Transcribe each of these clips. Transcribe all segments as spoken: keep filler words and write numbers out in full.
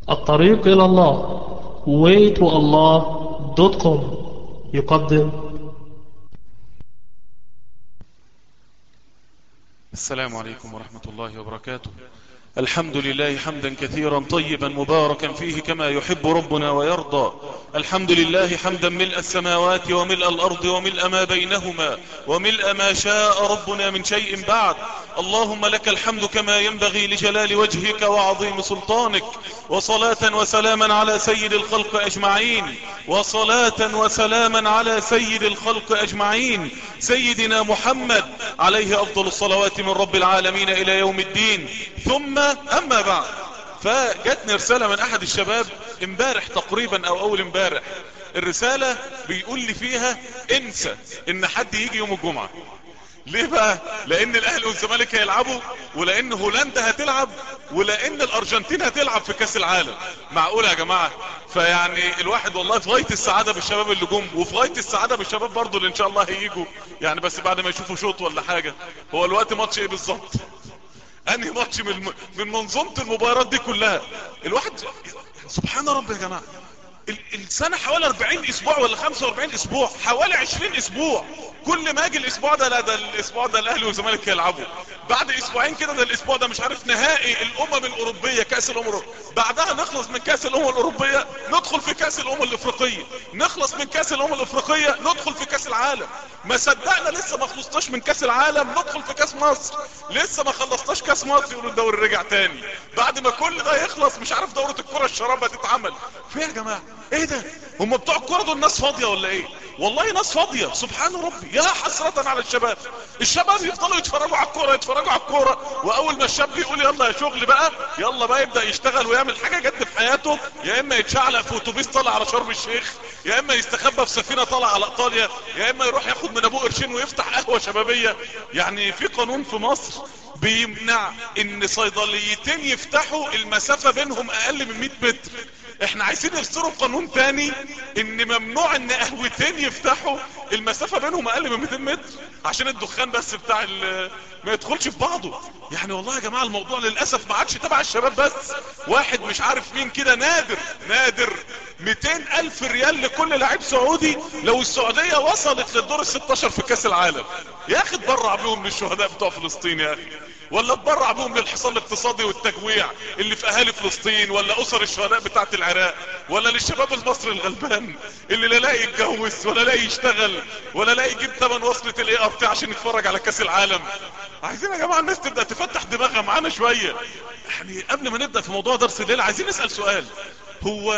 الطريق إلى الله way to allah دوت كوم يقدم. السلام عليكم ورحمة الله وبركاته. الحمد لله حمدا كثيرا طيبا مباركا فيه كما يحب ربنا ويرضى. الحمد لله حمدا ملء السماوات وملء الأرض وملء ما بينهما وملء ما شاء ربنا من شيء بعد. اللهم لك الحمد كما ينبغي لجلال وجهك وعظيم سلطانك، وصلاة وسلاما على سيد الخلق أجمعين، وصلاة وسلاما على سيد الخلق أجمعين سيدنا محمد عليه أفضل الصلوات من رب العالمين إلى يوم الدين. ثم أما بعد، فجتني رسالة من أحد الشباب امبارح تقريبا أو أول امبارح. الرسالة بيقول لي فيها انسى ان حد يجي يوم الجمعة. ليه بقى؟ لان الاهلي والزمالك هيلعبوا، ولان هولندا هتلعب، ولان الارجنتين هتلعب في كاس العالم. معقولة يا جماعة؟ فيعني الواحد والله في غاية السعادة بالشباب اللي جم، وفي غاية السعادة بالشباب برضو اللي ان شاء الله هيجوا، يعني بس بعد ما يشوفوا شوط ولا حاجة. هو الوقت ماتش ايه بالظبط؟ انهي ماتش من من منظومة المباريات دي كلها؟ الواحد سبحان رب يا جماعة، السنة حوالي اربعين اسبوع ولا خمسة واربعين اسبوع، حوالي عشرين اسبوع. كل ما اجي الاسبوع ده لا ده الاسبوع ده الاهلي والزمالك هيلعبوا، بعد اسبوعين كده ده الاسبوع ده مش عارف نهائي الامم الاوروبيه، كاس الامم الأوروبية. بعدها نخلص من كاس الامم الاوروبيه ندخل في كاس الامم الافريقيه، نخلص من كاس الامم الافريقيه ندخل في كاس العالم. ما صدقنا لسه ما خلصناش من كاس العالم ندخل في كاس مصر، لسه ما خلصناش كاس مصر يقولوا الدوري رجع تاني. بعد ما كل ده يخلص مش عارف دوره الكره الشراب هتتعمل. في يا جماعه ايه ده؟ هم بتوع الكوره دول ناس فاضيه ولا ايه؟ والله ناس فاضيه سبحان ربي. يا حسرة على الشباب، الشباب يفضلوا يتفرجوا على الكوره يتفرجوا على الكوره، واول ما الشاب يقول يلا يا شغل بقى، يلا بقى يبدا يشتغل ويعمل حاجه جد في حياته، يا اما يتشعلق في اتوبيس طالع على شرم الشيخ، يا اما يستخبى في سفينه طالع على ايطاليا، يا اما يروح ياخد من ابوه قرشين ويفتح قهوه شبابيه. يعني في قانون في مصر بيمنع ان صيدليتين يفتحوا المسافه بينهم اقل من مئة متر. احنا عايزين نفسروا قانون تاني ان ممنوع ان قهوتين يفتحوا المسافة بينهم اقل من مئتين متر عشان الدخان بس بتاع ما يدخلش في بعضه. يعني والله يا جماعة الموضوع للأسف ما عادش تبع الشباب بس. واحد مش عارف مين كده نادر نادر مئتين الف ريال لكل لاعب سعودي لو السعودية وصلت للدور الستاشر في كاس العالم. يا اخي اتبرع بيهم للشهداء بتوع فلسطين يا اخي، ولا اتبرع بهم للحصار الاقتصادي والتجويع اللي في اهالي فلسطين، ولا اسر الشهداء بتاعت العراق، ولا للشباب المصري الغلبان اللي لا لاقي يتجوز ولا لاقي يشتغل ولا لاقي يجيب ثمن وصلة الاي ار تي عشان يتفرج على كاس العالم. عايزين يا جماعة الناس تبدأ تفتح دماغها معانا شوية. يعني قبل ما نبدأ في موضوع درس الليل عايزين نسأل سؤال. هو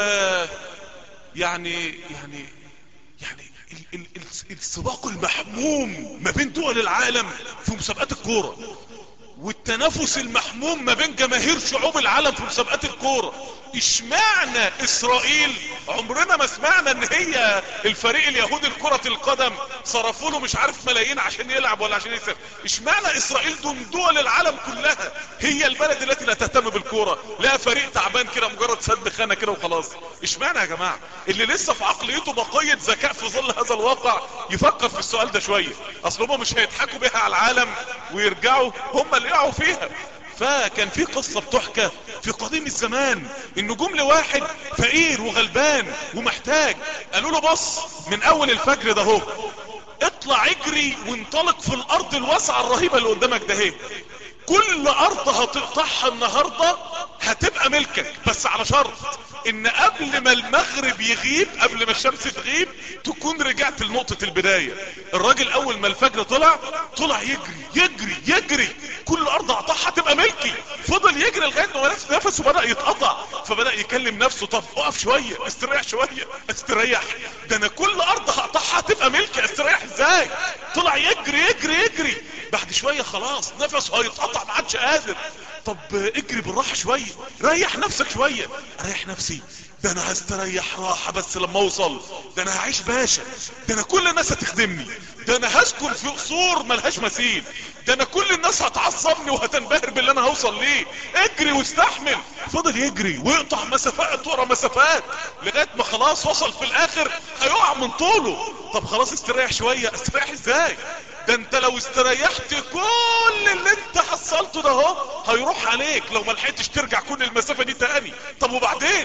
يعني يعني يعني ال ال ال السباق المحموم ما بين دول العالم في مسابقات الكورة، والتنافس المحموم ما بين جماهير شعوب العالم في مسابقات الكورة، اشمعنى اسرائيل عمرنا ما سمعنا ان هي الفريق اليهودي لكرة القدم صرفوا له مش عارف ملايين عشان يلعب ولا عشان يسافر؟ اشمعنى اسرائيل دون دول العالم كلها هي البلد التي لا تهتم بالكورة، لا فريق تعبان كده مجرد سد خانة كده وخلاص؟ اشمعنى يا جماعة؟ اللي لسه في عقليته بقية ذكاء في ظل هذا الواقع يفكر في السؤال ده شوية. اصل هم مش هيضحكوا بها على العالم ويرجعوا هم اللي يقعوا فيها. فكان في قصة بتحكى في قديم الزمان ان جم لواحد فقير وغلبان ومحتاج، قالوا له بص من اول الفجر ده هو اطلع اجري وانطلق في الارض الواسعة الرهيبة اللي قدامك ده هي، كل ارض هتقطعها النهاردة هتبقى ملكك، بس على شرط ان قبل ما المغرب يغيب قبل ما الشمس تغيب تكون رجعت لنقطة البداية. الراجل اول ما الفجر طلع طلع يجري يجري يجري، كل ارض اقطعها تبقى ملكي. فضل يجري لغاية ما نفسه بدأ يتقطع، فبدأ يكلم نفسه طب اقف شوية استريح شوية استريح، ده انا كل ارض هقطعها تبقى ملكي استريح ازاي؟ طلع يجري يجري يجري، بعد شوية خلاص نفسه هيتقطع ما عادش قادر. طب اجري بالراحة شوية ريح نفسك شوية. ريح نفسي؟ ده انا هستريح راحة بس لما اوصل، ده انا هعيش باشا، ده انا كل الناس هتخدمني، ده انا هسكن في قصور ملهاش مثيل، ده انا كل الناس هتعصبني وهتنبهر باللي انا هوصل ليه. اجري واستحمل. فضل يجري ويقطع مسافات ورا مسافات لغاية ما خلاص وصل في الاخر هيقع من طوله. طب خلاص استريح شوية، استريح ازاي؟ ده انت لو استريحت كل اللي انت حصلته ده هو هيروح عليك لو ما لحقتش ترجع كل المسافة دي تاني. طب وبعدين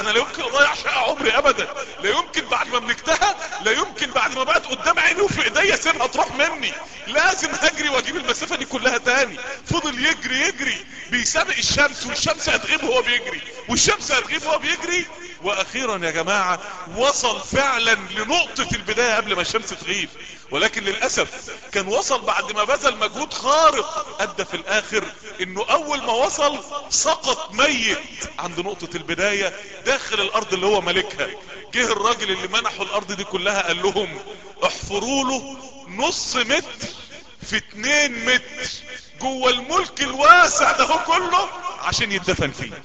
انا لا يمكن اضيع شقة عمري ابدا، لا يمكن بعد ما ملكتها، لا يمكن بعد ما بقت قدام عيني وفي ايديا سيبها تروح مني، لازم هجري واجيب المسافة دي كلها تاني. فضل يجري يجري بيسابق الشمس، والشمس هتغيب وهو بيجري، والشمس هتغيب وهو بيجري، واخيرا يا جماعة وصل فعلا لنقطة البداية قبل ما الشمس تغيب. ولكن للأسف كان وصل بعد ما بذل مجهود خارق، ادى في الاخر انه اول ما وصل سقط ميت عند نقطة البداية داخل الارض اللي هو ملكها. جه الراجل اللي منحوا الارض دي كلها قال لهم احفروا له نص متر في اتنين متر جوه الملك الواسع ده كله عشان يتدفن فيه.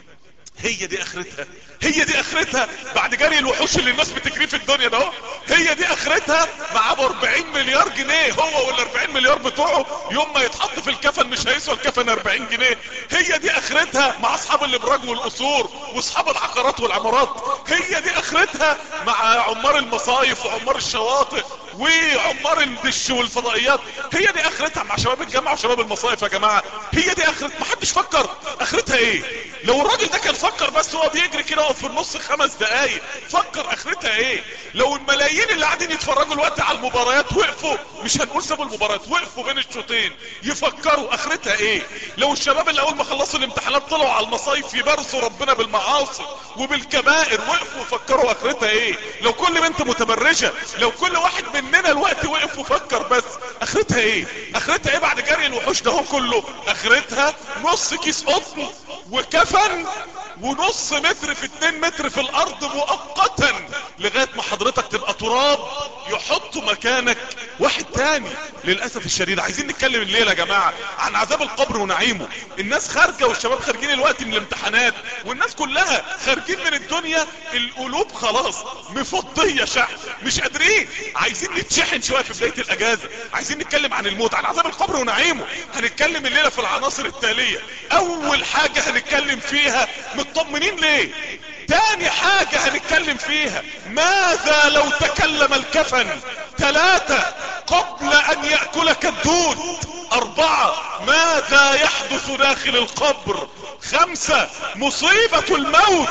هي دي اخرتها، هي دي اخرتها بعد جري الوحوش اللي الناس بتجري في الدنيا ده. هي دي اخرتها مع ابو اربعين مليار جنيه، هو وال اربعين مليار بتوعه يوم ما يتحط في الكفن مش هيسوى الكفن اربعين جنيه. هي دي اخرتها مع اصحاب الابراج والقصور واصحاب العقارات والعمارات. هي دي اخرتها مع عمار المصايف وعمار الشواطئ وعمار الدش والفضائيات. هي دي اخرتها مع شباب الجامعة وشباب المصايف يا جماعة. هي دي اخرتها. محدش فكر اخرتها ايه. لو الراجل ده كان فكر بس هو بيجري كده وقف في النص خمس دقايق، فكر اخرتها ايه. لو الملايين اللي قاعدين يتفرجوا الوقت على المباريات وقفوا، مش هنقول سابوا المباريات، وقفوا بين الشوطين يفكروا اخرتها ايه. لو الشباب اللي اول ما خلصوا الامتحانات طلعوا على المصايف يبارسوا ربنا بالمعاصي وبالكبائر وقفوا وفكروا اخرتها ايه. لو كل بنت متبرجة، لو كل واحد مننا الوقت وقف وفكر بس اخرتها ايه. اخرتها ايه بعد جري الوحوش ده كله. اخرتها نص كيس قطن وكفن ونص متر في اتنين متر في الارض مؤقتا لغاية ما حضرتك تبقى تراب يحطوا مكانك واحد تاني. للأسف الشديد عايزين نتكلم الليلة يا جماعة عن عذاب القبر ونعيمه. الناس خارجة والشباب خارجين الوقت من الامتحانات والناس كلها خارجين من الدنيا، القلوب خلاص مفضية شحن، مش قادرين، عايزين نتشحن شوية في بداية الاجازة. عايزين نتكلم عن الموت، عن عذاب القبر ونعيمه. هنتكلم الليلة في العناصر التالية. اول حاجة هنتكلم فيها مطمنين ليه. تاني حاجة هنتكلم فيها ماذا لو تكلم الكفن. ثلاثة قبل ان يأكلك الدود. اربعة ماذا يحدث داخل القبر. خمسة مصيبة الموت.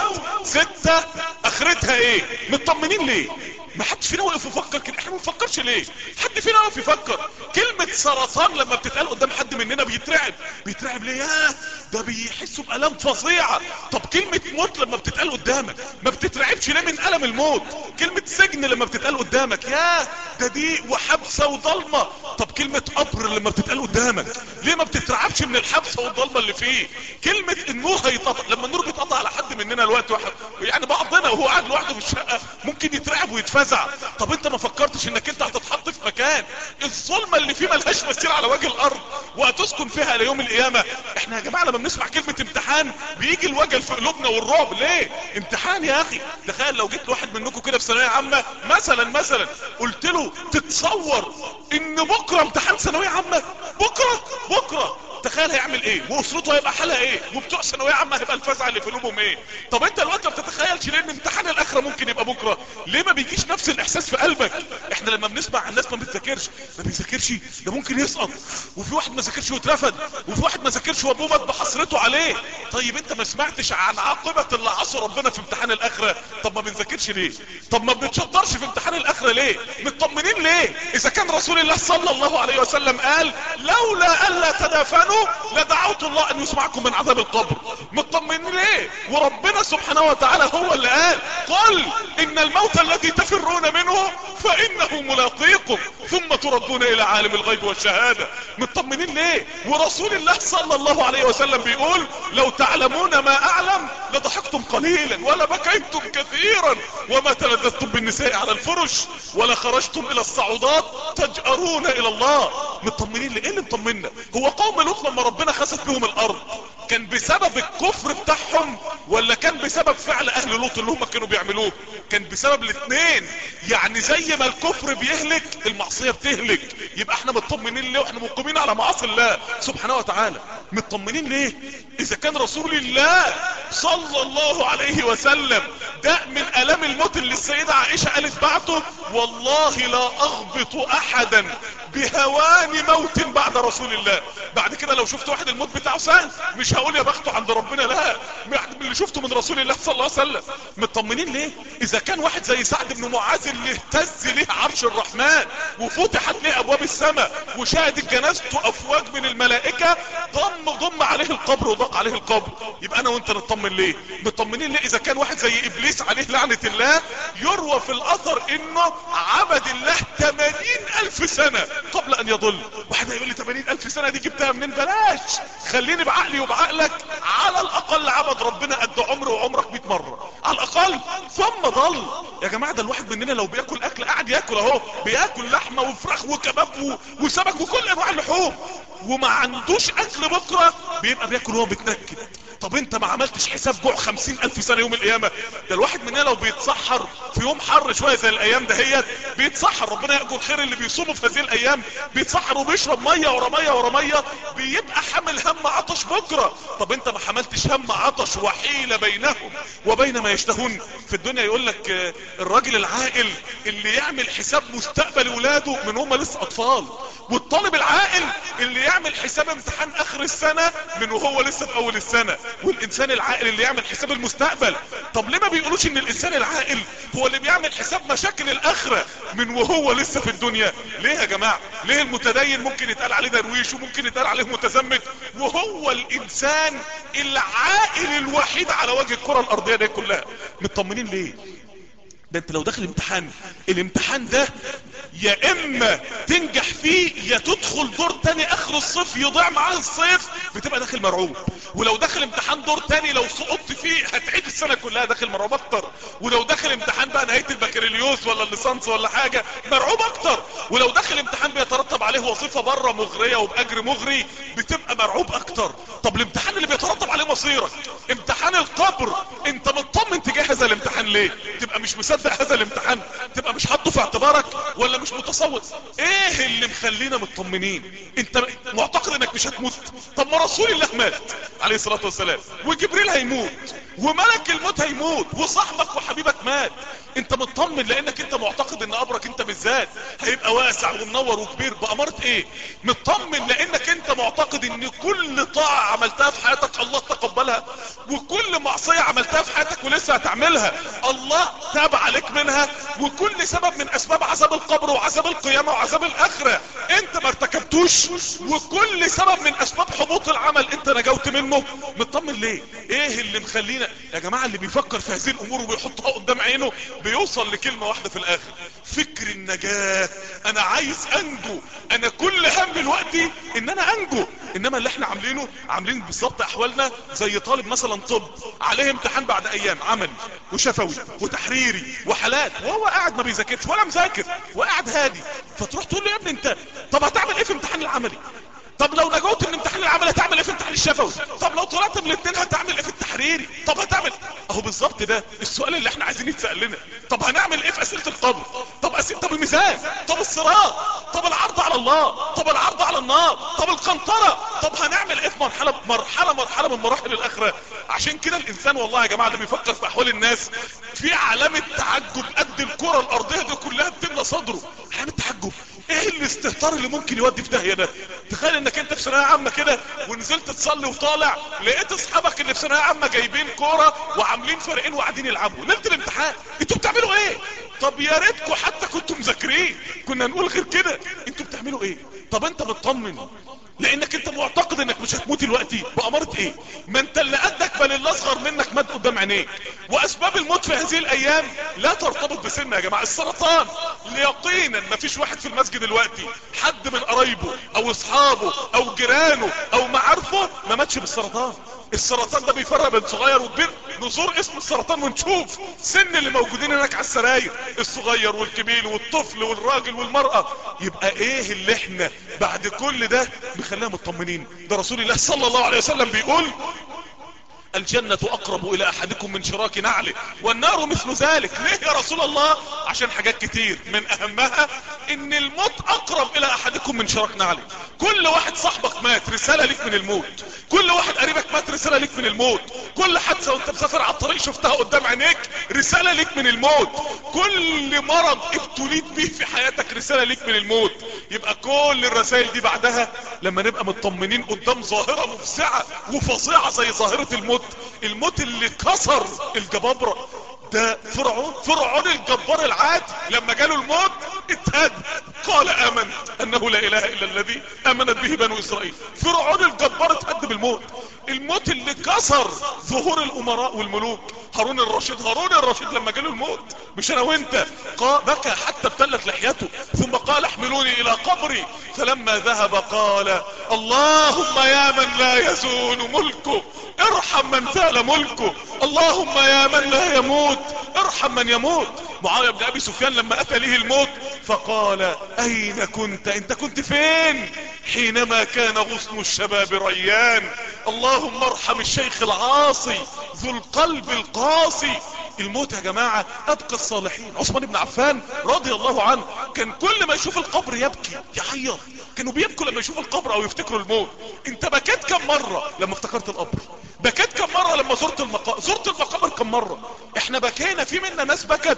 ستة اخرتها ايه. مطمنين ليه. ما حدش فينا واقف يفكر كده. احنا ما بنفكرش ليه. حد فينا واقف يفكر كلمة سرطان لما بتتقال قدام حد مننا بيترعب. بيترعب ليه؟ ياه ده بيحسوا بألم فظيعة. طب كلمة موت لما بتتقال قدامك ما بتترعبش ليه من ألم الموت؟ كلمة سجن لما بتتقال قدامك ياه ده ضيق وحبسة وضلمة. طب كلمة قبر لما بتتقال قدامك ليه ما بتترعبش من الحبسة والضلمة اللي فيه؟ كلمة النور هيتقطع، لما النور بيتقطع على حد مننا الوقت واحد يعني بعضنا وهو قاعد لوحده في الشقة ممكن يترعب ويتفزع. طب انت ما فكرتش انك انت هتتحط في مكان الظلمة اللي فيه ملهاش مسير على وجه الارض وهتسكن فيها ليوم القيامة. احنا يا جماعة لما بنسمع كلمة امتحان بيجي الوجل في قلوبنا والرعب. ليه امتحان يا اخي؟ تخيل لو جيت لواحد منكم كده في ثانوية عامة مثلا مثلا قلت له تتصور ان بكرة امتحان ثانوية عامة، بكرة بكرة تخيل هيعمل ايه واسرته هيبقى حالها ايه وبتوع ثانويه عامه هيبقى الفزع اللي في قلوبهم ايه. طب انت الوقت ما بتتخيلش ليه ان امتحان الاخره ممكن يبقى بكره؟ ليه ما بيجيش نفس الاحساس في قلبك؟ احنا لما بنسمع عن الناس ما بتذاكرش ما بيذاكرش ده ممكن يسقط، وفي واحد ما ذاكرش واترفد، وفي واحد ما ذاكرش وابوه مات بحسرته عليه. طيب انت ما سمعتش عن عاقبه اللي عصوا ربنا في امتحان الاخره؟ طب ما بنذاكرش ليه؟ طب ما بنتشطرش في امتحان الاخره ليه؟ مطمنين ليه؟ اذا كان رسول الله صلى الله عليه وسلم قال لولا الا تدافنوا لدعوت الله ان يسمعكم من عذاب القبر. مطمنين ليه؟ وربنا سبحانه وتعالى هو اللي قال قل ان الموت الذي تفرون منه فانه ملاقيكم ثم تردون الى عالم الغيب والشهادة. مطمنين ليه؟ ورسول الله صلى الله عليه وسلم بيقول لو تعلمون ما اعلم لضحكتم قليلا ولا بكيتم كثيرا وما تلذذتم بالنساء على الفرش ولا خرجتم الى الصعودات تجأرون الى الله. مطمنين ليه؟ ايه اللي مطمنا؟ هو قوم لوط لما ربنا خسف بهم الارض كان بسبب الكفر بتاعهم ولا كان بسبب فعل اهل لوط اللي هم كانوا بيعملوه؟ كان بسبب الاثنين. يعني زي ما الكفر بيهلك المعصية بتهلك. يبقى احنا مطمنين ليه واحنا مقيمين على معاصي الله سبحانه وتعالى؟ مطمنين ليه؟ اذا كان رسول الله صلى الله عليه وسلم ده من الام الموت اللي السيدة عائشة قالت بعده والله لا اغبط احدا بهوان موت بعد رسول الله. بعد كده لو شفت واحد الموت بتاعه سهل مش هقول يا بخته عند ربنا، لا، من اللي شفته من رسول الله صلى الله عليه وسلم. مطمنين ليه؟ اذا كان واحد زي سعد بن معاذ اللي اهتز ليه عرش الرحمن وفتحت ليه ابواب السماء وشاهدت جنازته افواج من الملائكة ضم ضم عليه القبر وضاق عليه القبر، يبقى انا وانت نطمن ليه؟ مطمنين ليه اذا كان واحد زي ابليس عليه لعنة الله يروى في الاثر انه عبد الله ثمانين الف سنة قبل ان يضل. واحد هيقول لي ثمانين الف سنة دي جبتها منين؟ بلاش، خليني بعقلي وبعقلك على الاقل عبد ربنا قد عمره وعمرك مئة مرة على الاقل ثم ضل. يا جماعة ده الواحد مننا لو بياكل اكل قاعد ياكل اهو، بياكل لحمة وفراخ وكباب وسمك وكل انواع اللحوم وما عندوش اكل بكرة بيبقى بياكل وهو بيتنكد. طب انت ما عملتش حساب جوع خمسين الف سنة يوم القيامة؟ ده الواحد مننا لو بيتسحر في يوم حر شوية زي الايام دهيت بيتسحر، ربنا يأجر خير اللي بيصوموا في هذه الايام، بيتسحر وبيشرب مية ورا مية ورا مية، بيبقى حامل هم عطش بكرة. طب انت ما حملتش هم عطش وحيل بينهم وبين ما يشتهون في الدنيا. يقول لك الراجل العاقل اللي يعمل حساب مستقبل ولاده من هم لسه اطفال، والطالب العاقل اللي يعمل حساب امتحان اخر السنة من وهو لسه في اول السنة، والانسان العاقل اللي يعمل حساب المستقبل. طب ليه ما بيقولوش ان الانسان العاقل هو اللي بيعمل حساب مشاكل الاخرة من وهو لسه في الدنيا؟ ليه يا جماعة؟ ليه المتدين ممكن يتقال عليه درويش وممكن يتقال عليه متزمت وهو الانسان العاقل الوحيد على وجه الكرة الارضية دي كلها؟ مطمنين ليه؟ ده انت لو داخل امتحان، الامتحان ده يا اما تنجح فيه يا تدخل دور تاني اخر الصيف يضيع معاه الصيف، بتبقى داخل مرعوب. ولو داخل امتحان دور تاني لو سقطت فيه هتعيد السنة كلها داخل مرعوب اكتر. ولو داخل امتحان بقى نهاية البكالوريوس ولا الليسانس ولا حاجة مرعوب اكتر. ولو داخل امتحان بيترتب عليه وظيفة بره مغرية وباجر مغري بتبقى مرعوب اكتر. طب الامتحان اللي بيترتب عليه مصيرك، امتحان القبر، انت مطمن تجاه هذا الامتحان ليه؟ تبقى مش مصدق هذا الامتحان؟ تبقى مش حاطه في اعتبارك ولا مش متصور؟ ايه اللي مخلينا مطمنين؟ انت معتقد انك مش هتموت؟ طب ما رسول الله مات عليه الصلاة والسلام، وجبريل هيموت، وملك الموت هيموت، وصاحبك وحبيبك مات. انت مطمن لانك انت معتقد ان قبرك انت بالذات هيبقى واسع ومنور وكبير. بأمارة ايه؟ مطمن لانك انت معتقد ان كل طاعة عملتها في حياتك الله تقبلها، وكل معصية عملتها في حياتك ولسه هتعملها الله تاب عليك منها، وكل سبب من اسباب عذاب القبر وعذاب القيامة وعذاب الاخرة انت ما ارتكبتوش، وكل سبب من اسباب حبوط العمل انت نجوت منه. مطمن ليه؟ ايه اللي مخلينا يا جماعة اللي بيفكر في هذه الامور وبيحطها قدام عينه بيوصل لكلمة واحدة في الاخر: فكر النجاة. انا عايز انجو، انا كل هم دلوقتي ان انا انجو. انما اللي احنا عاملينه عاملين بالظبط احوالنا زي طالب مثلا طب عليه امتحان بعد ايام عملي وشفوي وتحريري وحالات، وهو قاعد ما بيذاكرش ولا مذاكر وقاعد هادي. فتروح تقول له يا ابني انت طب هتعمل ايه في امتحان العملي؟ طب لو نجوت من امتحان العمل هتعمل ايه في امتحان الشفوي؟ طب لو طلعت من الاثنين هتعمل ايه في التحريري؟ طب هتعمل اهو بالظبط ده السؤال اللي احنا عايزين يتسأل لنا. طب هنعمل ايه في اسئله القبر؟ طب اسئله طب الميزان، طب الصراط، طب العرض على الله، طب العرض على النار، طب القنطره، طب هنعمل ايه في مرحله مرحله مرحله من مراحل الاخره؟ عشان كده الانسان والله يا جماعه اللي بيفكر في احوال الناس في علامه تعجب قد الكره الارضيه دي كلها بتملى صدره. علامه تعجب. ايه الاستهتار اللي ممكن يودي في داهيه ده؟ تخيل انك انت في ثانويه عامه كده ونزلت تصلي وطالع لقيت اصحابك اللي في ثانويه عامه جايبين كوره وعاملين فريقين وقاعدين يلعبوا ليله الامتحان. انتوا بتعملوا ايه؟ طب يا ريتكم حتى كنتوا مذاكرين كنا نقول غير كده. انتوا بتعملوا ايه؟ طب انت بتطمن لانك انت معتقد انك مش هتموت دلوقتي. بأمارة ايه؟ ما انت اللي قدك بل اللي اصغر منك مات قدام عينيك. واسباب الموت في هذه الايام لا ترتبط بسن يا جماعة. السرطان يقينا ما فيش واحد في المسجد دلوقتي حد من قرايبه او اصحابه او جيرانه او معارفه ما ماتش بالسرطان. السرطان ده بيفرق بين صغير وكبير. نزور اسم السرطان ونشوف سن اللي موجودين هناك على السراير، الصغير والكبير والطفل والراجل والمرأة. يبقى ايه اللي احنا بعد كل ده بيخلينا مطمنين؟ ده رسول الله صلى الله عليه وسلم بيقول: الجنة اقرب الى احدكم من شراك نعله والنار مثل ذلك. ليه يا رسول الله؟ عشان حاجات كتير، من اهمها ان الموت اقرب الى احدكم من شراك نعله. كل واحد صاحبك مات رسالة ليك من الموت. كل واحد قريبك مات رسالة ليك من الموت. كل حادثة وانت مسافر على الطريق شفتها قدام عينيك رسالة ليك من الموت. كل مرض ابتليت به في حياتك رسالة ليك من الموت. يبقى كل الرسائل دي بعدها لما نبقى مطمنين قدام ظاهرة مفزعة وفظيعة زي ظاهرة الموت، الموت اللي كسر الجبابرة. ده فرعون، فرعون الجبار العادي لما جاله الموت اتهد قال امنت انه لا اله الا الذي امنت به بنو اسرائيل. فرعون الجبار اتهد بالموت. الموت اللي كسر ظهور الامراء والملوك، هارون الرشيد، هارون الرشيد لما جاله الموت مش انا وانت بكى حتى ابتلت لحيته، ثم قال احملوني الى قبري، فلما ذهب قال اللهم يا من لا يزول ملكه ارحم من زال ملكه، اللهم يا من لا يموت ارحم من يموت. معاوية بن ابي سفيان لما اتى له الموت فقال اين كنت، انت كنت فين حينما كان غصن الشباب ريان، اللهم ارحم الشيخ العاصي ذو القلب القاسي. الموت يا جماعة ابقى الصالحين. عثمان بن عفان رضي الله عنه كان كل ما يشوف القبر يبكي يعيط، كانوا بيبكوا لما يشوفوا القبر او يفتكروا الموت. انت بكيت كم مرة لما افتكرت القبر؟ بكيت كم مرة لما زرت المقابر؟ زرت المقابر كم مرة؟ احنا بكينا، في منا ناس بكت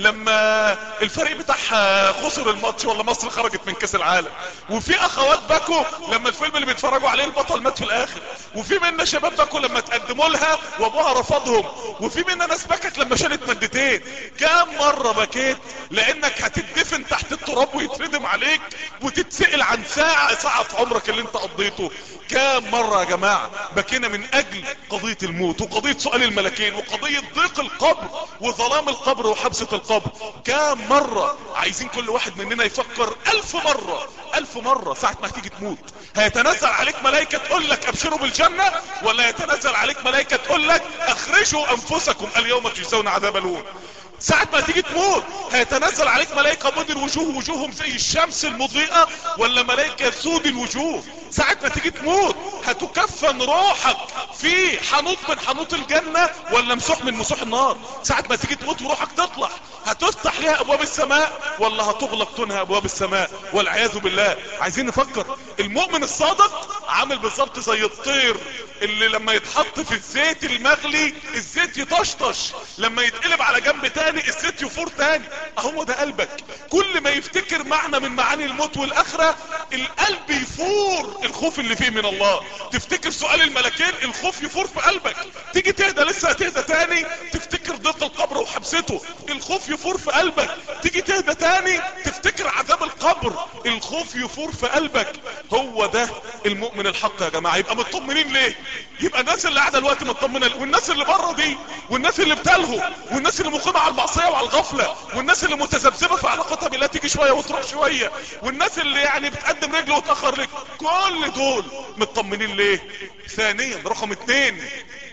لما الفريق بتاعها خسر الماتش ولا مصر خرجت من كاس العالم، وفي اخوات بكوا لما الفيلم اللي بيتفرجوا عليه البطل مات في الاخر، وفي منا شباب بكوا لما تقدموا لها وابوها رفضهم، وفي منا ناس بكت لما شالت مادتين. كم مرة بكيت لانك هتدفن تحت التراب ويتردم عليك وتتسئل عن ساعة ساعة في عمرك اللي انت قضيته. كم مرة يا جماعة بكينا من اجل قضية الموت وقضية سؤال الملكين وقضية ضيق القبر وظلام القبر وحبسة القبر. كم مرة عايزين كل واحد مننا يفكر الف مرة الف مرة ساعة ما تيجي تموت هيتنزل عليك ملائكة تقول لك ابشروا بالجنة، ولا يتنزل عليك ملائكة تقول لك اخرجوا انفسكم اليوم تجزون عذاب الهون. ساعة ما تيجي تموت هيتنزل عليك ملائكة بيض الوجوه وجوههم زي الشمس المضيئة، ولا ملائكة سود الوجوه. ساعة ما تيجي تموت هتكفن روحك في حنوط من حنوط الجنة ولا مسوح من مسوح النار. ساعة ما تيجي تموت وروحك تطلع هتفتح لها ابواب السماء ولا هتغلق تنها ابواب السماء والعياذ بالله. عايزين نفكر. المؤمن الصادق عامل بالظبط زي الطير اللي لما يتحط في الزيت المغلي الزيت يطشطش، لما يتقلب على جنب تاني الزيت يفور تاني. اهو ده قلبك، كل ما يفتكر معنى من معاني الموت والاخرة القلب يفور، الخوف اللي فيه من الله. تفتكر سؤال الملكين الخوف يفور في قلبك. تيجي تهدى لسه هتهدى تاني تفتكر ضيق القبر وحبسته، الخوف يفور في قلبك. تيجي تهدى تاني تفتكر عذاب القبر، الخوف يفور في قلبك. هو ده المؤمن الحق يا جماعة. يبقى مطمنين ليه؟ يبقى الناس اللي قاعدة الوقت مطمنة، والناس اللي بره دي، والناس اللي بتلهو، والناس اللي مقيمة على المعصية وعلى الغفلة، والناس اللي متذبذبة في علاقتها بالله تيجي شوية وتروح شوية، والناس اللي يعني بتقدم رجل وتأخر رجل، كل دول مطمنين ليه؟ ثانيا رقم اتنين،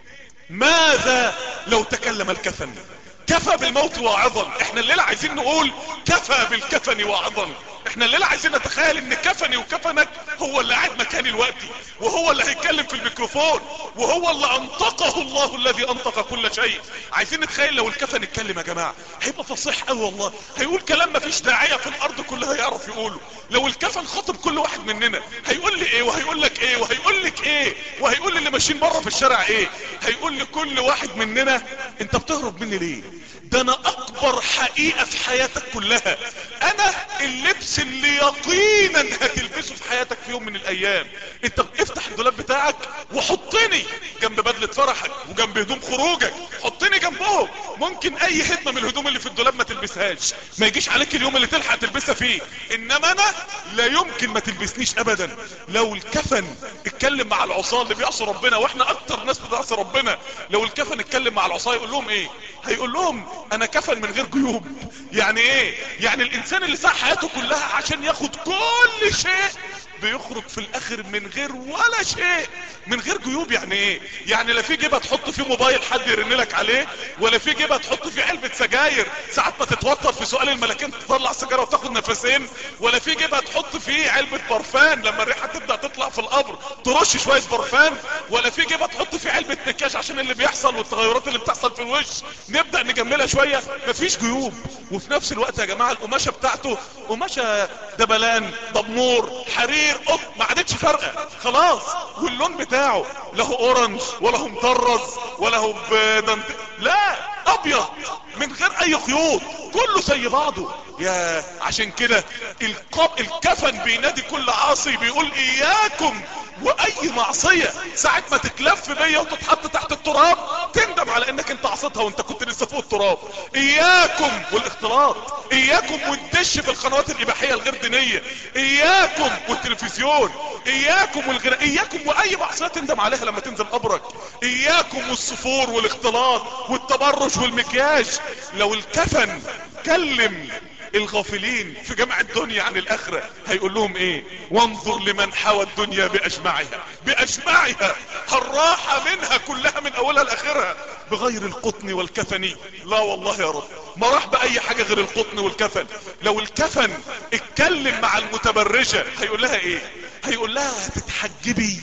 ماذا لو تكلم الكفن؟ كفى بالموت واعظا. احنا الليلة عايزين نقول كفى بالكفن واعظا. احنا الليلة عايزين نتخيل ان كفني وكفنك هو اللي قاعد مكاني الوقتي، وهو اللي هيتكلم في الميكروفون، وهو اللي انطقه الله الذي انطق كل شيء. عايزين نتخيل لو الكفن اتكلم يا جماعة هيبقى فصيح قوي والله، هيقول كلام مفيش داعية في الارض كلها يعرف يقوله. لو الكفن خاطب كل واحد مننا هيقول لي ايه وهيقول لك ايه وهيقول لك ايه وهيقول اللي ماشيين بره في الشارع ايه. هيقول لكل واحد مننا انت بتهرب مني ليه؟ ده انا اكبر حقيقة في حياتك كلها، انا اللبس اللي يقينا هتلبسه في حياتك في يوم من الايام. انت افتح الدولاب بتاعك وحطني جنب بدلة فرحك وجنب هدوم خروجك، حطني جنبهم. ممكن اي هدمة من الهدوم اللي في الدولاب ما تلبسهاش، ما يجيش عليك اليوم اللي تلحق تلبسها فيه، انما انا لا يمكن ما تلبسنيش ابدا. لو الكفن اتكلم مع العصاة اللي بيعصوا ربنا، واحنا اكتر ناس بتعصي ربنا، لو الكفن اتكلم مع العصاة يقول لهم ايه؟ هيقول لهم انا كفن من غير جيوب. يعني ايه؟ يعني الانسان اللي سعى حياته كلها عشان ياخد كل شيء بيخرج في الاخر من غير ولا شيء، من غير جيوب. يعني ايه؟ يعني لا في جيبه تحط فيه موبايل حد يرن لك عليه، ولا في جيبه تحط فيه علبه سجاير ساعه ما تتوتر في سؤال الملكين تطلع سيجاره وتاخد نفسين، ولا في جيبه تحط فيه علبه برفان لما الريحه تبدا تطلع في القبر ترش شويه برفان، ولا في جيبه تحط في علبه مكياج عشان اللي بيحصل والتغيرات اللي بتحصل في الوش نبدا نجملها شويه. مفيش جيوب. وفي نفس الوقت يا جماعه القماشه بتاعته قماشه دبلان ضمور حرير قط ما عادتش فارقه خلاص. واللون بتاعه لا هو اورنج ولا هو مطرز ولا هو بدنت، لا ابيض من غير اي خيوط كله زي بعضه. يا عشان كده القب الكفن بينادي كل عاصي بيقول اياكم واي معصية ساعة ما تتلف بيا وتتحط تحت التراب تندم على انك انت عصيتها وانت كنت لسه فوق التراب. اياكم والاختلاط، اياكم والدش في القنوات الاباحية الغير دينية، اياكم والتلفزيون، اياكم والغناء، اياكم واي معصية تندم عليها لما تنزل قبرك، اياكم والصفور والاختلاط والتبرج والمكياج. لو الكفن كلم الغافلين في جمع الدنيا عن الاخرة هيقول لهم ايه؟ وانظر لمن حوى الدنيا باجمعها، باجمعها الراحة منها كلها من اولها لاخرها بغير القطن والكفن. لا والله يا رب ما راح باي حاجة غير القطن والكفن. لو الكفن اتكلم مع المتبرجة هيقول لها ايه؟ هيقول لها هتتحجبي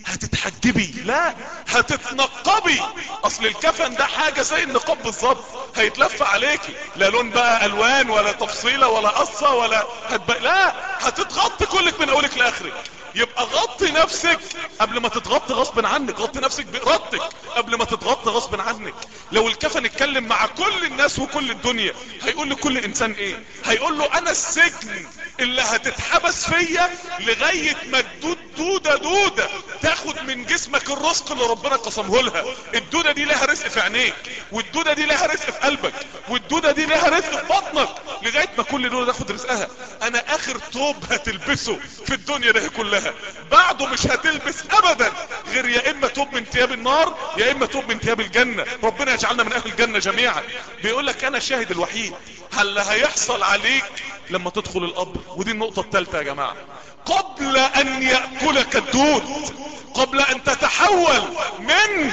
هتتحجبي لا هتتنقبي. اصل الكفن ده حاجة زي النقاب بالظبط، هيتلف عليكي لا لون بقى الوان ولا تفصيلة ولا قصة ولا هتبقى لا هتتغطي كلك من اولك لاخرك. يبقى غطي نفسك قبل ما تتغطي غصب عنك، غطي نفسك بإرادتك قبل ما تتغطي غصب عنك. لو الكفن اتكلم مع كل الناس وكل الدنيا هيقول لكل انسان ايه؟ هيقول له انا السجن اللي هتتحبس فيا لغاية ما تدود دودة دودة تاخد من جسمك الرزق اللي ربنا قسمه لها. الدودة دي لها رزق في عينيك، والدودة دي لها رزق في قلبك، والدودة دي لها رزق في بطنك، لغاية ما كل دودة تاخد رزقها. انا اخر توب هتلبسه في الدنيا ده كلها بعده مش هتلبس ابدا غير يا اما توب من ثياب النار يا اما توب من ثياب الجنة. ربنا يجعلنا من اهل الجنة جميعا. بيقول لك انا الشاهد الوحيد هل هيحصل عليك لما تدخل القبر. ودي النقطة الثالثة يا جماعة، قبل ان يأكلك الدود، قبل ان تتحول من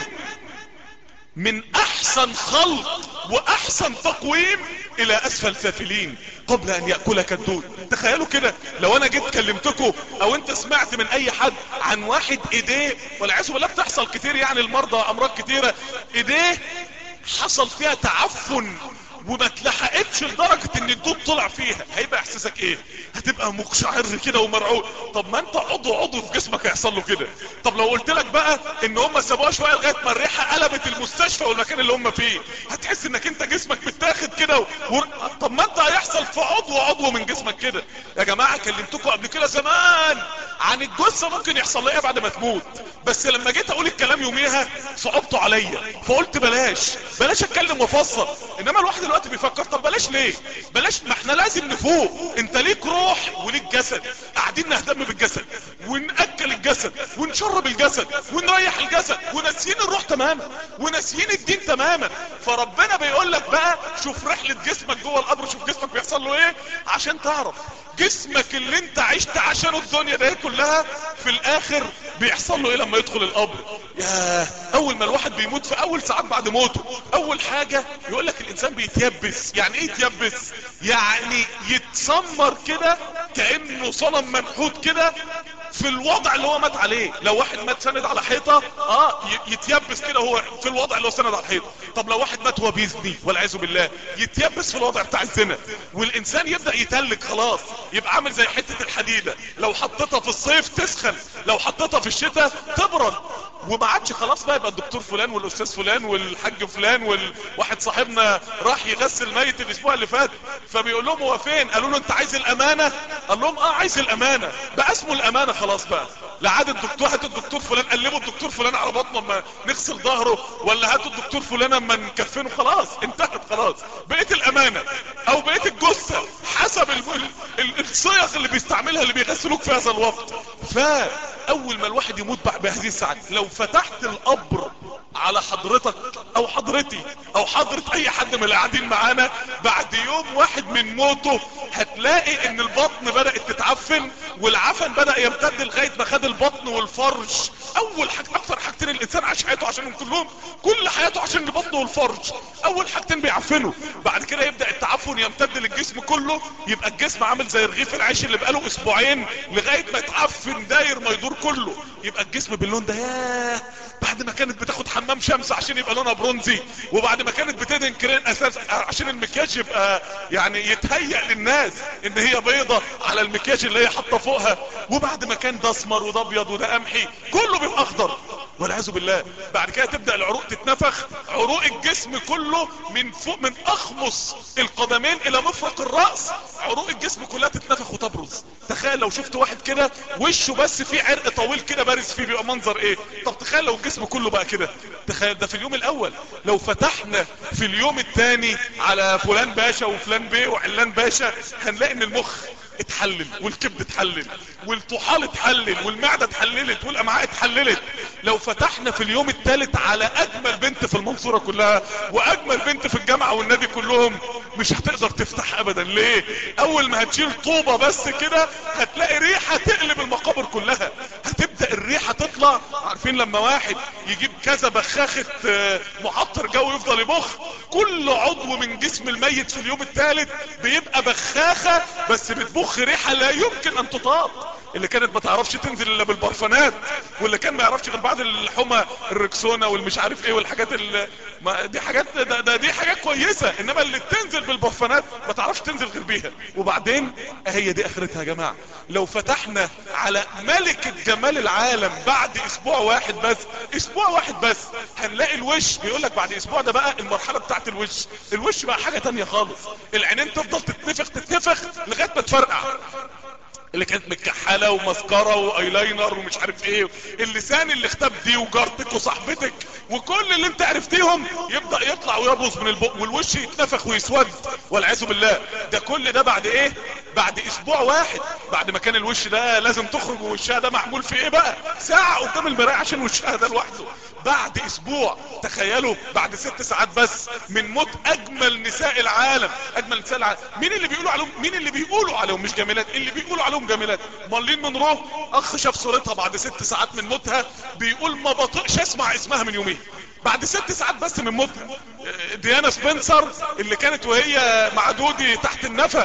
من احسن خلق واحسن تقويم الى اسفل سافلين، قبل ان يأكلك الدود. تخيلوا كده لو انا جيت كلمتكم او انت سمعت من اي حد عن واحد ايديه والعياذ بالله بتحصل كتير، يعني المرضى امراض كتيرة ايديه حصل فيها تعفن وما اتلحقتش لدرجة ان الدود طلع فيها، هيبقى احساسك ايه؟ هتبقى مقشعر كده ومرعوب. طب ما انت عضو عضو في جسمك هيحصل له كده. طب لو قلت لك بقى ان هم سابوها شوية لغاية ما الريحة قلبت المستشفى والمكان اللي هم فيه، هتحس انك انت جسمك متاخد كده و... و... طب ما انت هيحصل في عضو عضو من جسمك كده. يا جماعة كلمتكم قبل كده زمان عن الجثة ممكن يحصل لها بعد ما تموت، بس لما جيت اقول الكلام يوميها صعبته عليا فقلت بلاش بلاش اتكلم وافصل. انما الواحد دلوقتي بيفكر طب بلاش ليه؟ بلاش، ما احنا لازم نفوق. انت ليك روح وليك جسد، قاعدين نهتم بالجسد ونأكل الجسد ونشرب الجسد ونريح الجسد وناسيين الروح تماما وناسيين الدين تماما. فربنا بيقول لك بقى شوف رحلة جسمك جوه القبر، شوف جسمك بيحصل له ايه عشان تعرف جسمك اللي انت عشت عشانه الدنيا ده كلها في الاخر بيحصل له ايه لما يدخل القبر. يا اول ما الواحد بيموت في اول ساعات بعد موته اول حاجة يقول لك الانسان بيتيبس. يعني ايه يتيبس؟ يعني يتسمر كده كأنه صنم منحوت كده في الوضع اللي هو مات عليه. لو واحد مات سند على حيطة اه يتيبس كده هو في الوضع اللي هو سند على الحيطة. طب لو واحد مات وهو بيزني والعياذ بالله يتيبس في الوضع بتاع الزنا. والانسان يبدأ يتلك خلاص، يبقى عامل زي حتة الحديدة لو حطيتها في الصيف تسخن، لو حطيتها في الشتاء تبرد. وما عادش خلاص بقى يبقى الدكتور فلان والاستاذ فلان والحاج فلان والواحد صاحبنا راح يغسل ميت الاسبوع اللي فات فبيقول لهم هو فين؟ قالوا له انت عايز الامانة؟ قال لهم اه عايز الامانة. بقى اسمه الامانة خلاص بقى. لا عاد الدكتور هاتوا الدكتور فلان قلبوا الدكتور فلان على بطنه اما نغسل ظهره، ولا هاتوا الدكتور فلان اما نكفنه. خلاص انتهت خلاص. بقيت الامانة او بقيت الجثة حسب الصيغ اللي بيستعملها اللي بيغسلوك في هذا الوقت. فاول ما الواحد يموت بهذه الساعة لو فتحت القبر على حضرتك او حضرتي او حضرة اي حد من اللي قاعدين معانا بعد يوم واحد من موته هتلاقي ان البطن بدأت تتعفن والعفن بدأ يمتد لغاية ما خد البطن والفرج. اول حاجة اكتر حاجتين الانسان عاش حياته عشانهم كلهم، كل حياته عشان البطن والفرج. اول حاجتين بيعفنوا، بعد كده يبدأ التعفن يمتد للجسم كله، يبقى الجسم عامل زي رغيف العيش اللي بقاله اسبوعين لغاية ما يتعفن داير ما يدور كله، يبقى الجسم باللون ده. ياه بعد ما كانت بتاخد حمام شمس عشان يبقى لونها برونزي، وبعد ما كانت بتدهن كرين اساس عشان المكياج يبقى يعني يتهيأ للناس ان هي بيضة على المكياج اللي هي حاطه فوقها، وبعد ما كان ده اسمر وده ابيض وده قمحي كله بيبقى اخضر والعياذ بالله. بعد كده تبدأ العروق تتنفخ، عروق الجسم كله من فوق من اخمص القدمين الى مفرق الرأس، عروق الجسم كلها تتنفخ وتبرز. تخيل لو شفت واحد كده وشه بس فيه عرق طويل كده بارز فيه، بيبقى منظر ايه؟ طب تخيل لو الجسم كله بقى كده. تخيل ده في اليوم الاول. لو فتحنا في اليوم الثاني على فلان باشا وفلان بيه وعلان باشا، هنلاقي ان المخ اتحلل والكبد اتحلل والطحال اتحلل والمعدة اتحللت والامعاء اتحللت. لو فتحنا في اليوم الثالث على اجمل بنت في المنصورة كلها واجمل بنت في الجامعة والنادي كلهم، مش هتقدر تفتح ابدا. ليه؟ اول ما هتشيل طوبة بس كده هتلاقي ريحة تقلب المقابر كلها. هتبدأ الريحة تطلع. عارفين لما واحد يجيب كذا بخاخة معطر جو يفضل يبخ، كل عضو من جسم الميت في اليوم الثالث بيبقى بخاخة بس بتبخ ريحة لا يمكن ان تطاق. اللي كانت ما تعرفش تنزل الا بالبرفانات، واللي كان ما يعرفش غير بعد الحمى الركسونة والمش عارف ايه والحاجات اللي ما دي حاجات ده, ده دي حاجات كويسة، انما اللي تنزل بالبرفانات ما تعرفش تنزل غير بيها. وبعدين هي دي اخرتها يا جماعة. لو فتحنا على ملكة جمال العالم بعد اسبوع واحد بس، اسبوع واحد بس، هنلاقي الوش بيقولك بعد اسبوع ده بقى المرحلة بتاعت الوش، الوش بقى حاجة تانية خالص. العينين تفضل تتنفخ تتنفخ لغاية ما تفرقع، اللي كانت متكحله ومسكره وايلاينر ومش عارف ايه، اللسان اللي اختب دي وجارتك وصاحبتك وكل اللي انت عرفتيهم يبدأ يطلع ويبوظ من البق، والوش يتنفخ ويسود والعياذ بالله. ده كل ده بعد ايه؟ بعد اسبوع واحد. بعد ما كان الوش ده لازم تخرج ووشها ده معمول في ايه بقى؟ ساعة قدام المراية عشان وشها ده لوحده. بعد اسبوع، تخيلوا بعد ست ساعات بس من موت اجمل نساء العالم، اجمل نساء العالم. مين اللي بيقولوا عليهم؟ مين اللي بيقولوا عليهم مش جميلات؟ اللي بيقولوا عليهم جميلات. مارلين مونرو اخ شاف صورتها بعد ست ساعات من موتها، بيقول ما بطيقش اسمع اسمها من يومين بعد ست ساعات بس من موتها. ديانا سبنسر اللي كانت وهي مع دودي تحت النفق،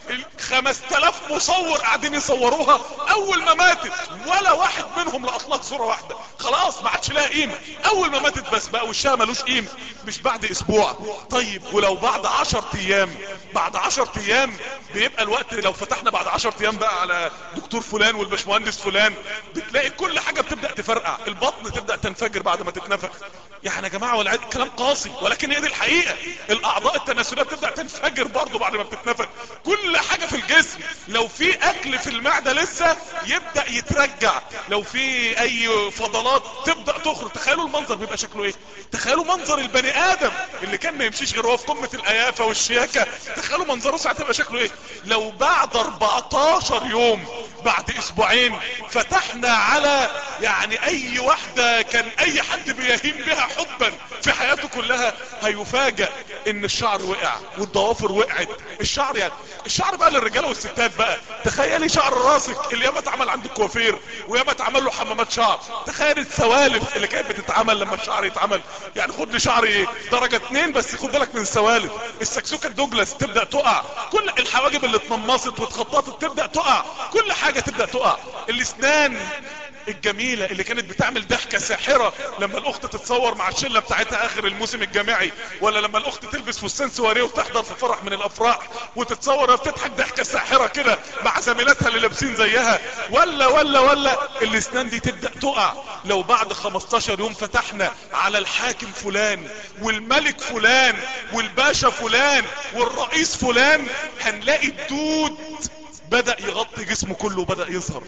خمس تلاف مصور قاعدين يصوروها، اول ما ماتت ولا واحد منهم لقط لها صورة واحدة، خلاص ما عادش لها قيمة. اول ما ماتت بس بقى وشها ملوش قيمة. مش بعد اسبوع. طيب ولو بعد عشر ايام؟ بعد عشر ايام بيبقى الوقت. لو فتحنا بعد عشر ايام بقى على دكتور فلان والبشمهندس فلان، بتلاقي كل حاجة بتبدأ تفرقع، البطن تبدأ تنفجر بعد ما تتنفخ. يعني يا جماعة ولا كلام قاسي، ولكن هي دي الحقيقة. الاعضاء التناسلية بتبدأ تنفجر برضو بعد ما بتتنفخ. كل حاجة في الجسم، لو في اكل في المعدة لسه يبدأ يترجع، لو في اي فضلات تبدأ تخرج. تخيلوا المنظر بيبقى شكله ايه. تخيلوا منظر البني ادم اللي كان ما يمشيش غير هو في قمة القيافة والشياكة، تخيلوا منظره ساعة تبقى شكله ايه. لو بعد اربعتاشر يوم، بعد اسبوعين، فتحنا على يعني اي واحدة كان اي حد بيهيم بها حبا في حياته كلها، هيفاجأ ان الشعر وقع والضوافر وقعت. الشعر يعني الشعر بقى للرجاله والستات بقى. تخيلي شعر راسك اللي ياما اتعمل عند الكوافير وياما اتعمل له حمامات شعر. تخيل السوالف اللي كانت بتتعمل لما الشعر يتعمل. يعني خد لي شعري درجة اتنين بس خد بالك من السوالف. السكسوكة الدوجلاس تبدأ تقع، كل الحواجب اللي اتنمصت واتخططت تبدأ تقع، كل حاجة تبدأ تقع. الاسنان الجميلة اللي كانت بتعمل ضحكة ساحرة لما الاخت تتصور مع الشلة بتاعتها اخر الموسم الجامعي، ولا لما الاخت تلبس فستان سواريه وتحضر في فرح من الافراح وتتصور بتضحك ضحكة ساحرة كده مع زميلاتها اللي لابسين زيها، ولا ولا ولا الاسنان دي تبدأ تقع. لو بعد خمستاشر يوم فتحنا على الحاكم فلان والملك فلان والباشا فلان والرئيس فلان، هنلاقي الدود بدأ يغطي جسمه كله وبدأ يظهر.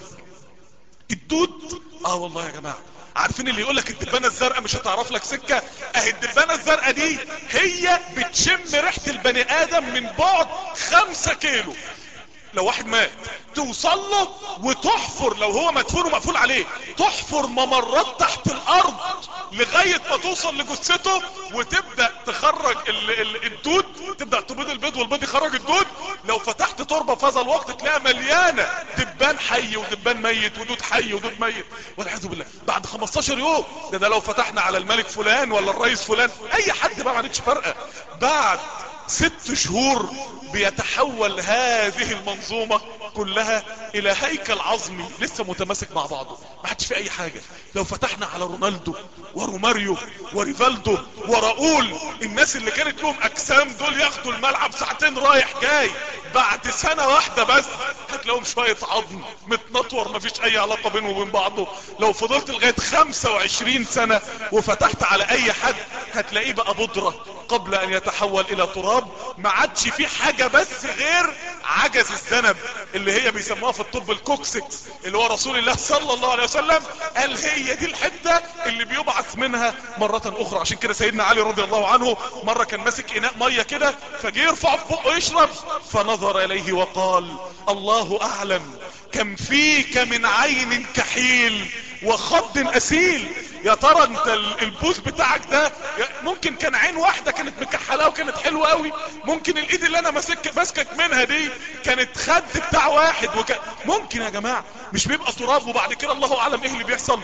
الدود اه والله يا جماعة. عارفين اللي يقولك الدبانة الزرقاء مش هتعرف لك سكة؟ اهي الدبانة الزرقاء دي هي بتشم ريحة البني ادم من بعد خمسة كيلو. لو واحد مات توصل له وتحفر، لو هو مدفون ومقفول عليه، تحفر ممرات تحت الارض لغاية ما توصل لجثته وتبدأ تخرج ال ال الدود، تبدأ تبيض البيض والبيض يخرج الدود. لو فتحت تربة في هذا الوقت تلاقيها مليانة دبان حي ودبان ميت ودود حي ودود ميت والعياذ بالله. بعد خمستاشر يوم ده, ده لو فتحنا على الملك فلان ولا الرئيس فلان، اي حد بقى ما عادتش فارقة. بعد ست شهور بيتحول هذه المنظومة كلها الى هيكل عظمي لسه متماسك مع بعضه، ما حدش في اي حاجة. لو فتحنا على رونالدو وروماريو وريفالدو وراؤول، الناس اللي كانت لهم اجسام دول ياخدوا الملعب ساعتين رايح جاي، بعد سنة واحدة بس هتلاقيهم شوية عظم متنطور مفيش اي علاقة بينه وبين بعضه. لو فضلت لغاية خمسة وعشرين سنة وفتحت على اي حد هتلاقيه بقى بودرة قبل ان يتحول الى تراب. ما عادش في حاجة بس غير عجز الذنب اللي هي بيسموها في الطب الكوكسكس، اللي هو رسول الله صلى الله عليه وسلم قال هي دي الحتة اللي بيبعث منها مرة اخرى. عشان كده سيدنا علي رضي الله عنه مرة كان ماسك اناء مية كده، فجه يرفع في بقه يشرب، فنظر اليه وقال الله اعلم كم فيك من عين كحيل وخد اسيل. يا ترى انت البوز بتاعك ده ممكن كان عين واحدة كانت مكحلة وكانت حلوة قوي، ممكن الايد اللي انا ماسك ماسكك منها دي كانت خد بتاع واحد وك... ممكن يا جماعة مش بيبقى تراب وبعد كده الله اعلم ايه اللي بيحصل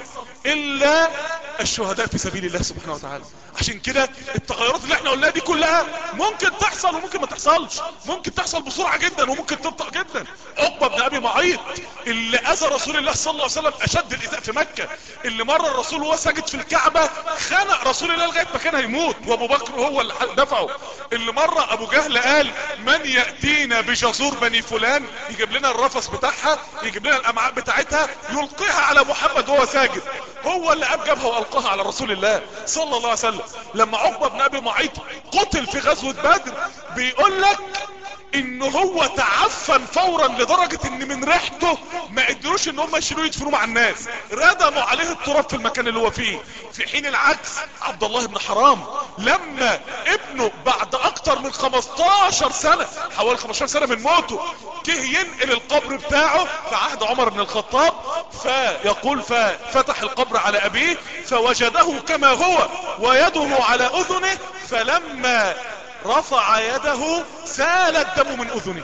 الا الشهداء في سبيل الله سبحانه وتعالى. عشان كده التغيرات اللي احنا قلناها دي كلها ممكن تحصل وممكن ما تحصلش، ممكن تحصل بسرعة جدا وممكن تبطأ جدا. عقبة بن ابي معيط اللي اذى رسول الله صلى الله عليه وسلم اشد الايذاء في مكة، اللي مرة الرسول وهو ساجد في الكعبة خنق رسول الله لغاية ما كان هيموت وابو بكر هو اللي دفعه، اللي مرة ابو جهل قال من يأتينا بجزور بني فلان، يجيب لنا الرفس بتاعها يجيب لنا الامعاء بتاعتها يلقيها على محمد وهو ساجد، هو اللي قام جابها والقاها على رسول الله صلى الله عليه وسلم. لما عقبة بن ابي معيط قتل في غزوة بدر بيقول لك ان هو تعفن فورا لدرجة ان من ريحته ما قدروش ان هم يشيلوه يدفنوه مع الناس، ردموا عليه التراب في المكان اللي هو فيه. في حين العكس عبد الله بن حرام لما ابنه بعد اكتر من خمستاشر سنة حوالي خمستاشر سنة من موته جه ينقل القبر بتاعه في عهد عمر بن الخطاب، فيقول ففتح القبر على ابيه فوجده كما هو ويده على اذنه، فلما رفع يده سال الدم من اذنه.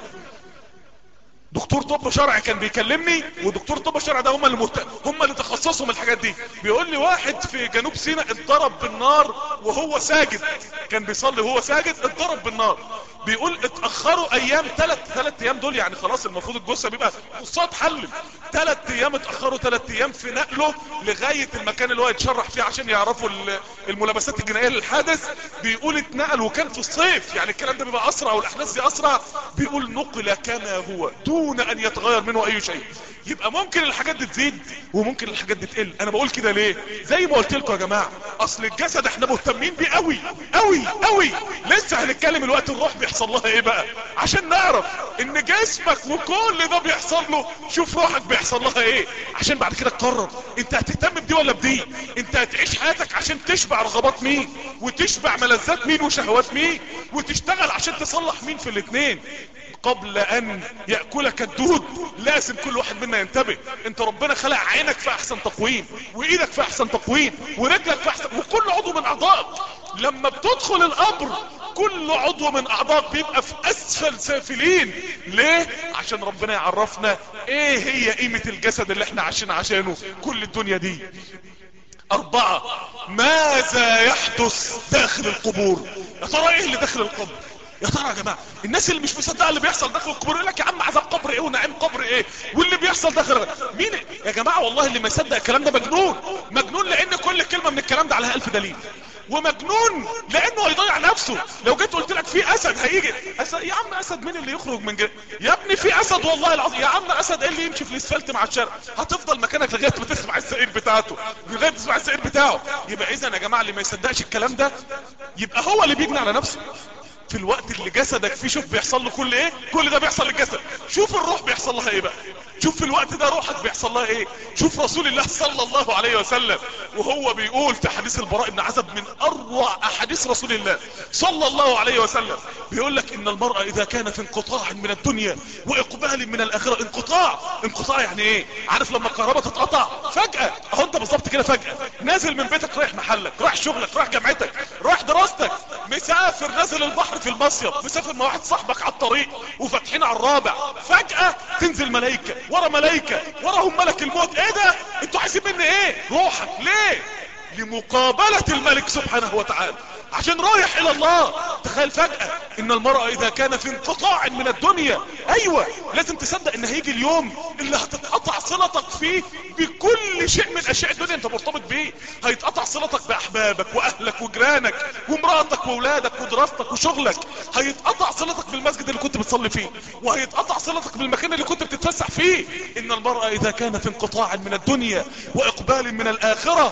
دكتور طب شرعي كان بيكلمني، ودكتور طب شرعي ده هم اللي مهت... هم اللي تخصصوا من الحاجات دي. بيقول لي واحد في جنوب سيناء اتضرب بالنار وهو ساجد، كان بيصلي وهو ساجد اتضرب بالنار. بيقول اتأخروا ايام ثلاث ثلاث ايام دول، يعني خلاص المفروض الجثة بيبقى نصها اتحلل، ثلاث ايام اتأخروا ثلاث ايام في نقله لغاية المكان اللي هو يتشرح فيه عشان يعرفوا الملابسات الجنائية للحادث. بيقول اتنقل وكان في الصيف، يعني الكلام ده بيبقى اسرع والاحداث دي اسرع. بيقول نقل كما هو دون ان يتغير منه اي شيء. يبقى ممكن الحاجات دي تزيد وممكن الحاجات دي تقل. انا بقول كده ليه؟ زي ما قلت لكم يا جماعة، اصل الجسد احنا مهتمين بيه قوي قوي قوي، لسه هنتكلم الوقت الروح بيحصل لها ايه بقى عشان نعرف ان جسمك وكل ده بيحصل له، شوف روحك بيحصل لها ايه عشان بعد كده تقرر انت هتهتم بدي ولا بدي. انت هتعيش حياتك عشان تشبع رغبات مين وتشبع ملذات مين وشهوات مين، وتشتغل عشان تصلح مين في الاثنين. قبل ان يأكلك الدود لازم كل واحد منا ينتبه. انت ربنا خلق عينك في احسن تقويم، وايدك في احسن تقويم، ورجلك في احسن، وكل عضو من اعضائك لما بتدخل القبر كل عضو من اعضائك بيبقى في اسفل سافلين. ليه؟ عشان ربنا يعرفنا ايه هي قيمة الجسد اللي احنا عايشين عشانه كل الدنيا دي. اربعة، ماذا يحدث داخل القبور؟ يا ترى ايه اللي داخل القبر؟ يا ترى يا جماعة الناس اللي مش مصدقه اللي بيحصل داخل القبور يقول لك يا عم عذاب قبر ايه ونعيم قبر ايه واللي بيحصل داخل مين يا جماعة؟ والله اللي ما يصدق الكلام ده مجنون. مجنون لان كل كلمة من الكلام ده عليها الف دليل، ومجنون لانه هيضيع نفسه. لو جيت قلت لك في اسد هيجي أسد، يا عم اسد مين اللي يخرج من جري؟ يا ابني في اسد والله العظيم. يا عم اسد ايه اللي يمشي في الاسفلت مع الشارع؟ هتفضل مكانك لغايه ما تسمع السائل بتاعته، لغايه ما تسمع السائل بتاعه. يبقى اذا يا جماعه اللي ما يصدقش الكلام ده يبقى هو اللي بيجني على نفسه. في الوقت اللي جسدك فيه شوف بيحصل له كل ايه، كل ده بيحصل للجسد. شوف الروح بيحصل لها ايه بقى، شوف في الوقت ده روحك بيحصل لها ايه. شوف رسول الله صلى الله عليه وسلم وهو بيقول في حديث البراء بن عازب من اروع احاديث رسول الله صلى الله عليه وسلم، بيقول لك ان المرأة اذا كان في انقطاع من الدنيا واقبال من الاخرة. انقطاع انقطاع يعني ايه؟ عارف لما الكهرباء تتقطع فجأة؟ اهو انت بالظبط كده فجأة نازل من بيتك رايح محلك، رايح شغلك، رايح جامعتك، رايح دراستك، مسافر نازل البحر في المصيف، مسافر مع واحد صاحبك على الطريق وفاتحين على الرابع، فجأة تنزل ملايكة ورا ملايكة وراهم ملك الموت. ايه ده؟ انتوا عايزين مني ايه؟ روحك ليه؟ لمقابلة الملك سبحانه وتعالى. عشان رايح الى الله. تخيل فجأة ان المرأة اذا كان في انقطاع من الدنيا، ايوه لازم تصدق ان هيجي اليوم اللي هتتقطع صلتك فيه بكل شيء من اشياء الدنيا انت مرتبط بيه. هيتقطع صلتك باحبابك واهلك وجيرانك ومراتك واولادك ودراستك وشغلك. هيتقطع صلتك بالمسجد اللي كنت بتصلي فيه، وهيتقطع صلتك بالمكان اللي كنت بتتفسح فيه. ان المرأة اذا كان في انقطاع من الدنيا واقبال من الاخرة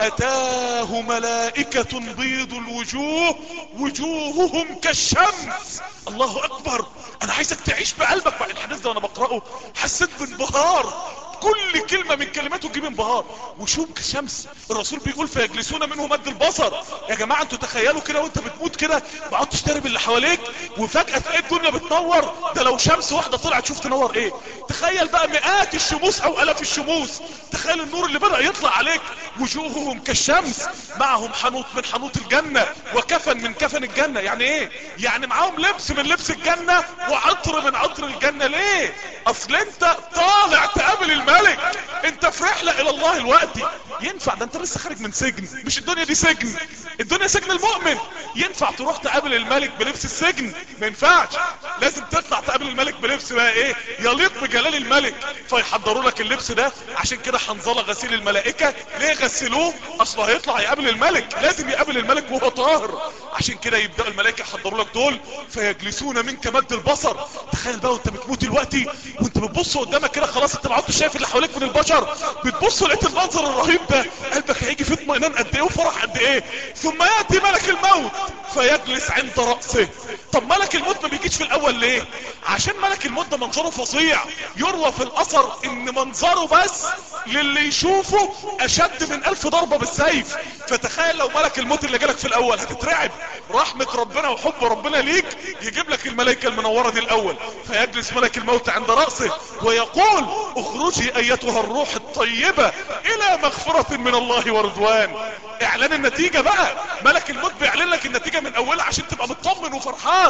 اتاه ملائكة بيض الوجوه وجوههم كالشمس. الله اكبر. انا عايزك تعيش بقلبك مع الحديث ده. وانا بقرأه حسيت بانبهار، كل كلمة من كلماته تجيب انبهار. وشوم كالشمس، الرسول بيقول فيجلسون منه مد البصر. يا جماعة انتوا تخيلوا كده وانت بتموت كده بقعد تشتري باللي حواليك وفجأة تلاقي الدنيا بتنور. ده لو شمس واحدة طلعت شوف تنور ايه. تخيل بقى مئات الشموس او الاف الشموس. تخيل النور اللي بدأ يطلع عليك. وجوههم كالشمس معهم حنوط من حنوط الجنة وكفن من كفن الجنة. يعني ايه؟ يعني معاهم لبس من لبس الجنة وعطر من عطر الجنة. ليه؟ اصل انت طالع تقابل الملك، انت في رحلة الى الله الوقتي. ينفع؟ ده انت لسه خارج من سجن، مش الدنيا دي سجن، الدنيا سجن المؤمن. ينفع تروح تقابل الملك بلبس السجن؟ ما ينفعش. لازم تطلع تقابل الملك بلبس بقى ايه يليق بجلال الملك. فيحضروا لك اللبس ده. عشان كده حنظلة غسيل الملائكة ليه غسلوه؟ اصله هيطلع يقابل الملك، لازم يقابل الملك وهو طاهر. عشان كده يبدأ الملائكة يحضروا لك دول فيجلسون منك مد البصر. تخيل بقى وانت بتموت دلوقتي وانت بتبص قدامك كده خلاص انت ما عدتش شايف اللي حواليك من البشر، بتبص لقيت المنظر الرهيب ده، قلبك هيجي في اطمئنان قد ايه وفرح قد ايه. ثم ياتي ملك الموت فيجلس عند رأسه. طب ملك الموت ما بيجيش في الاول ليه؟ عشان ملك الموت ده منظره فظيع. يروى في الاثر ان منظره بس للي يشوفه اشد من الف ضربة بالسيف. فتخيل لو ملك الموت اللي جالك في الاول هتترعب. رحمة ربنا وحب ربنا ليك يجيب لك الملائكة المنورة دي الاول. فيجلس ملك الموت عند رأسه ويقول اخرجي ايتها الروح الطيبة الى مغفرة من الله ورضوان. اعلان النتيجة بقى. ملك الموت بيعلن لك النتيجة من اولها عشان تبقى مطمن وفرحان.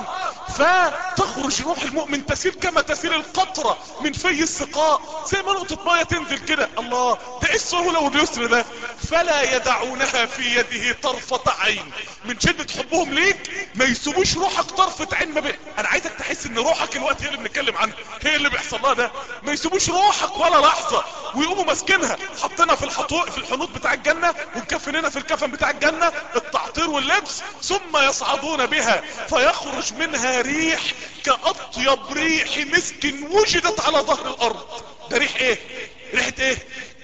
فتخرج روح المؤمن تسير كما تسير القطرة من في السقاء، زي ما نقطة مية تنزل كده. الله، ده ايه السهولة واليسر ده. فلا يدعونها في يده طرفة عين. من شدة حبهم ليك ما يسيبوش روحك طرفة عين. ما بي... انا عايزك تحس ان روحك الوقت هي اللي بنتكلم عنها، هي اللي بيحصل لها ده. ما يسيبوش روحك ولا لحظة ويقوموا ماسكينها حاطينها في الحطوق في الحنوط بتاع الجنة ومكفنينها في الكفن بتاع الجنة التعطير واللبس. ثم يصعدون بها فيخرج منها ريح كأطيب ريح مسك وجدت على ظهر الارض. ده ريح ايه؟ ريحة ايه؟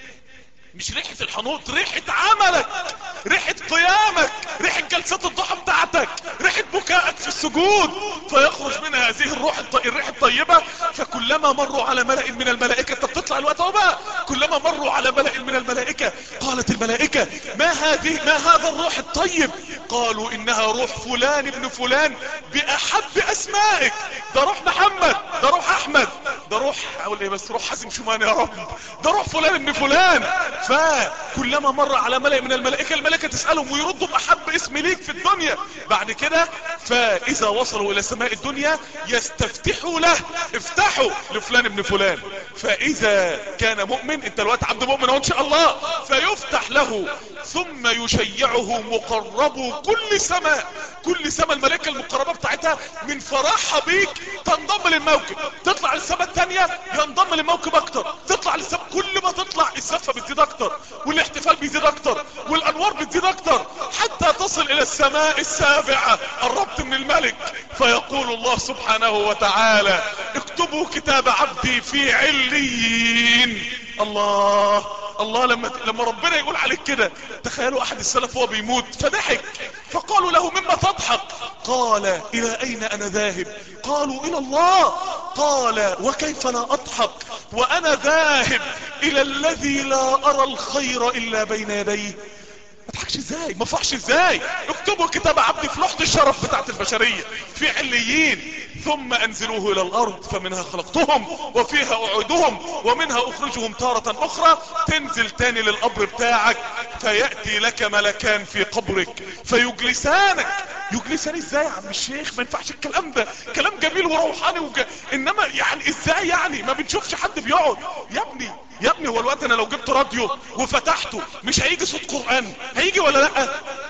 مش ريحة الحنوط، ريحة عملك، ريحة قيامك، ريحة جلسات الضحى بتاعتك، ريحة بكائك في السجود. فيخرج منها هذه الروح الط... الريح الطيبة. فكلما مروا على ملأ من الملائكة، طب تطلع الوقت اهو بقى، كلما مروا على ملأ من الملائكة قالت الملائكة ما هذه ما هذا الروح الطيب؟ قالوا انها روح فلان ابن فلان باحب اسمائك. ده روح محمد، ده روح احمد، ده روح اقول ايه بس روح حازم شومان يا رب، ده روح فلان ابن فلان. فكلما مر على ملأ من الملائكة الملائكة تسألهم ويردوا بأحب اسم ليك في الدنيا. بعد كده فإذا وصلوا إلى سماء الدنيا يستفتحوا له، افتحوا لفلان ابن فلان. فإذا كان مؤمن، انت الوقت عبد مؤمن اهو ان شاء الله، فيفتح له ثم يشيعه مقربو كل سماء. كل سماء الملائكة المقربة بتاعتها من فرحها بيك تنضم للموكب. تطلع للسماء الثانية ينضم للموكب اكتر. تطلع للسماء، كل ما تطلع السفة بتزيد اكتر والاحتفال بيزيد اكتر والانوار بتزيد اكتر حتى تصل الى السماء السابعة. قربت من الملك فيقول الله سبحانه وتعالى اكتبوا كتاب عبدي في عليين. الله الله. لما لما ربنا يقول عليك كده، تخيلوا احد السلف وهو بيموت فضحك فقالوا له مما تضحك؟ قال الى اين انا ذاهب؟ قالوا الى الله. قال وكيف لا اضحك وانا ذاهب الى الذي لا ارى الخير الا بين يديه؟ ما تضحكش ازاي؟ ما فرحش ازاي؟ اكتبوا كتاب عبدي في لوحة الشرف بتاعت البشرية في عليين. ثم انزلوه الى الارض فمنها خلقتهم وفيها اعيدهم ومنها اخرجهم تارة اخرى. تنزل تاني للقبر بتاعك فيأتي لك ملكان في قبرك فيجلسانك. يجلسان ازاي يا عم الشيخ؟ ما ينفعش الكلام ده، كلام جميل وروحاني وج... انما يعني ازاي يعني؟ ما بنشوفش حد بيقعد. يا ابني يا ابني هو الوقت انا لو جبت راديو وفتحته مش هيجي صوت قرآن؟ هيجي ولا لا؟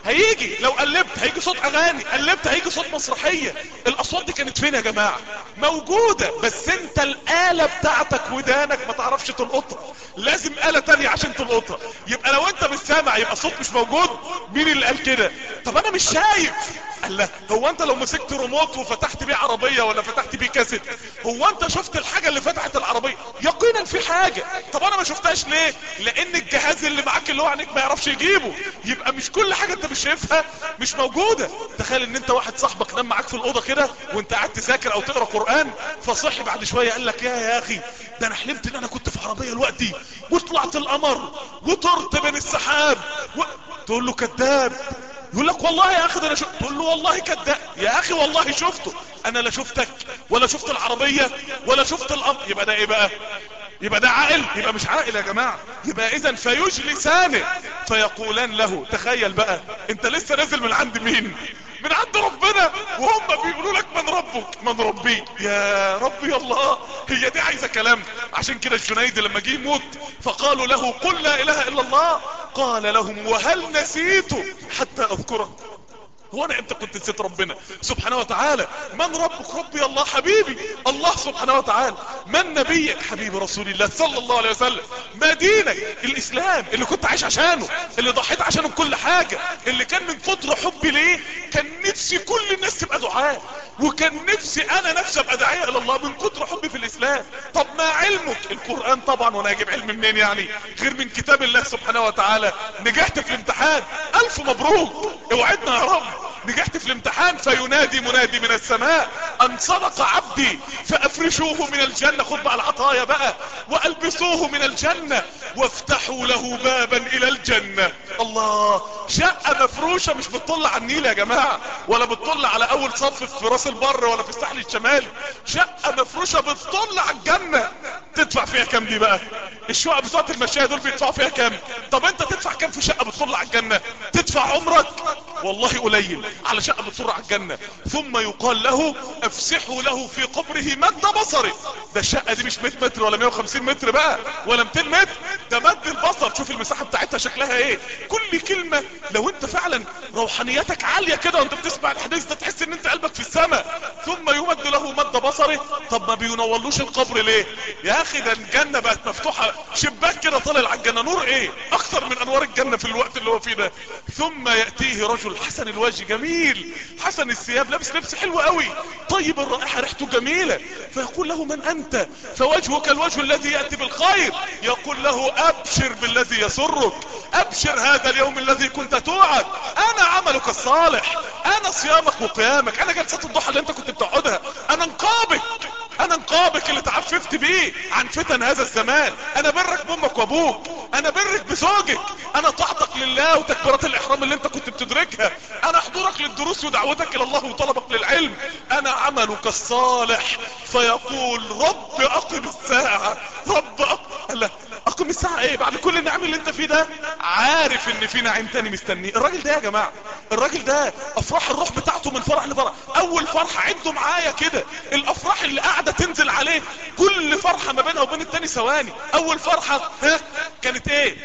هيجي لو قلبت هيجي صوت اغاني، قلبت هيجي صوت مسرحية. الاصوات دي كانت فين يا جماعة؟ موجودة، بس انت الآلة بتاعتك ودانك ما تعرفش تلقطها، لازم آلة تانية عشان تلقطها. يبقى لو انت مش سامع يبقى الصوت مش موجود. مين اللي قال كده؟ طب انا مش شايف. قال لا، هو انت لو مسكت ريموت وفتحت بيه عربية ولا فتحت بيه كاسيت، هو انت شفت الحاجة اللي فتحت العربية؟ يقينا في حاجة. طب انا ما شفتهاش ليه؟ لان الجهاز اللي معاك اللي هو عينيك ما يعرفش يجيبه. يبقى مش كل حاجة انت مش شايفها مش موجودة. تخيل ان انت واحد صاحبك نام معاك في الاوضة كده وانت قاعد تذاكر او تقرا قرآن، فصحي بعد شوية قال لك يا يا اخي ده انا حلمت ان انا كنت في عربية دلوقتي وطلعت القمر وطرت بين السحاب و... تقول له كذاب. يقول لك والله يا اخي ده انا شفت. تقول له والله كذاب يا اخي والله شفته. انا لا شفتك ولا شفت العربية ولا شفت القمر. يبقى ده ايه بقى؟ يبقى ده عاقل؟ يبقى مش عاقل يا جماعة. يبقى اذا فيجلسانه فيقولان له. تخيل بقى انت لسه نازل من عند مين؟ من عند ربنا، وهم بيقولوا لك من ربك؟ من ربي يا ربي الله. هي دي عايزة كلام. عشان كده الجنيد لما جه يموت فقالوا له قل لا اله الا الله، قال لهم وهل نسيت حتى اذكره. هو انا امتى كنت نسيت ربنا سبحانه وتعالى؟ من ربك؟ ربي الله حبيبي الله سبحانه وتعالى. من نبيك؟ حبيب رسول الله صلى الله عليه وسلم. ما دينك؟ الاسلام اللي كنت عايش عشانه، اللي ضحيت عشانه بكل حاجة، اللي كان من كتر حبي ليه كان نفسي كل الناس تبقى دعاء، وكان نفسي انا نفسي ابقى داعية الى الله من كتر حبي في الاسلام. طب ما علمك؟ القرآن طبعا. وانا اجيب علم منين يعني غير من كتاب الله سبحانه وتعالى؟ نجحت في الامتحان الف مبروك، اوعدنا يا رب. نجحت في الامتحان فينادي منادي من السماء ان صدق عبدي فافرشوه من الجنة. خد بقى العطايا بقى. والبسوه من الجنة وافتحوا له بابا الى الجنة. الله، شقة مفروشة مش بتطل على النيل يا جماعة، ولا بتطل على اول صف في راس البر ولا في الساحل الشمالي. شقة مفروشة بتطل على الجنة. تدفع فيها كام دي بقى؟ الشقق بتوع المشاية دول بيدفعوا فيها كام؟ طب انت تدفع كام في شقة بتطل على الجنة؟ تدفع عمرك والله قليل على شقة بتطل على الجنة. ثم يقال له افسحوا له في قبره مد بصره. ده الشقة دي مش مية متر ولا مية وخمسين متر بقى ولا ميتين متر، ده مد البصر. شوف المساحة بتاعتها شكلها ايه. كل كلمة لو انت فعلا روحانيتك عالية كده وانت بتسمع الحديث ده تحس ان انت قلبك في السماء. ثم يمد له مد بصره. طب ما بينولوش القبر ليه يا اخي؟ ده الجنة بقت مفتوحة، شباك كده طالع على الجنة، نور ايه اكثر من انوار الجنة في الوقت اللي هو فيه ده. ثم يأتيه رجل حسن الوجه جميل حسن الثياب، لابس لبس حلو قوي، طيب الرائحة ريحته جميلة. فيقول له من انت؟ فوجهك الوجه الذي يأتي بالخير. يقول له ابشر بالذي يسرك، ابشر هذا اليوم الذي كنت توعد. انا عملك الصالح، انا صيامك وقيامك، انا جلسات الضحى اللي انت كنت بتقعدها، انا نقابك انا نقابك اللي تعففت بيه عن فتن هذا الزمان، انا برك بامك وابوك، انا برك بزوجك، انا طاعتك لله وتكبيرات الاحرام اللي انت كنت بتدركها، انا حضورك للدروس ودعوتك الى الله وطلبك للعلم، انا عملك الصالح. فيقول رب اقم الساعة، رب اقم اقم الساعة ايه بعد كل النعم اللي انت فيه ده؟ عارف ان في نعيم تاني مستنيه. الراجل ده يا جماعة، الراجل ده افراح الروح بتاعته من فرح لفرح. اول فرحة عدوا معايا كده الافراح اللي قاعدة تنزل عليه، كل فرحة ما بينها وبين التاني ثواني. اول فرحة ها كانت ايه؟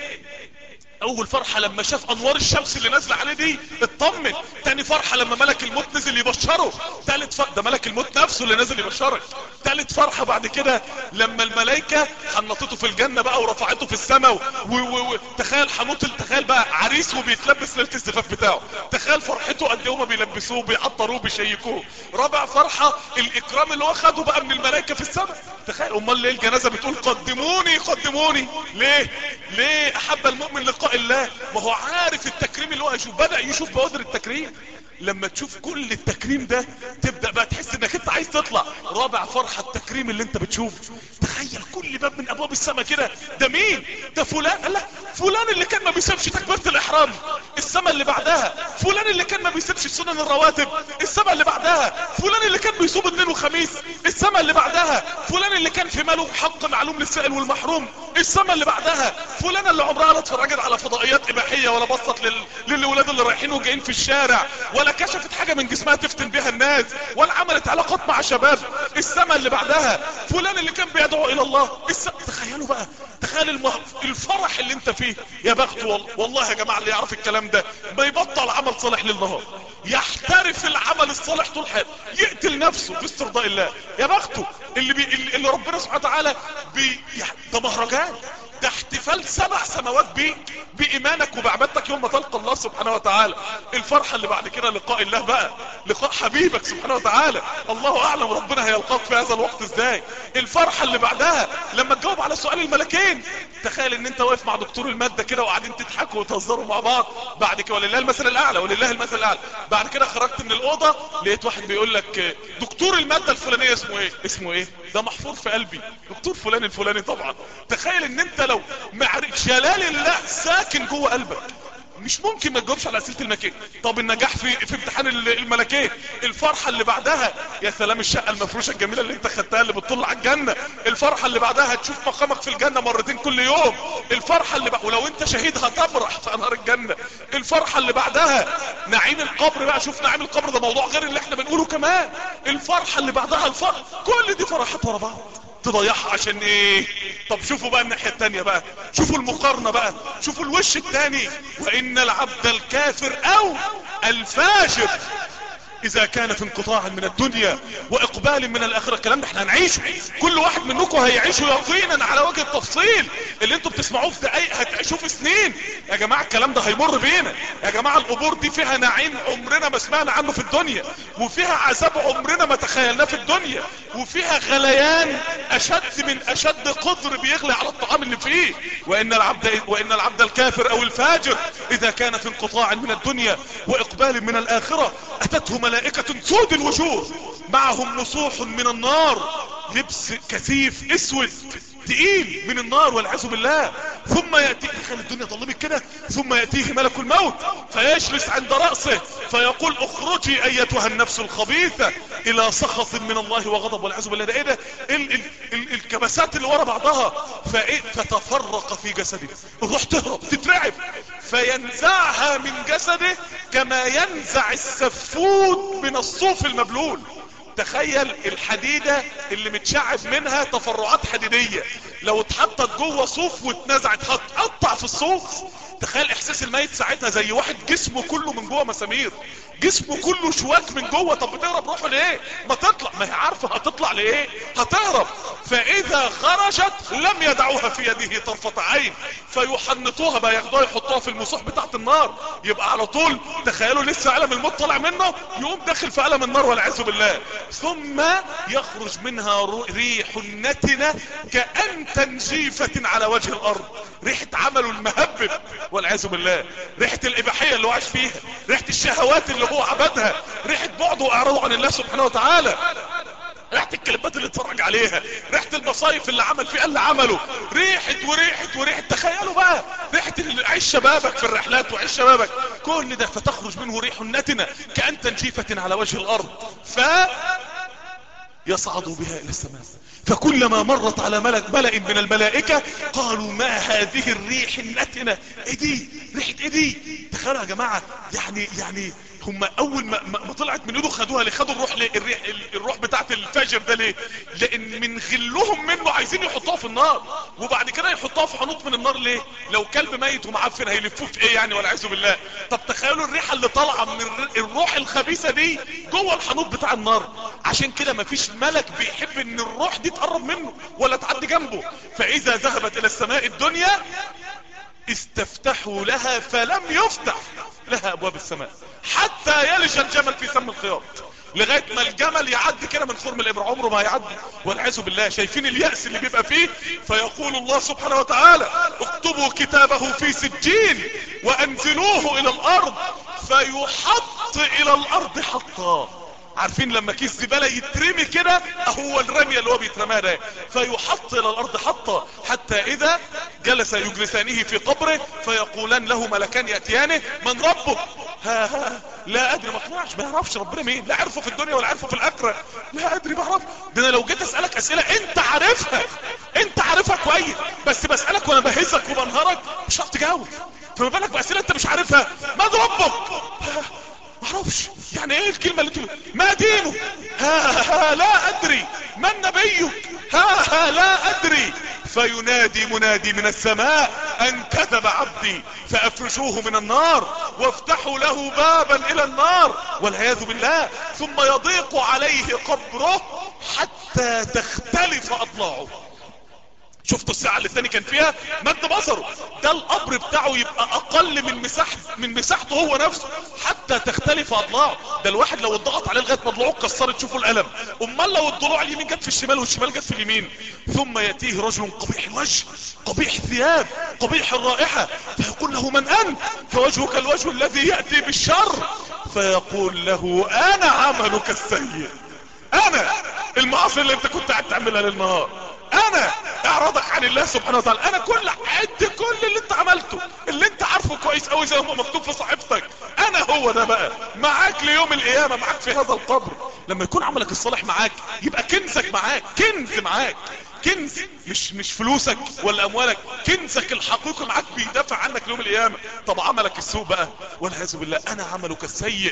اول فرحة لما شاف انوار الشمس اللي نازلة عليه دي اطمن. تاني فرحة لما ملك الموت نزل يبشره. تالت فرحة ده ملك الموت نفسه اللي نزل يبشرك. تالت فرحة بعد كده لما الملائكة حنطته في الجنة بقى ورفعته في السماء. وتخيل حنوط، تخيل بقى عريس وبيتلبس ليلة الزفاف بتاعه، تخيل فرحته قد ايه هما بيلبسوه بيعطروه بيشيكوه. رابع فرحة الاكرام اللي هو خده بقى من الملائكة في السماء. تخيل امال ليه الجنازة بتقول قدموني قدموني؟ ليه ليه احب المؤمن لقاء الله؟ ما هو عارف التكريم اللي هو هيشوف، بدأ يشوف بوادر التكريم. لما تشوف كل التكريم ده تبدأ بقى تحس انك انت عايز تطلع. رابع فرحة التكريم اللي انت بتشوف. تخيل كل باب من ابواب السماء كده، ده مين؟ ده فلان. قال لك فلان اللي كان ما بيسيبش تكبيرة الاحرام. السماء اللي بعدها فلان اللي كان ما بيسيبش السنن الرواتب. السماء اللي بعدها فلان اللي كان بيصوم اثنين وخميس. السماء اللي بعدها فلان اللي كان في ماله حق معلوم للسائل والمحروم. السما اللي بعدها فلانة اللي عمرها لا اتفرجت على فضائيات اباحية ولا بصت لل... للولاد اللي رايحين وجايين في الشارع، ولا كشفت حاجة من جسمها تفتن بيها الناس، ولا عملت علاقات مع شباب. السما اللي بعدها فلان اللي كان بيدعو الى الله. السما... تخيلوا بقى، تخيل الم... الفرح اللي انت فيه. يا بخت والله, والله يا جماعة اللي يعرف الكلام ده ما يبطل عمل صالح للنهار، يحترف العمل الصالح طول حياته، يقتل نفسه في استرضاء الله. يا بخته اللي, بي... اللي ربنا سبحانه وتعالى بي... ده مهرجان، ده احتفال سبع سماوات بيك بإيمانك وبعبادتك يوم ما تلقى الله سبحانه وتعالى. الفرحة اللي بعد كده لقاء الله بقى، لقاء حبيبك سبحانه وتعالى. الله اعلم ربنا هيلقاك في هذا الوقت ازاي. الفرحة اللي بعدها لما تجاوب على سؤال الملكين. تخيل ان انت واقف مع دكتور المادة كده وقاعدين تضحكوا وتهزروا مع بعض، بعد كده ولله المثل الاعلى، ولله المثل الاعلى، بعد كده خرجت من الاوضة لقيت واحد بيقول لك دكتور المادة الفلانية اسمه ايه؟ اسمه ايه؟ ده محفور في قلبي، دكتور فلان الفلاني طبعا. تخيل ان انت لو معرف جلال الله ساكن جوه قلبك، مش ممكن ما تجاوبش على اسئله الملكين. طب النجاح في في امتحان الملكين. الفرحه اللي بعدها يا سلام الشقه المفروشه الجميله اللي انت خدتها اللي بتطل على الجنه. الفرحه اللي بعدها هتشوف مقامك في الجنه مرتين كل يوم. الفرحه اللي بعدها ولو انت شهيد هتبرح في انهار الجنه. الفرحه اللي بعدها نعيم القبر بقى. شوف نعيم القبر ده موضوع غير اللي احنا بنقوله كمان. الفرحه اللي بعدها الفرح. كل دي فرحات ورا بعض تضيعها عشان ايه؟ طب شوفوا بقى الناحية التانية بقى، شوفوا المقارنة بقى، شوفوا الوش التاني. وان العبد الكافر او الفاجر اذا كان في انقطاع من الدنيا واقبال من الاخرة. الكلام ده احنا هنعيشه، كل واحد منكم هيعيشه يقينا على وجه التفصيل. اللي انتوا بتسمعوه في دقايق هتعيشوه في سنين. يا جماعة الكلام ده هيمر بينا. يا جماعة القبور دي فيها نعيم عمرنا ما سمعنا عنه في الدنيا، وفيها عذاب عمرنا ما تخيلناه في الدنيا، وفيها غليان اشد من اشد قدر بيغلي على الطعام اللي فيه. وان العبد وان العبد الكافر او الفاجر اذا كان في انقطاع من الدنيا واقبال من الاخرة اتته ملائكة سود الوجوه معهم نصوح من النار، لبس كثيف اسود تقيل من النار والعياذ بالله. ثم يأتي، تخيل الدنيا ظلمت كده، ثم يأتيه ملك الموت فيجلس عند رأسه فيقول اخرجي ايتها النفس الخبيثة الى سخط من الله وغضب والعياذ بالله. ده ايه ده؟ ال ال ال الكبسات اللي ورا بعضها. فايه؟ فتفرق في جسده، الروح تهرب تترعب، فينزعها من جسده كما ينزع السفود من الصوف المبلول. تخيل الحديدة اللي متشعب منها تفرعات حديدية لو اتحطت جوه صوف واتنزعت هتقطع في الصوف. تخيل احساس الميت ساعتها زي واحد جسمه كله من جوه مسامير، جسمه كله شواك من جوه. طب بتهرب روحه ليه؟ ما تطلع، ما هي عارفة هتطلع ليه، هتهرب. فاذا خرجت لم يدعوها في يده طرفة عين فيحنطوها بقى، ياخدوها يحطوها في المصاح بتاعت النار. يبقى على طول تخيلوا لسه ألم الموت طالع منه يقوم داخل في ألم النار والعياذ بالله. ثم يخرج منها ريح نتنة كأنتن جيفة على وجه الارض، ريحة عمله المهبب والعياذ بالله، ريحة الاباحية اللي هو عاش فيها، ريحة الشهوات اللي هو عبدها، ريحة بعده واعراضه عن الله سبحانه وتعالى، ريحة الكلمات اللي اتفرج عليها، ريحة المصايف اللي عمل فيها اللي عمله، ريحة وريحة وريحة. تخيلوا بقى ريحة عيش شبابك في الرحلات وعيش شبابك كل ده. فتخرج منه ريح نتنة كأنتن جيفة على وجه الارض ف يصعدوا بها الى السماء. فكلما مرت على ملك ملأ من الملائكة قالوا ما هذه الريح النتنة؟ ايه دي؟ ريحة ايه دي؟ تخيلوا يا جماعة، يعني يعني هم اول ما, ما طلعت من ايده خدوها ليه؟ خدوا الروح ليه؟ الريح الروح بتاعت الفجر ده ليه؟ لان من غلهم منه عايزين يحطوها في النار، وبعد كده يحطوها في حنوط من النار. ليه؟ لو كلب ميت ومعفن هيلفوه في ايه يعني والعياذ بالله. طب تخيلوا الريحة اللي طالعة من الروح الخبيثة دي جوه الحنوط بتاع النار. عشان كده مفيش ملك بيحب ان الروح دي تقرب منه ولا تعدي جنبه. فاذا ذهبت الى السماء الدنيا استفتحوا لها فلم يفتح لها ابواب السماء حتى يلج الجمل في سم الخياط، لغاية ما الجمل يعدي كده من خرم الابر عمره ما يعدي والعياذ بالله. شايفين اليأس اللي بيبقى فيه؟ فيقول الله سبحانه وتعالى اكتبوا كتابه في سجين وانزلوه الى الارض فيحط الى الارض حطا. عارفين لما كيس زبالة يترمي كده اهو الرمية اللي هو بيترمها ده، فيحط الى الارض حطا حتى اذا جلس يجلسانه في قبره فيقولان له ملكان يأتيانه من ربه؟ ها ها لا ادري، ما اقنعش، ما يعرفش ربنا مين، لا عرفه في الدنيا ولا عرفه في الاخره. لا ادري ما اعرف. ده انا لو جيت اسالك اسئله انت عارفها، انت عارفها كويس، بس بسالك وانا بهزك وبنهرك مش هتعرف تجاوب، فما بالك باسئله انت مش عارفها. من ربك؟ ما اعرفش. يعني ايه الكلمه اللي انت، ما دينه؟ ها ها لا ادري. من نبيك؟ ها ها لا ادري. فينادي منادي من السماء ان كذب عبدي فافرشوه من النار وافتحوا له بابا الى النار والعياذ بالله، ثم يضيق عليه قبره حتى تختلف اضلاعه. شفتوا الساعة اللي الثاني كان فيها مد بصره، ده القبر بتاعه يبقى اقل من مساحة من مساحته هو نفسه حتى تختلف اضلاعه. ده الواحد لو اتضغط عليه لغايه ما ضلوعه اتكسرت شوفوا الالم، امال لو الضلوع اليمين جت في الشمال والشمال جت في اليمين. ثم ياتيه رجل قبيح الوجه قبيح الثياب قبيح الرائحة فيقول له من انت؟ فوجهك الوجه الذي ياتي بالشر. فيقول له انا عملك السيء، انا المعاصي اللي انت كنت قاعد تعملها للنهار، انا اعراضك عن الله سبحانه وتعالى، انا كل عد كل اللي انت عملته اللي انت عارفه كويس قوي زي ما مكتوب في صحيفتك، انا هو ده بقى معاك ليوم القيامة، معاك في هذا القبر. لما يكون عملك الصالح معاك يبقى كنزك معاك، كنز معاك، كنز مش مش فلوسك ولا اموالك، كنزك الحقيقي معاك بيدافع عنك يوم القيامة. طب عملك السوء بقى والعياذ بالله، انا عملك السيء.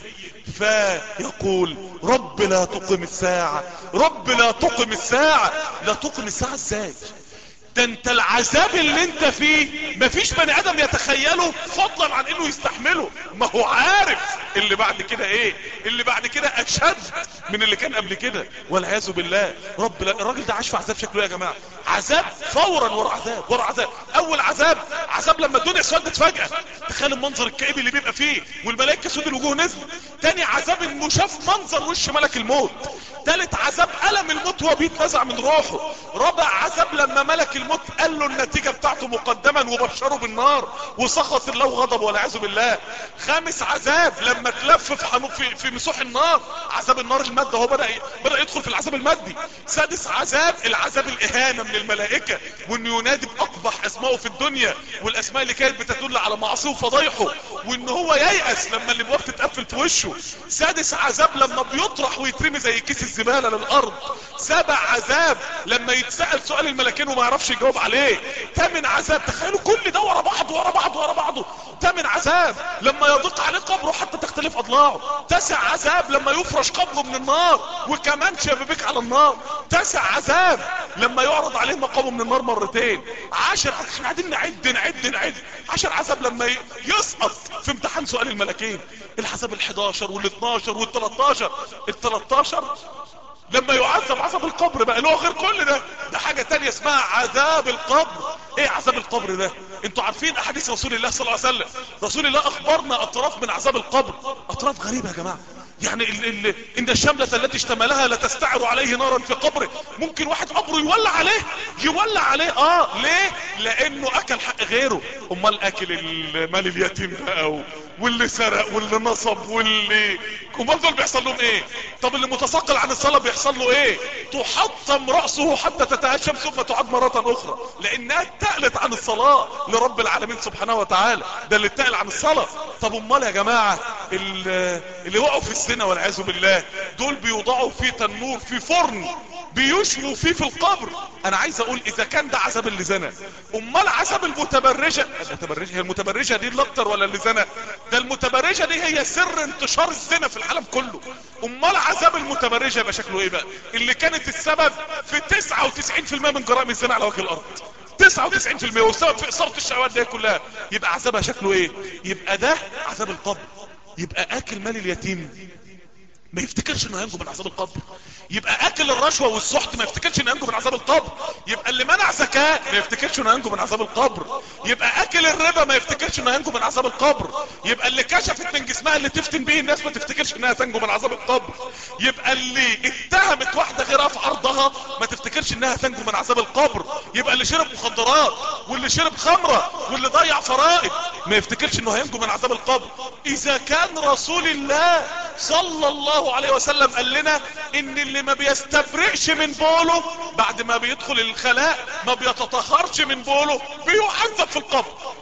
فيقول رب لا تقم الساعة، رب لا تقم الساعة. لا تقم الساعة ازاي؟ ده انت العذاب اللي انت فيه مفيش بني ادم يتخيله فضلا عن انه يستحمله، ما هو عارف اللي بعد كده ايه، اللي بعد كده اشد من اللي كان قبل كده والعياذ بالله. رب لا، الراجل ده عاش في عذاب شكله ايه يا جماعه؟ عذاب فورا ورا عذاب ورا عذاب. اول عذاب عذاب لما الدنيا اسودت فجأة، تخيل المنظر الكئيب اللي بيبقى فيه والملائكه سود الوجوه نزلوا. تاني عذاب انه شاف منظر وش ملك الموت. تالت عذاب الم الموت وهو بيتنزع من روحه. رابع عذاب لما ملك الموت قال له النتيجة بتاعته مقدما وبشره بالنار وسخط الله وغضب والعياذ بالله. خامس عذاب لما تلف في حنو في, في مسوح النار، عذاب النار المادة، هو بدأ بدأ يدخل في العذاب المادي. سادس عذاب العذاب الاهانة من الملائكة، وانه ينادي باقبح اسمائه في الدنيا والاسماء اللي كانت بتدل على معصيه وفضايحه، وان هو ييأس لما الابواب تتقفل في وشه. سادس عذاب لما بيطرح ويترمي زي كيس الزبالة للارض. سابع عذاب لما يتسأل سؤال الملكين وما يعرفش يجاوب عليه. تامن عذاب، تخيلوا كل ده ورا بعض ورا بعض ورا بعضه. تامن عذاب لما يضيق عليه قبره حتى تختلف اضلاعه. تاسع عذاب لما يفرش قبره من النار وكمان شبابيك على النار. تاسع عذاب لما يعرض عليه مقامه من النار مرتين. عشر، احنا قاعدين نعد نعد نعد. عشر عذاب لما يسقط في امتحان سؤال الملكين. العذاب الحداشر والاثناشر والتلاتاشر. التلاتاشر لما يعذب عذاب القبر بقى اللي هو غير كل ده، ده حاجة تانية اسمها عذاب القبر. ايه عذاب القبر ده؟ انتوا عارفين احاديث رسول الله صلى الله عليه وسلم، رسول الله اخبرنا اطراف من عذاب القبر، اطراف غريبة يا جماعة. يعني ال ال ان الشملة التي اشتملها لتستعر عليه نارا في قبره. ممكن واحد قبره يولع عليه، يولع عليه. اه ليه؟ لانه اكل حق غيره. امال اكل المال اليتيم بقى واللي سرق واللي نصب واللي، امال دول بيحصل لهم ايه؟ طب اللي متثقل عن الصلاة بيحصل له ايه؟ تحطم رأسه حتى تتهشم ثم تعاد مرة اخرى، لانها اتقلت عن الصلاة لرب العالمين سبحانه وتعالى. ده اللي اتقل عن الصلاة. طب امال يا جماعة اللي, اللي وقعوا في الزنا والعياذ بالله، دول بيوضعوا في تنور في فرن بيشووا فيه في القبر. انا عايز اقول اذا كان ده عذاب اللي زنا، امال عذاب المتبرجة؟ المتبرجة هي المتبرجة دي الاكتر ولا اللي زنا؟ ده المتبرجة دي هي سر انتشار الزنا في العالم كله. امال عذاب المتبرجة يبقى شكله ايه بقى؟ اللي كانت السبب في تسعة وتسعين في المية من جرائم الزنا على وجه الارض، تسعة وتسعين في المية، والسبب في اثارة الشهوات دي كلها. يبقى عذابها شكله ايه؟ يبقى ده عذاب القبر. يبقى اكل مال اليتيم ما يفتكرش انه هينجو من عذاب القبر. يبقى اكل الرشوة والسحت ما يفتكرش انه هينجو من عذاب القبر. يبقى اللي منع زكاة ما يفتكرش انه هينجو من عذاب القبر. يبقى اكل الربا ما يفتكرش انه هينجو من عذاب القبر. يبقى اللي كشفت من جسمها اللي تفتن به الناس ما تفتكرش انها تنجو من عذاب القبر. يبقى اللي اتهمت واحدة غيرها في عرضها ما تفتكرش انها تنجو من عذاب القبر. يبقى اللي شرب مخدرات واللي شرب خمرة واللي ضيع فرائض ما يفتكرش انه هينجو من عذاب القبر. اذا كان رسول الله صلى الله عليه وسلم قال لنا ان اللي ما بيستبرئش من بوله بعد ما بيدخل الخلاء، ما بيتطهرش من بوله، بيعذب في القبر.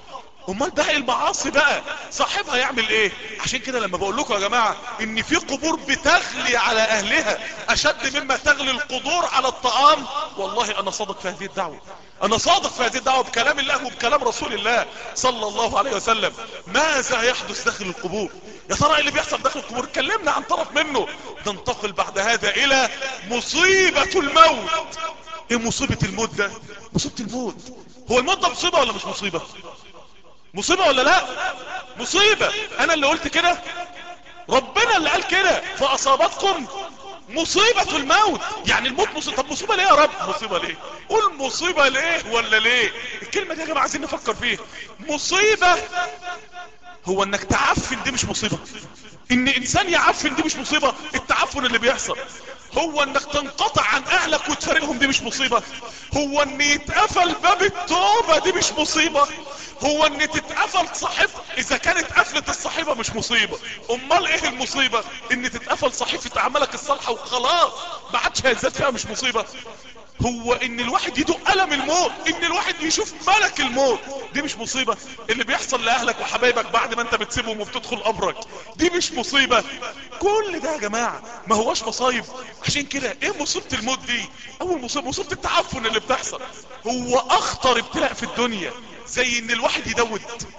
امال باقي المعاصي بقى صاحبها يعمل ايه؟ عشان كده لما بقول لكم يا جماعة ان في قبور بتغلي على اهلها اشد مما تغلي القدور على الطعام، والله انا صادق في هذه الدعوة، انا صادق في هذه الدعوة بكلام الله وبكلام رسول الله صلى الله عليه وسلم. ماذا يحدث داخل القبور؟ يا ترى اللي بيحصل داخل القبور اتكلمنا عن طرف منه. ننتقل بعد هذا الى مصيبة الموت. ايه مصيبة الموت ده؟ مصيبة الموت، هو الموت ده مصيبة ولا مش مصيبة؟ مصيبة ولا لا؟ مصيبة. انا اللي قلت كده؟ ربنا اللي قال كده، فاصابتكم مصيبة الموت. يعني الموت مصيبة. طب مصيبة ليه يا رب؟ مصيبة ليه؟ قول مصيبة ليه ولا ليه؟ الكلمة دي يا جماعة عايزين نفكر فيها. مصيبة هو انك تعفن، دي مش مصيبة. ان انسان يعفن دي مش مصيبة. التعفن اللي بيحصل هو انك تنقطع عن اهلك وتفارقهم، دي مش مصيبة. هو ان يتقفل باب التوبة، دي مش مصيبة. هو ان تتقفل صحيفة، اذا كانت قفلة الصحيفة مش مصيبة، امال ايه المصيبة؟ ان تتقفل صحيفة اعمالك الصالحة وخلاص ما عادش هيزاد فيها، مش مصيبة. هو ان الواحد يدوق الم الموت، ان الواحد يشوف ملك الموت، دي مش مصيبة. اللي بيحصل لاهلك وحبايبك بعد ما انت بتسيبهم وبتدخل قبرك، دي مش مصيبة. كل ده يا جماعة ما هوش مصايب. عشان كده ايه مصيبة الموت دي؟ اول مصيبة مصيبة التعفن اللي بتحصل. هو اخطر ابتلاء في الدنيا زي ان الواحد يدود.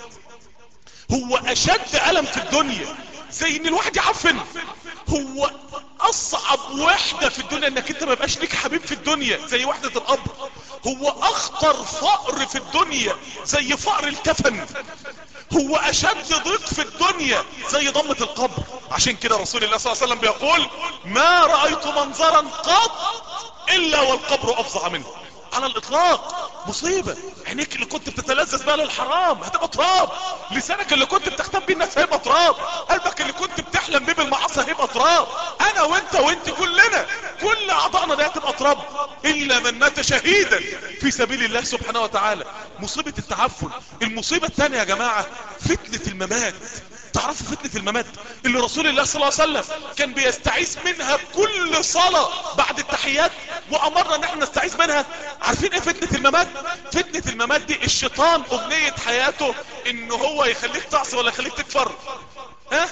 هو اشد الم في الدنيا زي ان الواحد يعفن. هو اصعب وحدة في الدنيا انك انت ما يبقاش ليك حبيب في الدنيا زي وحدة القبر. هو اخطر فقر في الدنيا زي فقر الكفن. هو اشد ضيق في الدنيا زي ضمة القبر. عشان كده رسول الله صلى الله عليه وسلم بيقول ما رأيت منظرا قط الا والقبر افظع منه على الاطلاق. مصيبة. عينيك اللي كنت بتتلذذ بها للحرام هتبقى تراب، لسانك اللي كنت بتختم بيه الناس هيبقى تراب، قلبك اللي كنت بتحلم بيه بالمعاصي هيبقى تراب، انا وانت وانت كلنا كل اعضائنا دي هتبقى تراب الا من مات شهيدا في سبيل الله سبحانه وتعالى. مصيبة التعفن. المصيبة الثانية يا جماعة فتنة الممات. تعرفوا فتنة الممات اللي رسول الله صلى الله عليه وسلم كان بيستعيذ منها كل صلاة بعد التحيات، وامرنا ان احنا نستعيذ منها؟ عارفين ايه فتنة الممات؟ فتنة الممات دي الشيطان اغنية حياته ان هو يخليك تعصي ولا يخليك تكفر. ها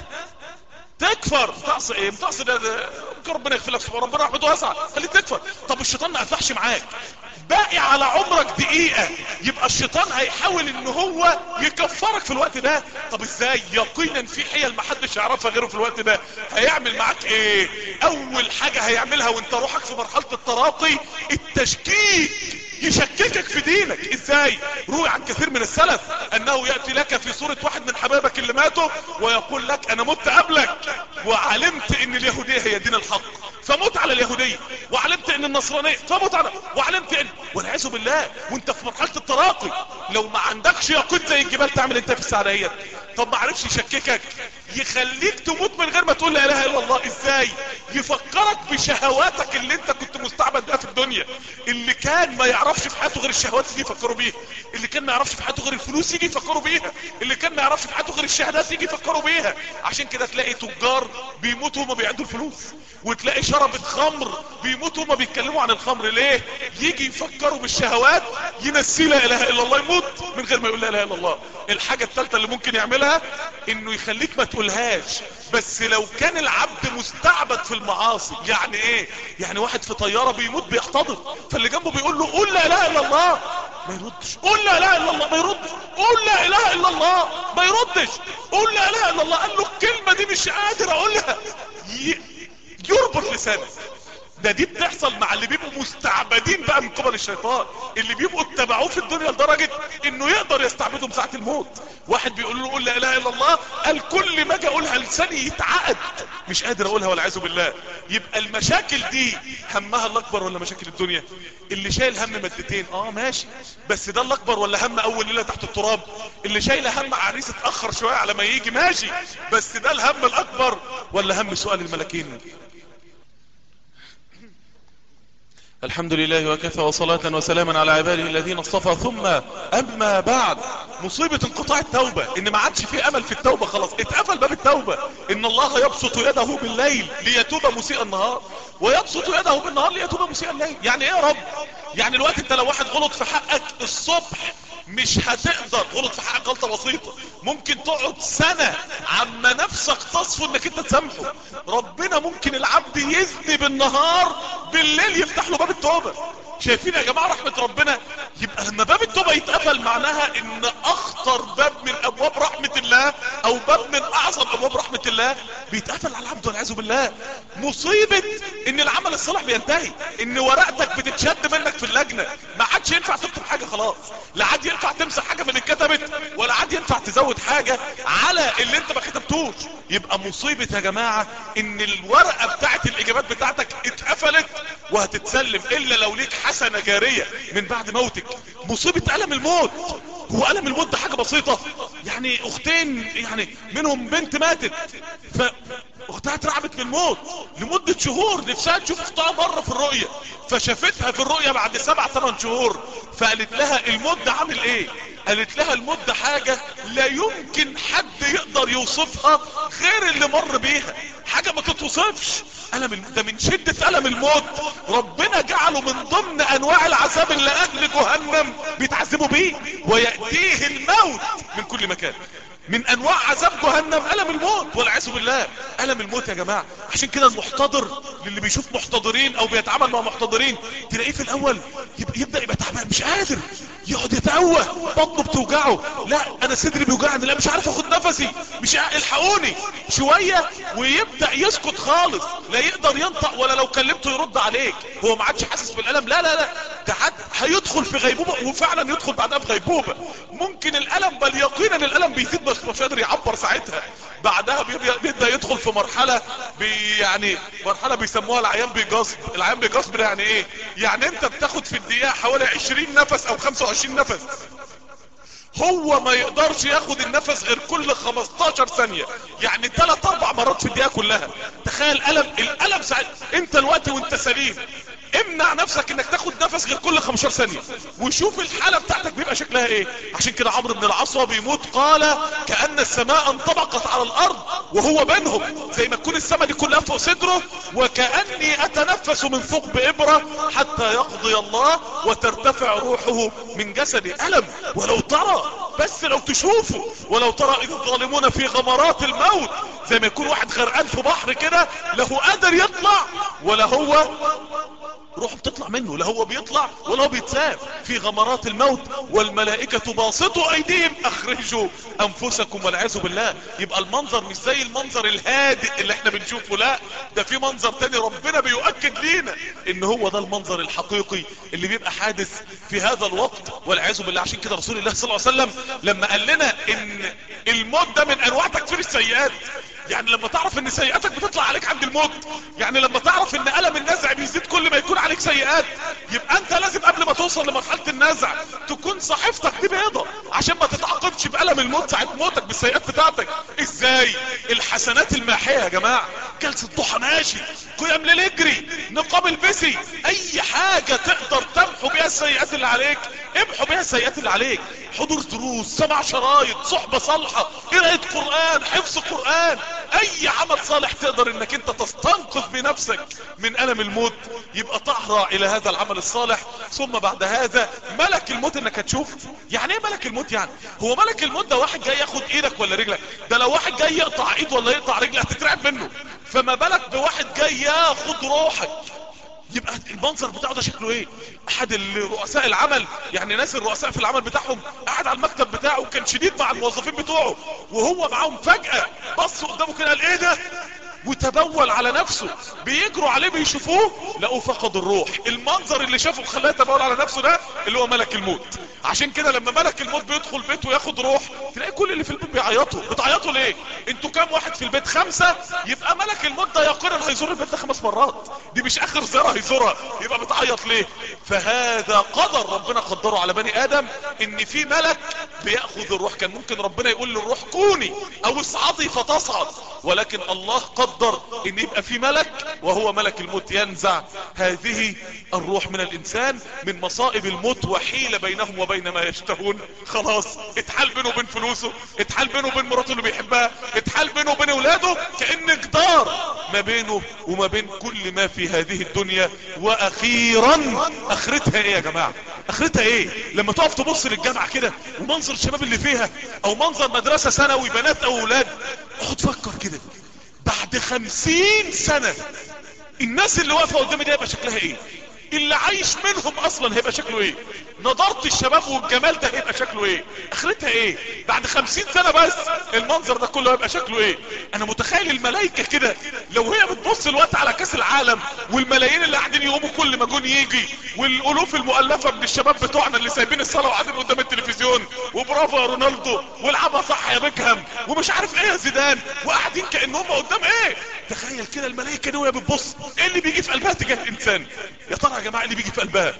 تكفر. تعصي ايه؟ تعصي ده, ده ربنا يغفر لك، ربنا رحمته واسعة، خليك تكفر. طب الشيطان ما قفلش معاك، باقي على عمرك دقيقة، يبقى الشيطان هيحاول ان هو يكفرك في الوقت ده. طب ازاي؟ يقينا في حيل محدش يعرفها غيره في الوقت ده. هيعمل معاك ايه؟ اول حاجة هيعملها وانت روحك في مرحلة التراقي التشكيك، يشككك في دينك. ازاي؟ روي عن كثير من السلف انه يأتي لك في صورة واحد من حبايبك اللي ماتوا ويقول لك انا مت قبلك وعلمت ان اليهودية هي دين الحق فموت على اليهودية، وعلمت ان النصرانية فموت على، وعلمت ان، والعياذ بالله وانت في مرحلة التراقي لو ما عندكش يقين زي الجبال تعمل انت في الساعة ديت. طب ما عرفش يشككك، يخليك تموت من غير ما تقول لا اله الا الله. ازاي؟ يفكرك بشهواتك اللي انت كنت مستعبد بها في الدنيا. اللي كان ما يعرفش في حياته غير الشهوات يجي يفكروا بيها، اللي كان ما يعرفش في حياته غير الفلوس يجي يفكروا بيها، اللي كان ما يعرفش في حياته غير الشهادات يجي يفكروا بيها. عشان كده تلاقي تجار بيموتوا وما بيعدوا الفلوس، وتلاقي شربة خمر بيموتوا وما بيتكلموا عن الخمر. ليه؟ يجي يفكروا بالشهوات ينسي لا اله الا الله، يموت من غير ما يقول لا اله الا الله. الحاجة الثالثة اللي ممكن يعملها انه يخليك ما تقولهاش، بس لو كان العبد مستعبد في المعاصي. يعني ايه؟ يعني واحد في طيارة بيموت بيحتضر، فاللي جنبه بيقول له قول لا اله الا الله ما يردش، قول لا اله الا الله ما يردش، قول لا اله الا الله ما يردش، قول لا اله الا الله. قال له الكلمة دي مش قادر اقولها، ي... يربط لسانه. ده دي بتحصل مع اللي بيبقوا مستعبدين بقى من قبل الشيطان، اللي بيبقوا اتبعوه في الدنيا لدرجة انه يقدر يستعبدهم ساعة الموت. واحد بيقول له قول لا اله الا الله، قال كل ما اجي اقولها لساني يتعقد مش قادر اقولها والعياذ بالله. يبقى المشاكل دي همها الاكبر ولا مشاكل الدنيا؟ اللي شايل هم مادتين اه ماشي، بس ده الاكبر ولا هم اول ليلة تحت التراب؟ اللي شايل هم عريس اتاخر شوية على ما يجي ماشي، بس ده الهم الاكبر ولا هم سؤال الملكين؟ الحمد لله وكفى وصلاة وسلاما على عباده الذين اصطفى. ثم اما بعد، مصيبة انقطاع التوبة، ان ما عادش في امل في التوبة، خلاص اتقفل باب التوبة. ان الله يبسط يده بالليل ليتوب مسيء النهار ويبسط يده بالنهار ليتوب مسيء الليل. يعني ايه يا رب؟ يعني الوقت انت لو واحد غلط في حقك الصبح مش هتقدر غلط في حقك غلطة بسيطة ممكن تقعد سنة عما نفسك تصفو انك انت تسامحه. ربنا ممكن العبد يزني بالنهار بالليل يفتح له باب التوبة. شايفين يا جماعة رحمة ربنا؟ يبقى لما باب التوبة يتقفل معناها ان اخطر باب من ابواب رحمة الله او باب من اعظم ابواب رحمة الله بيتقفل على العبد والعياذ بالله. مصيبة ان العمل الصالح بينتهي، ان ورقتك بتتشد منك في اللجنة، ما عادش ينفع تكتب حاجة خلاص، لا عاد ينفع تمسح حاجة من اللي اتكتبت ولا عاد ينفع تزود حاجة على اللي انت ما كتبتوش. يبقى مصيبة يا جماعة ان الورقة بتاعت الاجابات بتاعتك اتقفلت وهتتسلم الا لو ليك حسنة جارية من بعد موتك. مصيبة ألم الموت. هو ألم الموت ده حاجة بسيطة؟ يعني اختين يعني منهم بنت ماتت فاختها اترعبت من الموت لمدة شهور، نفسها تشوف اختها مرة في الرؤية، فشافتها في الرؤية بعد سبع ثمان شهور فقالت لها الموت ده عامل ايه؟ قالت لها الموت ده حاجة لا يمكن حد يقدر يوصفها غير اللي مر بيها، حاجة ما تتوصفش. ألم ده من شدة ألم الموت ربنا جعله من ضمن أنواع العذاب اللي أهل جهنم بيتعذبوا بيه، ويأتيه الموت من كل مكان. من انواع عذاب جهنم ألم الموت والعياذ بالله. ألم الموت يا جماعة. عشان كده المحتضر للي بيشوف محتضرين او بيتعامل مع محتضرين تلاقيه في الاول يبدأ يبقى تعبان مش قادر، يقعد يتقوى، بطنه بتوجعه، لا انا صدري بيوجعني، لا مش عارف اخد نفسي، مش الحقوني شوية، ويبدأ يسكت خالص، لا يقدر ينطق ولا لو كلمته يرد عليك، هو ما عادش حاسس بالألم. لا لا لا ده حد هيدخل في غيبوبة وفعلا يدخل بعدها في غيبوبة. ممكن الألم بل يقينا الألم بيزيد بس مش قادر يعبر ساعتها، بعدها بيبدأ يدخل في مرحلة بي يعني مرحلة بيسموها العيان بيجاصب. العيان بيجاصب يعني ايه؟ يعني انت بتاخد في الدقيقة حوالي عشرين نفس او خمسة وعشرين نفس، هو ما يقدرش ياخد النفس غير كل خمستاشر ثانية، يعني ثلاث اربع مرات في الدقيقة كلها. تخيل ألم الألم ساعت انت الوقت وانت سليم امنع نفسك انك تاخد نفس غير كل خمستاشر ثانية وشوف الحالة بتاعتك بيبقى شكلها ايه. عشان كده عمرو بن العاص بيموت قال كأن السماء انطبقت على الارض وهو بينهم، زي ما تكون السماء دي كلها فوق صدره، وكأني اتنفس من ثقب ابرة حتى يقضي الله وترتفع روحه من جسدي. ألم ولو ترى، بس لو تشوفوا، ولو ترى اذ الظالمون في غمرات الموت، زي ما يكون واحد غرقان في بحر كده لا هو قادر يطلع ولا هو روحه بتطلع منه، لا هو بيطلع ولا هو بيتساب، في غمرات الموت والملائكة باسطوا ايديهم اخرجوا انفسكم والعياذ بالله. يبقى المنظر مش زي المنظر الهادئ اللي احنا بنشوفه، لا ده في منظر تاني ربنا بيؤكد لينا ان هو ده المنظر الحقيقي اللي بيبقى حادث في هذا الوقت والعياذ بالله. عشان كده رسول الله صلى الله عليه وسلم لما قال لنا ان الموت ده من انواع تكفير السيئات، يعني لما تعرف ان سيئاتك بتطلع عليك عند الموت، يعني لما تعرف ان ألم النزع بيزيد كل ما يكون عليك سيئات، يبقى انت لازم قبل ما توصل لمرحلة النزع تكون صحيفتك دي بيضة عشان ما تتعاقبش بألم الموت ساعة موتك بالسيئات بتاعتك. ازاي؟ الحسنات الماحية يا جماعة، جلسة ضحى ماشي، قيام ليل اجري، نقاب البسي، اي حاجة تقدر تمحو بيها السيئات اللي عليك امحو بيها السيئات اللي عليك. حضور دروس، سمع شرايط، صحبة صالحة، قراءة قرآن، حفظ قرآن، اي عمل صالح تقدر انك انت تستنقذ بنفسك من ألم الموت، يبقى تهرع الى هذا العمل الصالح. ثم بعد هذا ملك الموت انك هتشوف. يعني ايه ملك الموت؟ يعني هو ملك الموت ده واحد جاي ياخد ايدك ولا رجلك؟ ده لو واحد جاي يقطع ايد ولا يقطع رجل هتترعب منه، فما بالك بواحد جاي ياخد روحك. يبقى المنظر بتاعه ده شكله ايه؟ احد الرؤساء العمل، يعني ناس الرؤساء في العمل بتاعهم قاعد على المكتب بتاعه وكان شديد مع الموظفين بتوعه وهو معاهم، فجأة بصوا قدامه كده قال ايه ده؟ وتبول على نفسه، بيجروا عليه بيشوفوه لقوا فقد الروح. المنظر اللي شافه خلاه يتبول على نفسه ده اللي هو ملك الموت. عشان كده لما ملك الموت بيدخل بيته وياخد روح تلاقي كل اللي في البيت بيعيطوا. بتعيطوا ليه؟ انتوا كام واحد في البيت؟ خمسة. يبقى ملك الموت ده يقرر هيزور البيت ده خمس مرات، دي مش اخر زيارة هيزورها، يبقى بتعيط ليه؟ فهذا قدر ربنا قدره على بني ادم ان في ملك بياخذ الروح. كان ممكن ربنا يقول للروح كوني او اصعدي فتصعد، ولكن الله قدر ان يبقى في ملك وهو ملك الموت ينزع هذه الروح من الانسان من مصائب الموت وحيل بينهم وبين ما يشتهون. خلاص اتحال بينه وبين فلوسه، اتحال بينه وبين مراته اللي بيحبها، اتحال بينه وبين اولاده، كأن جدار ما بينه وما بين كل ما في هذه الدنيا. واخيرا اخرتها ايه يا جماعة؟ اخرتها ايه؟ لما تقف تبص للجامعة كده ومنظر الشباب اللي فيها، او منظر مدرسة ثانوي بنات او اولاد، اقعد فكر كده بعد خمسين سنة الناس اللي واقفة قدامي دي هيبقى شكلها ايه؟ اللي عايش منهم اصلا هيبقى شكله ايه؟ نضارة الشباب والجمال ده هيبقى شكله ايه؟ اخرتها ايه؟ بعد خمسين سنة بس المنظر ده كله هيبقى شكله ايه؟ انا متخيل الملايكة كده لو هي بتبص الوقت على كاس العالم والملايين اللي قاعدين يقوموا كل ما جون يجي، والالوف المؤلفة من الشباب بتوعنا اللي سايبين الصلاة وقاعدين قدام التلفزيون، وبرافو يا رونالدو والعبها صح يا بيكهام ومش عارف ايه يا زيدان، وقاعدين كأنهم قدام ايه؟ تخيل كده الملايكة دي وهي بتبص ايه اللي بيجي في قلبها تجاه الانسان؟ يا ترى يا جماعة اللي بيجي في قلبها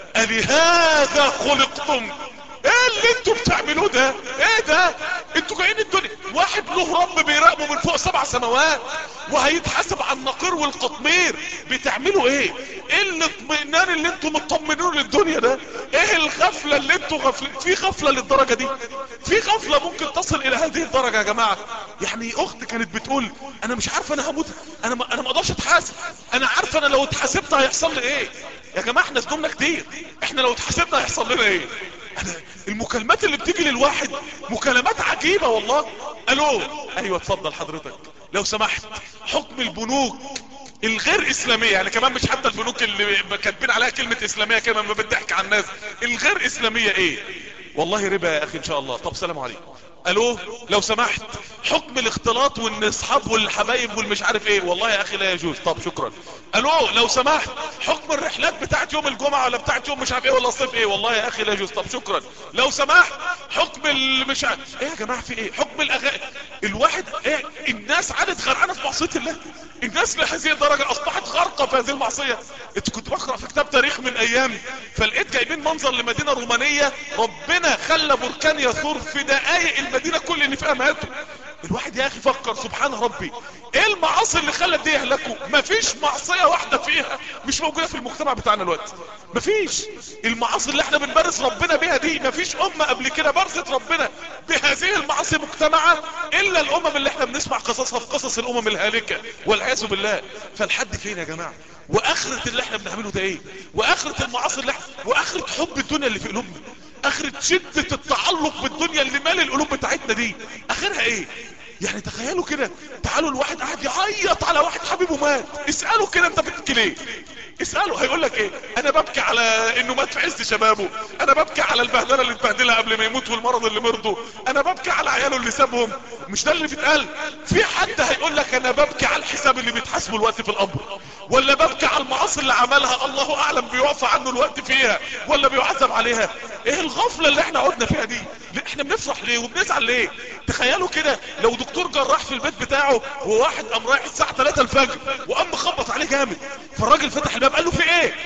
ألهذا خلقتم؟ ايه اللي انتوا بتعملوه ده؟ ايه ده؟ انتوا جايين الدنيا واحد له رب بيراقبه من فوق سبع سماوات وهيتحاسب على النقير والقطمير، بتعملوا ايه؟ ايه الاطمئنان اللي انتوا مطمنين للدنيا ده؟ ايه الغفلة اللي انتوا غفل في غفلة للدرجة دي؟ في غفلة ممكن تصل الى هذه الدرجة يا جماعة؟ يعني اخت كانت بتقول انا مش عارفة انا هموت، انا ما انا ما اقدرش اتحاسب، انا عارفة انا لو اتحاسبت هيحصل لي ايه؟ يا جماعة احنا ذنوبنا كتير، احنا لو اتحاسبنا هيحصل لنا ايه؟ أنا المكالمات اللي بتيجي للواحد مكالمات عجيبة والله. الو، ايوه اتفضل حضرتك لو سمحت، حكم البنوك الغير اسلامية، يعني كمان مش حتى البنوك اللي كاتبين عليها كلمة اسلامية كده ما بتضحك على الناس، الغير اسلامية ايه؟ والله ربا يا اخي ان شاء الله. طب سلام عليكم. الو لو سمحت، حكم الاختلاط وان اصحاب والحبايب والمش عارف ايه، والله يا اخي لا يجوز. طب شكرا. الو لو سمحت، حكم الرحلات بتاعت يوم الجمعة ولا بتاعت يوم مش عارف ايه ولا الصيف ايه، والله يا اخي لا يجوز. طب شكرا. لو سمحت، حكم المش عارف ايه يا جماعة في ايه؟ حكم الاغاني. الواحد ايه؟ الناس عادت غرقانة في معصية الله، الناس لهذه الدرجة اصبحت غارقة في هذه المعصية. انت كنت بقرأ في كتاب تاريخ من ايام، فلقيت جايبين منظر لمدينة رومانية ربنا خلى بركان يثور في دقايق المدينة كل اللي فيها ماتوا. الواحد يا اخي فكر سبحان ربي، ايه المعاصي اللي خلت دي يهلكوا؟ مفيش معصية واحدة فيها مش موجودة في المجتمع بتاعنا الوقت، مفيش. المعاصي اللي احنا بنبارز ربنا بيها دي مفيش امة قبل كده بارزت ربنا بهذه المعاصي مجتمعة الا الامم اللي احنا بنسمع قصصها في قصص الامم الهالكة والعياذ بالله. فالحد فين يا جماعة؟ واخرة اللي احنا بنعمله ده ايه؟ واخرة المعاصي اللي احنا، واخرة حب الدنيا اللي في قلوبنا، اخرة شدة التعلق بالدنيا اللي مال القلوب بتاعتنا دي، اخرها ايه؟ يعني تخيلوا كده، تعالوا الواحد قاعد يعيط على واحد حبيبه مات، اسأله كده انت بتبكي ليه؟ اسأله هيقول لك ايه؟ انا ببكي على انه مات في عز شبابه، انا ببكي على البهدله اللي اتبهدلها قبل ما يموت والمرض اللي مرضه، انا ببكي على عياله اللي سابهم. مش ده اللي بيتقال؟ في حد هيقول لك انا ببكي على الحساب اللي بيتحاسبه الوقت في القبر، ولا ببكي على المعاصي اللي عملها الله اعلم بيوفى عنه الوقت فيها ولا بيعذب عليها؟ ايه الغفله اللي احنا قعدنا فيها دي؟ احنا بنفرح ليه وبنزعل ليه؟ تخيلوا كده لو دكتور جراح في البيت بتاعه وواحد قام رايح الساعه ثلاثة الفجر وقام مخبط عليه جامد، فالراجل فتح الباب قال له في ايه؟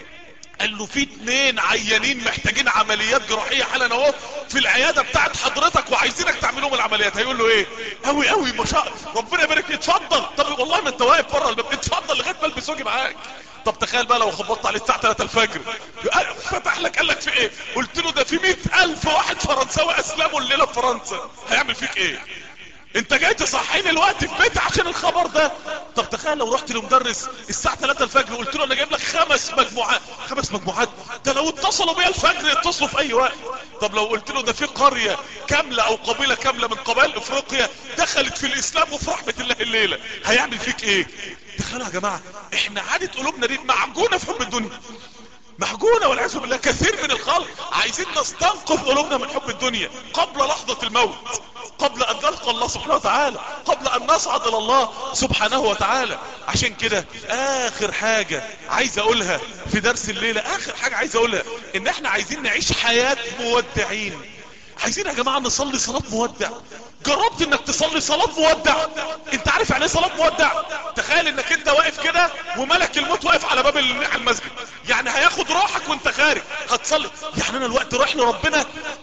قال له في اتنين عيانين محتاجين عمليات جراحية حالا اهو في العيادة بتاعت حضرتك وعايزينك تعمل لهم العمليات. هيقول له ايه؟ قوي قوي ما شاء الله ربنا يبارك، اتفضل. طب والله ما انت واقف بره الباب، اتفضل لغايه ما البس واجي معاك. طب تخيل بقى لو خبطت عليه الساعه ثلاثة الفجر فتح لك قال لك في ايه؟ قلت له ده في مئة الف واحد فرنساوي اسلموا الليله في فرنسا، هيعمل فيك ايه؟ انت جاي تصحيني الوقت في بيتي عشان الخبر ده؟ طب تخيل لو رحت لمدرس الساعة ثلاثة الفجر وقلت له انا جايب لك خمس مجموعات، خمس مجموعات ده لو اتصلوا بيا الفجر يتصلوا في اي وقت. طب لو قلت له ده في قرية كاملة او قبيلة كاملة من قبائل افريقيا دخلت في الاسلام وفي رحمة الله الليلة، هيعمل فيك ايه؟ تخيلوا يا جماعة احنا عادت قلوبنا دي معجونة في حب الدنيا، محجونة والعياذ بالله. كثير من الخلق عايزين نستنقذ قلوبنا من حب الدنيا قبل لحظة الموت، قبل ان نلقى الله سبحانه وتعالى، قبل ان نصعد الى الله سبحانه وتعالى. عشان كده اخر حاجة عايز اقولها في درس الليلة، اخر حاجة عايز اقولها ان احنا عايزين نعيش حياة مودعين. عايزين يا جماعة نصلي صلاة مودع. جربت انك تصلي صلاة مودع؟ انت عارف يعني ايه صلاة مودع؟ تخيل انك انت واقف كده وملك الموت واقف على باب المسجد، يعني هياخد روحك وانت خارج هتصلي. يعني انا الوقت رايح لربنا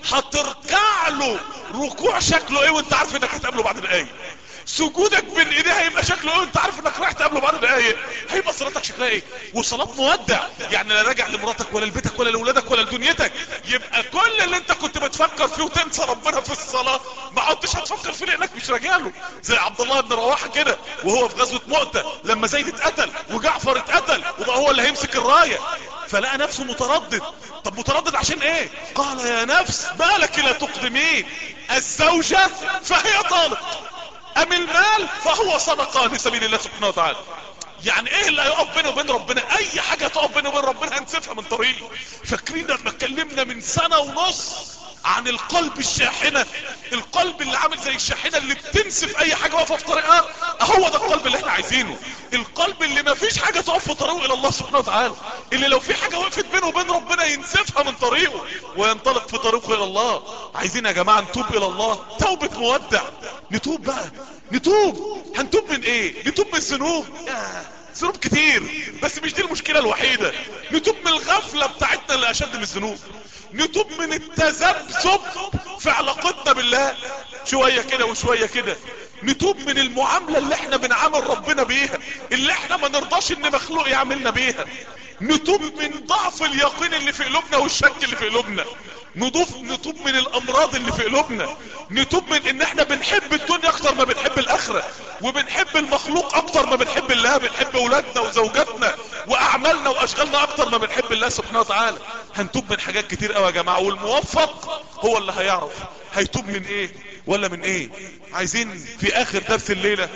هتركع له ركوع شكله ايه وانت عارف انك هتقابله بعد دقايق؟ سجودك بين ايديه هيبقى شكله ايه وانت عارف انك رايح تقابله بعد دقايق؟ هيبقى صلاتك شكلها ايه؟ وصلاة مودع يعني لا راجع لمراتك ولا لبيتك ولا لاولادك ولا لدنيتك، يبقى كل اللي انت كنت بتفكر فيه وتنسى ربنا في الصلاة ما عدتش هتفكر فيه لانك مش راجع له. زي عبد الله بن رواحه كده وهو في غزوة مؤتة لما زيد اتقتل وجعفر اتقتل وبقى هو اللي هيمسك الراية، فلقى نفسه متردد. طب متردد عشان ايه؟ قال يا نفس ما لك لا تقدمين، الزوجة فهي طالق، ام المال فهو صدقة لسبيل الله سبحانه وتعالى. يعني ايه اللي هيقف بينه وبين ربنا؟ اي حاجة تقف بينه وبين ربنا هنسيبها من طريقه. فاكرين لما اتكلمنا من سنة ونص عن القلب الشاحنة، القلب اللي عامل زي الشاحنة اللي بتنسف اي حاجة واقفة في طريقها؟ هو ده القلب اللي احنا عايزينه، القلب اللي ما فيش حاجة تقف في طريقه الى الله سبحانه وتعالى، اللي لو في حاجة وقفت بينه وبين ربنا ينسفها من طريقه وينطلق في طريقه الى الله. عايزين يا جماعة نتوب الى الله توبة مودع. نتوب بقى، نتوب. هنتوب من ايه؟ نتوب من الذنوب. ذنوب كتير، بس مش دي المشكلة الوحيدة. نتوب من الغفلة بتاعتنا اللي اشد من الذنوب. نتوب من التذبذب في علاقتنا بالله، شوية كده وشوية كده. نتوب من المعاملة اللي احنا بنعامل ربنا بيها، اللي احنا ما نرضاش ان مخلوق يعملنا بيها. نتوب من ضعف اليقين اللي في قلوبنا والشك اللي في قلوبنا. نضوف نتوب من الامراض اللي في قلوبنا. نتوب من ان احنا بنحب الدنيا اكتر ما بنحب الاخرة، وبنحب المخلوق اكتر ما بنحب الله. بنحب اولادنا وزوجاتنا واعمالنا واشغالنا اكتر ما بنحب الله سبحانه وتعالى. هنتوب من حاجات كتير قوي يا جماعة، والموفق هو اللي هيعرف هيتوب من ايه ولا من ايه. عايزين في اخر درس الليلة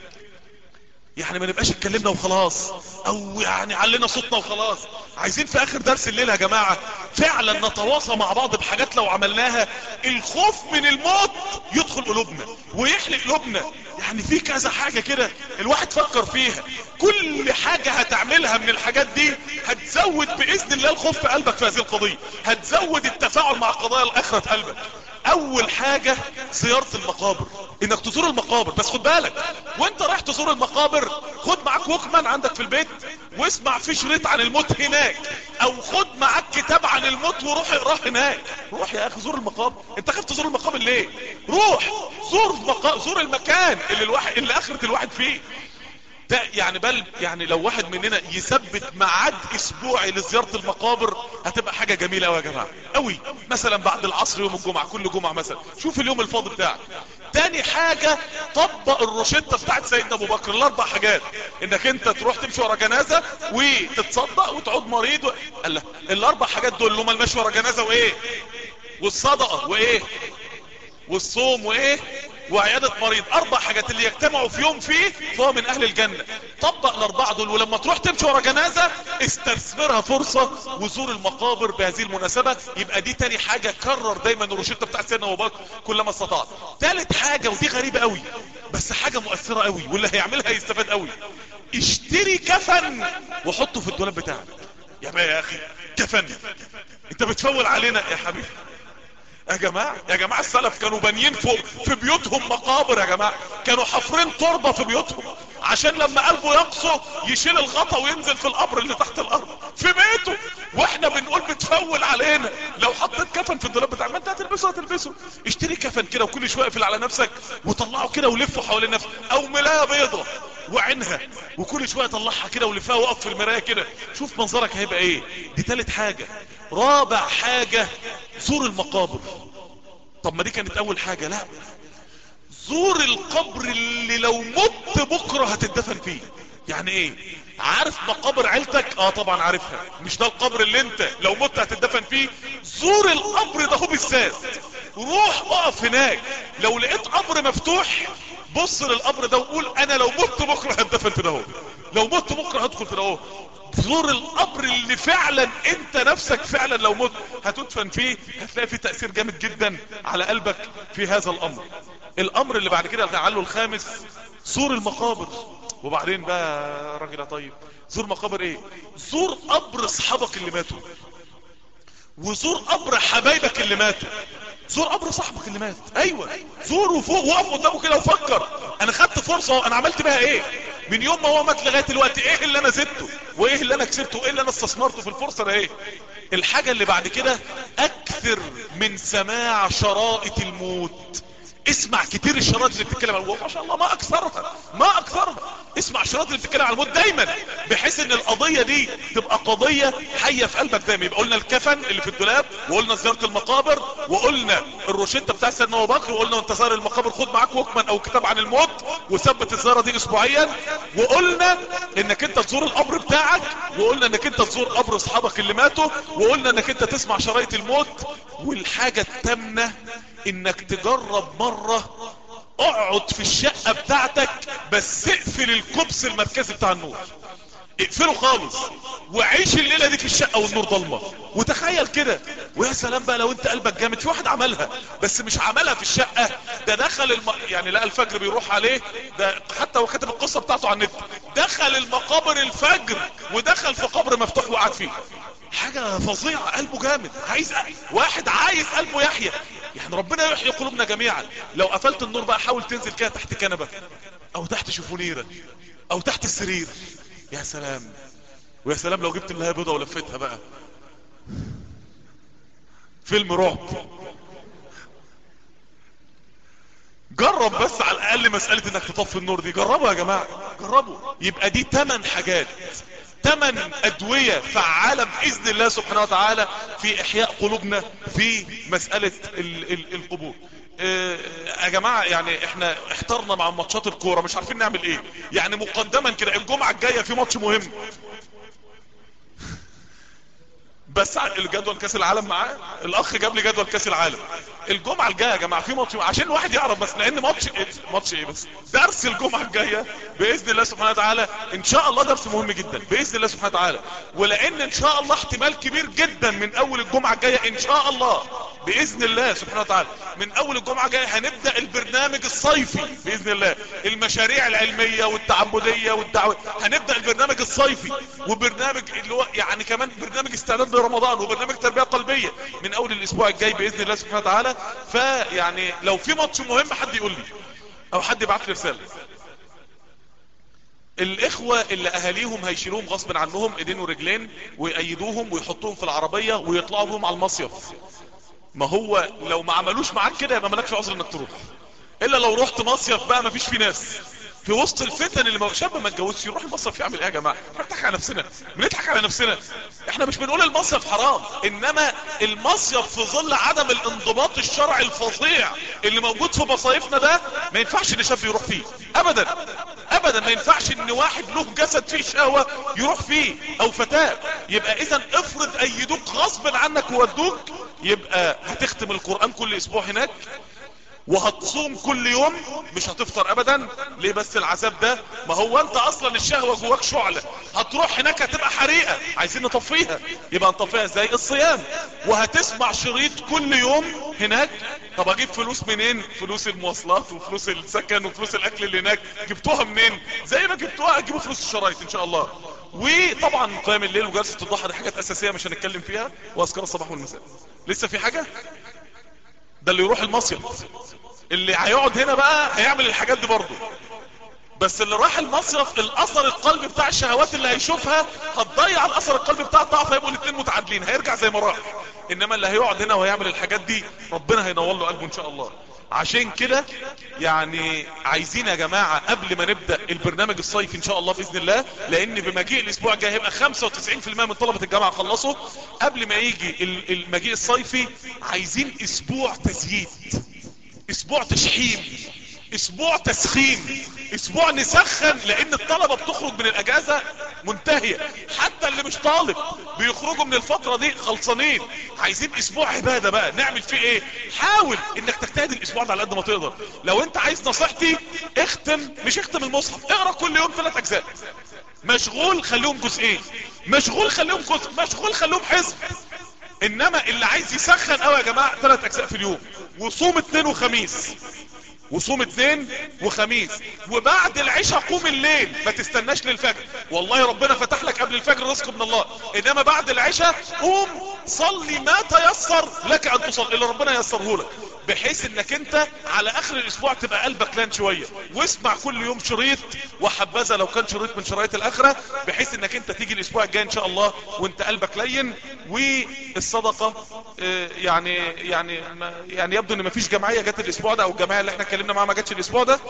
يعني ما نبقاش اتكلمنا وخلاص، او يعني علينا صوتنا وخلاص. عايزين في اخر درس الليلة يا جماعة فعلا نتواصى مع بعض بحاجات لو عملناها الخوف من الموت يدخل قلوبنا ويحلق قلوبنا. يعني في كذا حاجة كده الواحد فكر فيها، كل حاجة هتعملها من الحاجات دي هتزود بإذن الله الخوف في قلبك في هذه القضية، هتزود التفاعل مع قضايا الآخرة في قلبك. اول حاجة زيارة المقابر، انك تزور المقابر. بس خد بالك وانت رايح تزور المقابر خد معاك ووكمان عندك في البيت واسمع في شريط عن الموت هناك، او خد معاك كتاب عن الموت وروح اقراه هناك. روح يا اخي زور المقابر. انت خايف تزور المقابر ليه؟ روح زور المقا... زور المكان اللي الواحد اللي اخرة الواحد فيه ده. يعني بل يعني لو واحد مننا يثبت ميعاد اسبوعي لزيارة المقابر هتبقى حاجة جميلة قوي يا جماعة قوي. مثلا بعد العصر يوم الجمعة، كل جمعة مثلا شوف اليوم الفاضي بتاعك. تاني حاجة طبق الروشتة بتاعت سيدنا ابو بكر، الاربع حاجات، انك انت تروح تمشي ورا جنازة وتتصدق وتعود مريض و... الله. الاربع حاجات دول اللي هم المشي ورا جنازة وايه والصدقة وايه والصوم وايه وعيادة مريض. اربع حاجات اللي يجتمعوا في يوم فيه فهو من اهل الجنة. طبق الاربعة دول، ولما تروح تمشي ورا جنازة استثمرها فرصة وزور المقابر بهذه المناسبة. يبقى دي تاني حاجة. كرر دايما الروشتة بتاعت سيدنا ابو بكر كلما استطعت. تالت حاجة ودي غريبة قوي بس حاجة مؤثرة قوي واللي هيعملها يستفاد قوي، اشتري كفن وحطه في الدولاب بتاعك. يا بقى يا اخي كفن، انت بتفول علينا يا حبيبي. يا جماعة يا جماعة السلف كانوا بانيين فوق في بيوتهم مقابر. يا جماعة كانوا حفرين تربة في بيوتهم عشان لما قلبه يقسو يشيل الغطا وينزل في القبر اللي تحت الارض في بيته. واحنا بنقول بتفول علينا. لو حطيت كفن في الدولاب بتاعك ما انت هتلبسه هتلبسه. اشتري كفن كده وكل شوية اقفل على نفسك وطلعه كده ولفه حوالين نفسك، او ملاية بيضة وعينها وكل شوية طلعها كده ولفها وقف في المراية كده شوف منظرك هيبقى ايه. دي تالت حاجة. رابع حاجة زور المقابر. طب ما دي كانت اول حاجة. لا، زور القبر اللي لو مت بكرة هتدفن فيه. يعني ايه؟ عارف مقابر عيلتك؟ اه طبعا عارفها. مش ده القبر اللي انت لو مت هتدفن فيه؟ زور القبر ده هو بالذات. روح اقف هناك، لو لقيت قبر مفتوح بص للقبر ده وقول انا لو مت بكرة هتدفن في ده هو، لو مت بكرة هدخل في ده هو. زور القبر اللي فعلا انت نفسك فعلا لو مت هتدفن فيه، هتلاقي فيه تأثير جامد جدا على قلبك في هذا الامر. الامر اللي بعد كده تعالوا الخامس زور المقابر. وبعدين بقى راجل طيب زور مقابر ايه؟ زور قبر اصحابك اللي ماتوا، وزور قبر حبايبك اللي ماتوا. زور قبر صاحبك اللي مات. ايوه زوره فوق، وقف قدامه كده وفكر انا خدت فرصة انا عملت بها ايه من يوم ما هو مات لغاية دلوقتي. ايه اللي انا زدته وايه اللي انا كسبته وايه اللي انا استثمرته في الفرصة ده ايه. الحاجة اللي بعد كده اكثر من سماع شرائط الموت. اسمع كتير الشرائط اللي بتتكلم عن الموت. ما شاء الله ما اكثرها ما اكثرها. اسمع الشرائط اللي بتتكلم عن الموت دايما بحيث ان القضية دي تبقى قضية حية في قلبك دايما. يبقى قلنا الكفن اللي في الدولاب، وقلنا زيارة المقابر، وقلنا الروشتة بتاع سيدنا ابو بكر، وقلنا وانت زار المقابر خد معاك وكمان او كتاب عن الموت، وثبت الزيارة دي اسبوعيا، وقلنا انك انت تزور القبر بتاعك، وقلنا انك انت تزور قبر اصحابك اللي ماتوا، وقلنا انك انت تسمع شرايط الموت. والحاجة التامنة انك تجرب مرة اقعد في الشقة بتاعتك بس اقفل الكبس المركزي بتاع النور، اقفله خالص وعيش الليلة دي في الشقة والنور ضلمة، وتخيل كده. ويا سلام بقى لو انت قلبك جامد. في واحد عملها بس مش عملها في الشقة، ده دخل الم... يعني لقى الفجر بيروح عليه، ده حتى وكتب القصة بتاعته على النت، دخل المقابر الفجر ودخل في قبر مفتوح وقعد فيه. حاجة فظيعة، قلبه جامد، عايز واحد عايز قلبه يحيى. يعني ربنا يحيي قلوبنا جميعا. لو قفلت النور بقى حاول تنزل كده تحت كنبة او تحت شفونيرة او تحت السرير، يا سلام. ويا سلام لو جبت لها بيضة ولفتها بقى، فيلم رعب. جرب بس على الاقل مسألة انك تطفي النور دي، جربوا يا جماعة، جربوا. يبقى دي تمن حاجات، تمن ادوية فعالة باذن الله سبحانه وتعالى في احياء قلوبنا في مسألة ال ال القبور. اه يا جماعة يعني احنا احترنا مع ماتشات الكورة، مش عارفين نعمل ايه. يعني مقدما كده الجمعة الجاية في ماتش مهم، بس الجدول كاس العالم معاه، الاخ جاب لي جدول كاس العالم. الجمعه الجايه يا جماعه في ماتش، عشان الواحد يعرف بس، لان ماتش إيه؟ ماتش ايه بس درس الجمعه الجايه باذن الله سبحانه وتعالى ان شاء الله، درس مهم جدا باذن الله سبحانه وتعالى. ولان ان شاء الله احتمال كبير جدا من اول الجمعه الجايه ان شاء الله باذن الله سبحانه وتعالى، من اول الجمعه الجايه هنبدا البرنامج الصيفي باذن الله، المشاريع العلميه والتعبديه والدعوه، هنبدا البرنامج الصيفي، وبرنامج اللي هو يعني كمان برنامج استعداد لرمضان، وبرنامج تربيه قلبيه من اول الاسبوع الجاي باذن الله سبحانه وتعالى. فيعني لو في ماتش مهم حد يقول لي او حد يبعت لي رساله. الاخوة اللي اهاليهم هيشيلوهم غصب عنهم ايدين ورجلين ويأيدوهم ويحطوهم في العربية ويطلعوا بهم على المصيف، ما هو لو ما عملوش معاك كده يبقى مالكش عذر انك تروح، الا لو رحت مصيف بقى ما فيش فيه ناس في وسط الفتن اللي ما شاب ما اتجوزش يروح المصيف يعمل ايه يا جماعه؟ بنضحك على نفسنا، بنضحك على نفسنا. احنا مش بنقول المصيف حرام، انما المصيف في ظل عدم الانضباط الشرعي الفظيع اللي موجود في مصايفنا ده ما ينفعش ان شاب يروح فيه ابدا ابدا. ما ينفعش ان واحد له جسد فيه شهوه يروح فيه او فتاه. يبقى اذا افرض ايدوك غصب عنك وودوك، يبقى هتختم القرآن كل اسبوع هناك، وهتصوم كل يوم، مش هتفطر ابدا. ليه بس العذاب ده؟ ما هو انت اصلا الشهوة جواك شعلة، هتروح هناك هتبقى حريقة، عايزين نطفيها، يبقى نطفيها ازاي؟ الصيام. وهتسمع شريط كل يوم هناك. طب اجيب فلوس منين؟ فلوس المواصلات وفلوس السكن وفلوس الاكل اللي هناك جبتوها منين؟ زي ما جبتوها هتجيبوا فلوس الشرايط ان شاء الله. وطبعا قيام الليل وجلسة الضحى دي حاجات اساسية مش هنتكلم فيها، واذكار الصباح والمساء. لسه في حاجة؟ ده اللي يروح المصيف. اللي هيقعد هنا بقى هيعمل الحاجات دي برضه، بس اللي راح المصيف الاثر القلبي بتاع الشهوات اللي هيشوفها هتضيع الاثر القلبي بتاع الطاعه، فيبقوا الاثنين متعادلين، هيرجع زي ما راح. انما اللي هيقعد هنا وهيعمل الحاجات دي ربنا هينور له قلبه ان شاء الله. عشان كده يعني عايزين يا جماعة قبل ما نبدأ البرنامج الصيفي ان شاء الله باذن الله، لان بمجيء الاسبوع الجاي هيبقى خمسة وتسعين في المية من طلبة الجامعة خلصوا. قبل ما يجي المجيء الصيفي عايزين اسبوع تزييد، اسبوع تشحيم، اسبوع تسخين، اسبوع نسخن، لان الطلبة بتخرج من الاجازة منتهية، حتى اللي مش طالب بيخرجوا من الفترة دي خلصانين. عايزين اسبوع عبادة بقى نعمل فيه ايه؟ حاول انك تجتهد الاسبوع ده على قد ما تقدر. لو انت عايز نصيحتي اختم، مش اختم المصحف، اقرأ كل يوم ثلاث اجزاء. مشغول خليهم جزئين، مشغول خليهم جزء، مشغول خليهم حزب. انما اللي عايز يسخن قوي يا جماعة ثلاث اجزاء في اليوم، وصوم اثنين وخميس، وصوم اثنين وخميس، وبعد العشاء قوم الليل، ما تستناش للفجر. والله ربنا فتح لك قبل الفجر رزق من الله، انما بعد العشاء قوم صلي ما تيسر لك ان تصلي اللي ربنا ييسره لك، بحيث انك انت على اخر الاسبوع تبقى قلبك لان شوية. واسمع كل يوم شريط، وحبذا لو كان شريط من شرايط الاخرة، بحيث انك انت تيجي الاسبوع الجاي ان شاء الله وانت قلبك لين. والصدقة اه يعني يعني يعني يبدو ان مفيش جمعية جت الاسبوع ده، او الجمعية اللي احنا اتكلمنا معاها ما جاتش الاسبوع ده.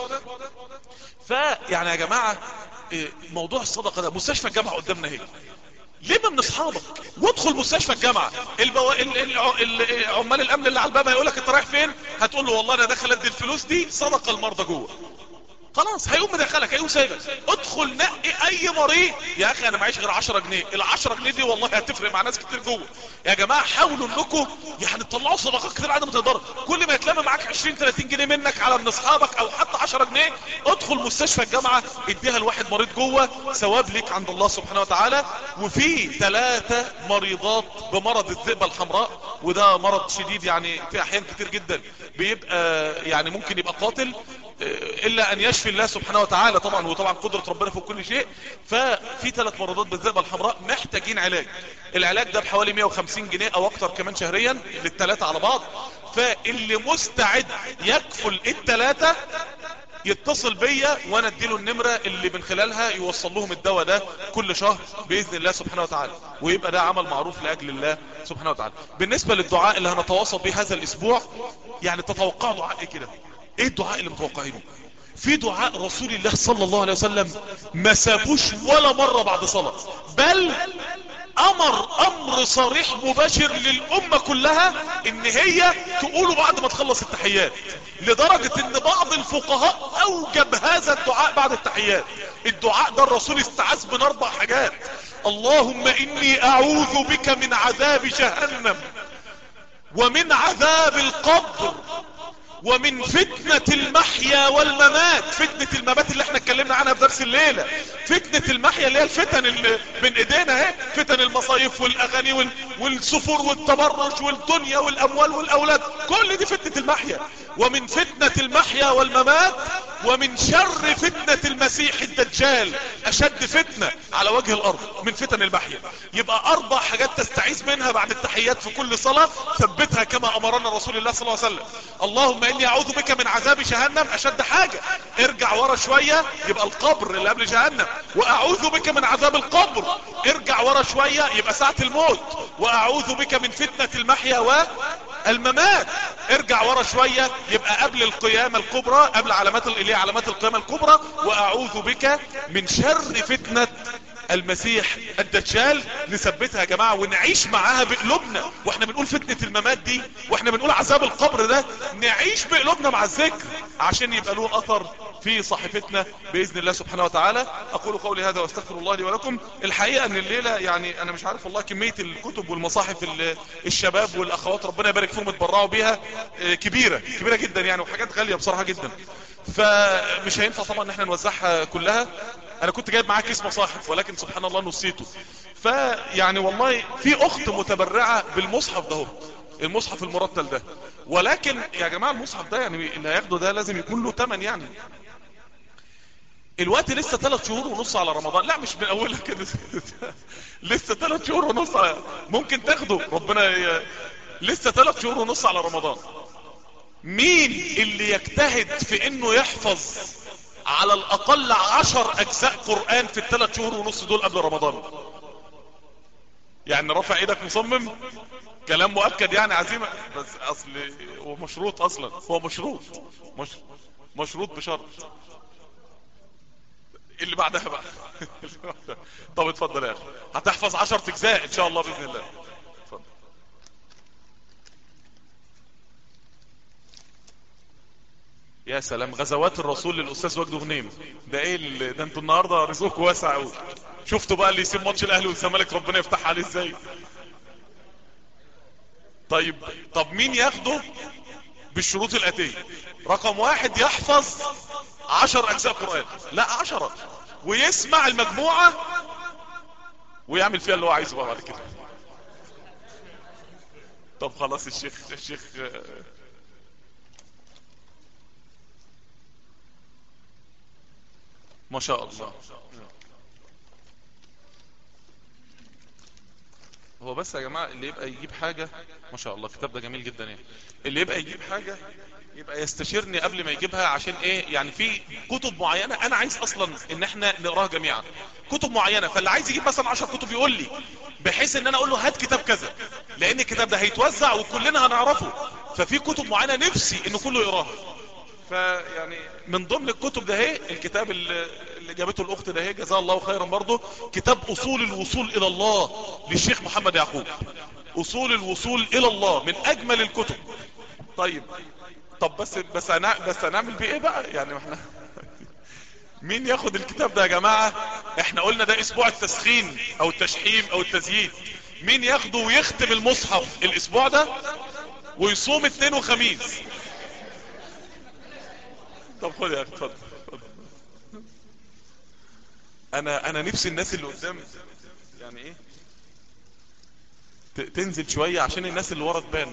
فيعني يا جماعة اه موضوع الصدقة ده، مستشفى الجامعة قدامنا اهي، لما من اصحابك وادخل مستشفى الجامعة. البو... ال... ال... ال... عمال الامن اللي على الباب هيقولك انت رايح فين؟ هتقول له والله انا داخل ادي الفلوس دي صدقة المرضى جوه. خلاص هيقوم مدخلك، هيقوم سايبك. ادخل نقي اي مريض. يا اخي انا معيش غير عشرة جنيه، ال عشرة جنيه دي والله هتفرق مع ناس كتير جوه. يا جماعه حاولوا انكم يعني تطلعوا صدقات كتير على ما تقدروا. كل ما يتلم معاك عشرين تلاتين جنيه منك على من اصحابك او حتى عشرة جنيه، ادخل مستشفى الجامعه اديها لواحد مريض جوه، ثواب ليك عند الله سبحانه وتعالى. وفي ثلاثه مريضات بمرض الذئبه الحمراء، وده مرض شديد يعني في احيان كتير جدا بيبقى يعني ممكن يبقى قاتل الا ان يشفي الله سبحانه وتعالى طبعا، وطبعا قدرة ربنا فوق كل شيء. ففي ثلاث مرضات بالذئبة الحمراء محتاجين علاج. العلاج ده بحوالي مية وخمسين جنيه او اكتر كمان شهريا للثلاثة على بعض. فاللي مستعد يكفل الثلاثة يتصل بيا وانا اديله النمرة اللي من خلالها يوصل لهم الدواء ده كل شهر باذن الله سبحانه وتعالى، ويبقى ده عمل معروف لاجل الله سبحانه وتعالى. بالنسبة للدعاء اللي هنتواصل به هذا الاسبوع، يعني تتوقعوا دعاء ايه كده؟ ايه الدعاء اللي متوقعينه؟ في دعاء رسول الله صلى الله عليه وسلم ما سابوش ولا مرة بعد صلاة، بل امر امر صريح مباشر للامة كلها ان هي تقوله بعد ما تخلص التحيات، لدرجة ان بعض الفقهاء اوجب هذا الدعاء بعد التحيات. الدعاء ده الرسول استعاذ من اربع حاجات: اللهم اني اعوذ بك من عذاب جهنم، ومن عذاب القبر، ومن فتنة المحيا والممات. فتنة الممات اللي احنا اتكلمنا عنها في درس الليلة. فتنة المحيا اللي هي الفتن اللي من ايدينا اهي، فتن المصايف والاغاني وال... والسفور والتبرج والدنيا والاموال والاولاد، كل دي فتنة المحيا. ومن فتنة المحيا والممات، ومن شر فتنة المسيح الدجال، اشد فتنة على وجه الارض من فتن المحيا. يبقى اربع حاجات تستعيذ منها بعد التحيات في كل صلاة، ثبتها كما امرنا رسول الله صلى الله عليه وسلم. اللهم اني اعوذ بك من عذاب جهنم، اشد حاجة. ارجع ورا شوية يبقى القبر اللي قبل جهنم. واعوذ بك من عذاب القبر، ارجع ورا شوية يبقى ساعة الموت. واعوذ بك من فتنة المحيا والممات، ارجع ورا شوية يبقى قبل القيامة الكبرى، قبل علامات اللي هي علامات القيامة الكبرى. واعوذ بك من شر فتنة المسيح الدجال. نثبتها يا جماعة ونعيش معاها بقلوبنا واحنا بنقول فتنة الممات دي، واحنا بنقول عذاب القبر ده، نعيش بقلوبنا مع الذكر عشان يبقى له اثر في صحيفتنا باذن الله سبحانه وتعالى. اقول قولي هذا واستغفر الله لي ولكم. الحقيقة ان الليلة يعني انا مش عارف والله كمية الكتب والمصاحف الشباب والاخوات ربنا يبارك فيهم اتبرعوا بيها كبيرة كبيرة جدا يعني، وحاجات غالية بصراحة جدا. فمش هينفع طبعا ان احنا نوزعها كلها. انا كنت جايب معاك كيس مصاحف ولكن سبحان الله نسيته. فيعني والله في اخت متبرعة بالمصحف ده، المصحف المرتل ده، ولكن يا جماعة المصحف ده يعني اللي هياخده ده لازم يكون له تمن. يعني الوقت لسه ثلاث شهور ونص على رمضان، لا مش من اولها كده لسه ثلاث شهور ونص على... ممكن تاخده ربنا ي... لسه ثلاث شهور ونص على رمضان. مين اللي يجتهد في انه يحفظ على الاقل عشر اجزاء قرآن في الثلاث شهور ونص دول قبل رمضان؟ يعني رفع ايدك مصمم، كلام مؤكد يعني عزيمة. بس اصل هو مشروط، اصلا هو مشروط مش مشروط بشرط. اللي بعدها بقى طب اتفضل يا اخي، هتحفظ عشر اجزاء ان شاء الله باذن الله. اتفضل. يا سلام، غزوات الرسول للاستاذ وجد غنيم. ده ايه ال... ده انتوا النهارده رزقكم واسع قوي. شفتوا بقى اللي يسيب ماتش الاهلي والزمالك ربنا يفتح عليه ازاي. طيب طب مين ياخده بالشروط الاتيه؟ رقم واحد يحفظ عشر اجزاء قرآن، لا عشرة، ويسمع المجموعة ويعمل فيها اللي هو عايزه بقى بعد كده. طب خلاص الشيخ الشيخ ما شاء الله. هو بس يا جماعة اللي يبقى يجيب حاجة، ما شاء الله الكتاب ده جميل جدا يعني. اللي يبقى يجيب حاجة يبقى يستشيرني قبل ما يجيبها، عشان ايه يعني في كتب معينة انا عايز اصلا ان احنا نقراها جميعا، كتب معينة. فاللي عايز يجيب مثلا عشر كتب يقول لي، بحيث ان انا اقول له هات كتاب كذا، لان الكتاب ده هيتوزع وكلنا هنعرفه. ففي كتب معينة نفسي ان كله يقراها. فيعني من ضمن الكتب ده هي الكتاب اللي اللي جابته الاخت ده هي جزاها الله خيرا برضه، كتاب اصول الوصول الى الله للشيخ محمد يعقوب. اصول الوصول الى الله من اجمل الكتب. طيب طب بس بس انا بس هنعمل بيه ايه بقى يعني؟ احنا مين ياخد الكتاب ده يا جماعة؟ احنا قلنا ده اسبوع التسخين او التشحيم او التزييد. مين ياخده ويختم المصحف الاسبوع ده ويصوم اثنين وخميس؟ طب خد يا اخي اتفضل. انا انا نفسي الناس اللي قدام يعني ايه تنزل شوية عشان الناس اللي ورا تبان.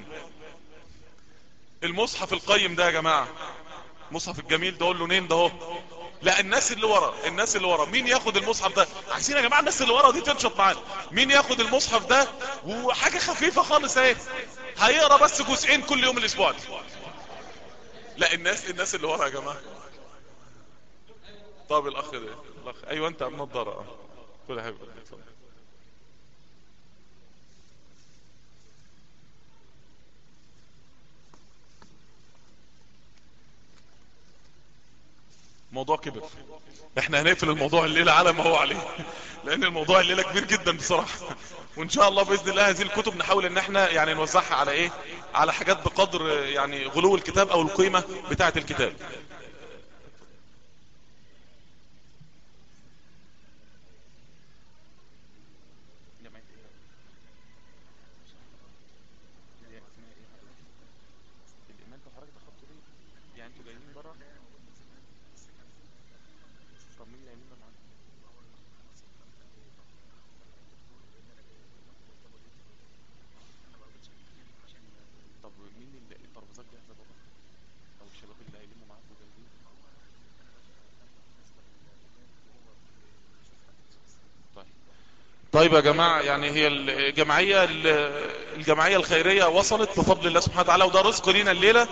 المصحف القيم ده يا جماعة، المصحف الجميل ده، قول له نين ده اهو. لا الناس اللي ورا، الناس اللي ورا مين ياخد المصحف ده؟ عايزين يا جماعة الناس اللي ورا دي تنشط معانا. مين ياخد المصحف ده؟ وحاجة خفيفة خالص اهي، هيقرا بس جزئين كل يوم الاسبوع ده. لا الناس الناس اللي ورا يا جماعة. طب الاخ ده الاخ ايوه انت ابن الضرع اه كل حاجة. موضوع كبر، احنا هنقفل الموضوع الليلة على ما هو عليه لان الموضوع الليلة كبير جدا بصراحة. وان شاء الله باذن الله هذه الكتب نحاول ان احنا يعني نوزعها على ايه، على حاجات بقدر يعني غلو الكتاب او القيمة بتاعة الكتاب. طيب يا جماعة يعني هي الجمعية الجمعية الخيرية وصلت بفضل الله سبحانه وتعالى، وده رزق لينا الليلة.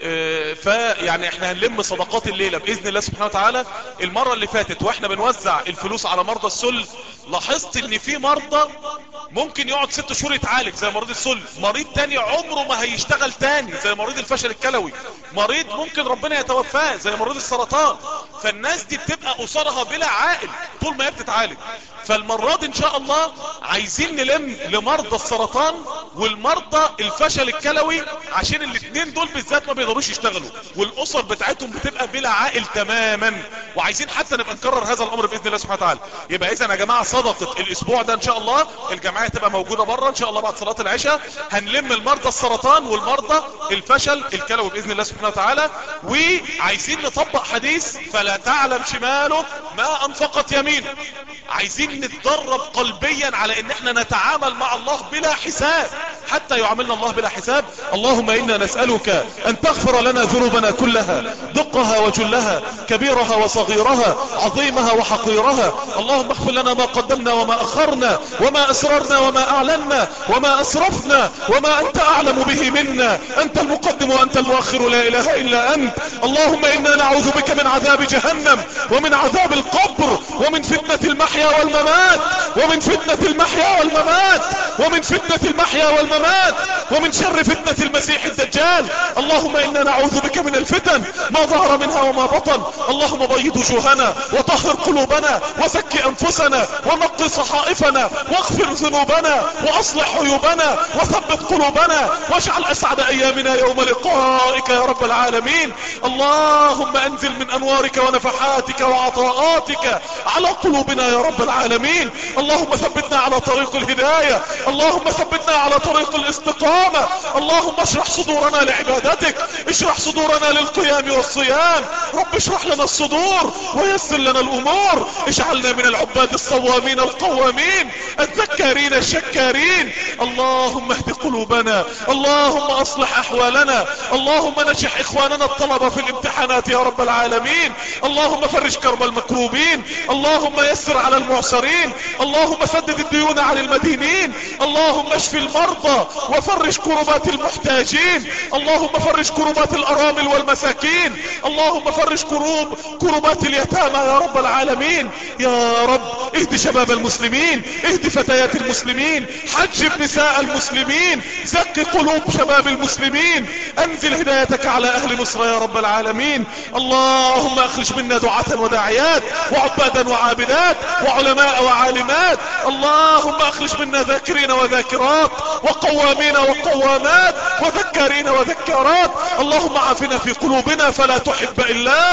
فيعني احنا هنلم صدقات الليلة بإذن الله سبحانه وتعالى. المرة اللي فاتت واحنا بنوزع الفلوس على مرضى السل لاحظت ان في مرضى ممكن يقعد ست شهور يتعالج زي مريض السل، مريض تاني عمره ما هيشتغل تاني زي مريض الفشل الكلوي، مريض ممكن ربنا يتوفاه زي مريض السرطان. فالناس دي بتبقى اسرها بلا عائل طول ما هي بتتعالج. فالمرة دي ان شاء الله عايزين نلم لمرضى السرطان والمرضى الفشل الكلوي، عشان الاثنين دول بالذات ما بيقدروش يشتغلوا والاسر بتاعتهم بتبقى بلا عائل تماما. وعايزين حتى نبقى نكرر هذا الامر باذن الله سبحانه وتعالى. يبقى اذا يا جماعه صدقه الاسبوع ده ان شاء الله الجمعيه تبقى موجوده بره ان شاء الله بعد صلاه العشاء. هنلم المرضى السرطان والمرضى الفشل الكلوي باذن الله سبحانه وتعالى. وعايزين نطبق حديث فلا تعلم شماله ما انفقت يمينه. عايزين نتدرب قلبيا على ان احنا نتعامل مع الله بلا حساب حتى يعاملنا الله بلا حساب. اللهم انا نسألك ان تغفر لنا ذنوبنا كلها دقها وجلها كبيرها وصغيرها عظيمها وحقيرها. اللهم اغفر لنا ما قدمنا وما اخرنا وما اسررنا وما اعلنا وما اسرفنا وما انت اعلم به منا. انت المقدم وانت المؤخر لا اله الا انت. اللهم انا نعوذ بك من عذاب جهنم ومن عذاب القبر ومن فتنة المحيا والممات ومن فتنة المحيا والممات ومن فتنة المحيا والممات ومن شر فتنة المسيح الدجال. اللهم انا نعوذ بك من الفتن ما ظهر منها وما بطن. اللهم بيض وجوهنا وطهر قلوبنا وزك انفسنا ونقي صحائفنا واغفر ذنوبنا واصلح عيوبنا وثبت قلوبنا واجعل اسعد ايامنا يوم لقائك يا رب العالمين. اللهم انزل من انوارك ونفحاتك وعطاءاتك على قلوبنا يا رب العالمين. اللهم ثبتنا على طريق الهداية. اللهم ثبتنا على طريق الاستقامة. اللهم اشرح صدورنا لعبادتك، اشرح صدورنا للقيام والصيام. رب اشرح لنا الصدور ويسر لنا الامور. اجعلنا من العباد الصوامين القوامين الذكارين الشكارين. اللهم اهد قلوبنا، اللهم اصلح احوالنا، اللهم نجح اخواننا الطلبة في الامتحانات يا رب العالمين. اللهم فرج كرب المكروبين، اللهم يسر على المعسرين، اللهم سدد الديون عن المدينين، اللهم اشف المرضى وفرج كربات المحتاجين، اللهم فرج كربات الارامل والمساكين، اللهم فرج كروب كربات اليتامى يا رب العالمين. يا رب اهد شباب المسلمين، اهد فتيات المسلمين، حجب نساء المسلمين، زك قلوب شباب المسلمين، انزل هدايتك على اهل مصر يا رب العالمين. اللهم اخرج منا دعاة وداعيات وعبادا وعابدات وعلماء وعالمات. اللهم اخرج منا ذاكرين وذاكرات وقوامين وقوامات وذكارين وذكارات. اللهم عافنا في قلوبنا فلا تحب إلاك،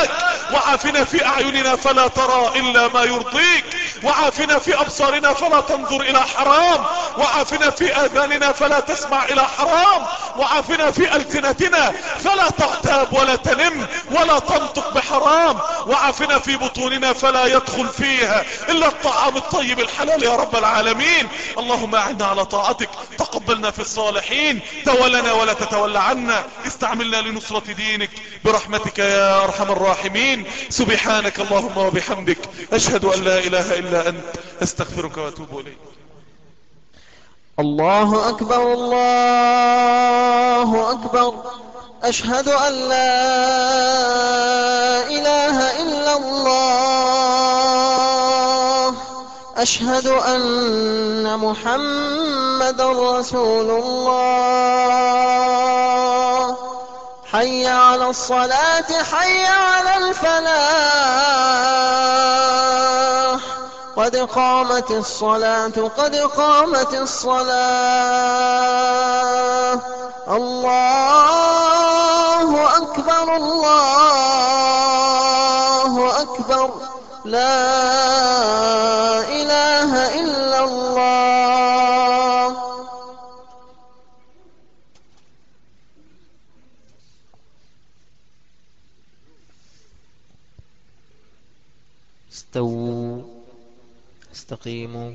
وعافنا في أعيننا فلا ترى إلا ما يرضيك، وعافنا في أبصارنا فلا تنظر إلى حرام، وعافنا في آذاننا فلا تسمع إلى حرام، وعافنا في ألسنتنا فلا تغتاب ولا تنم ولا تنطق بحرام، وعافنا في بطوننا فلا يدخل فيها إلا الطعام الطيب الحلال يا رب العالمين. اللهم أعنا على طاعتك، تقبلنا في الصالحين، تولنا ولا تتولى عنا، استعملنا لنصرة دينك برحمتك يا أرحم الراحمين. سبحانك اللهم وبحمدك، أشهد أن لا إله إلا أنت، أستغفرك وأتوب إليك. الله أكبر الله أكبر، أشهد أن لا إله إلا الله، أشهد أن محمد رسول الله. حي على الصلاة، حي على الفلاح، قد قامت الصلاة، قد قامت الصلاة. الله أكبر الله أكبر، لا إله إلا الله. استووا، استقيموا،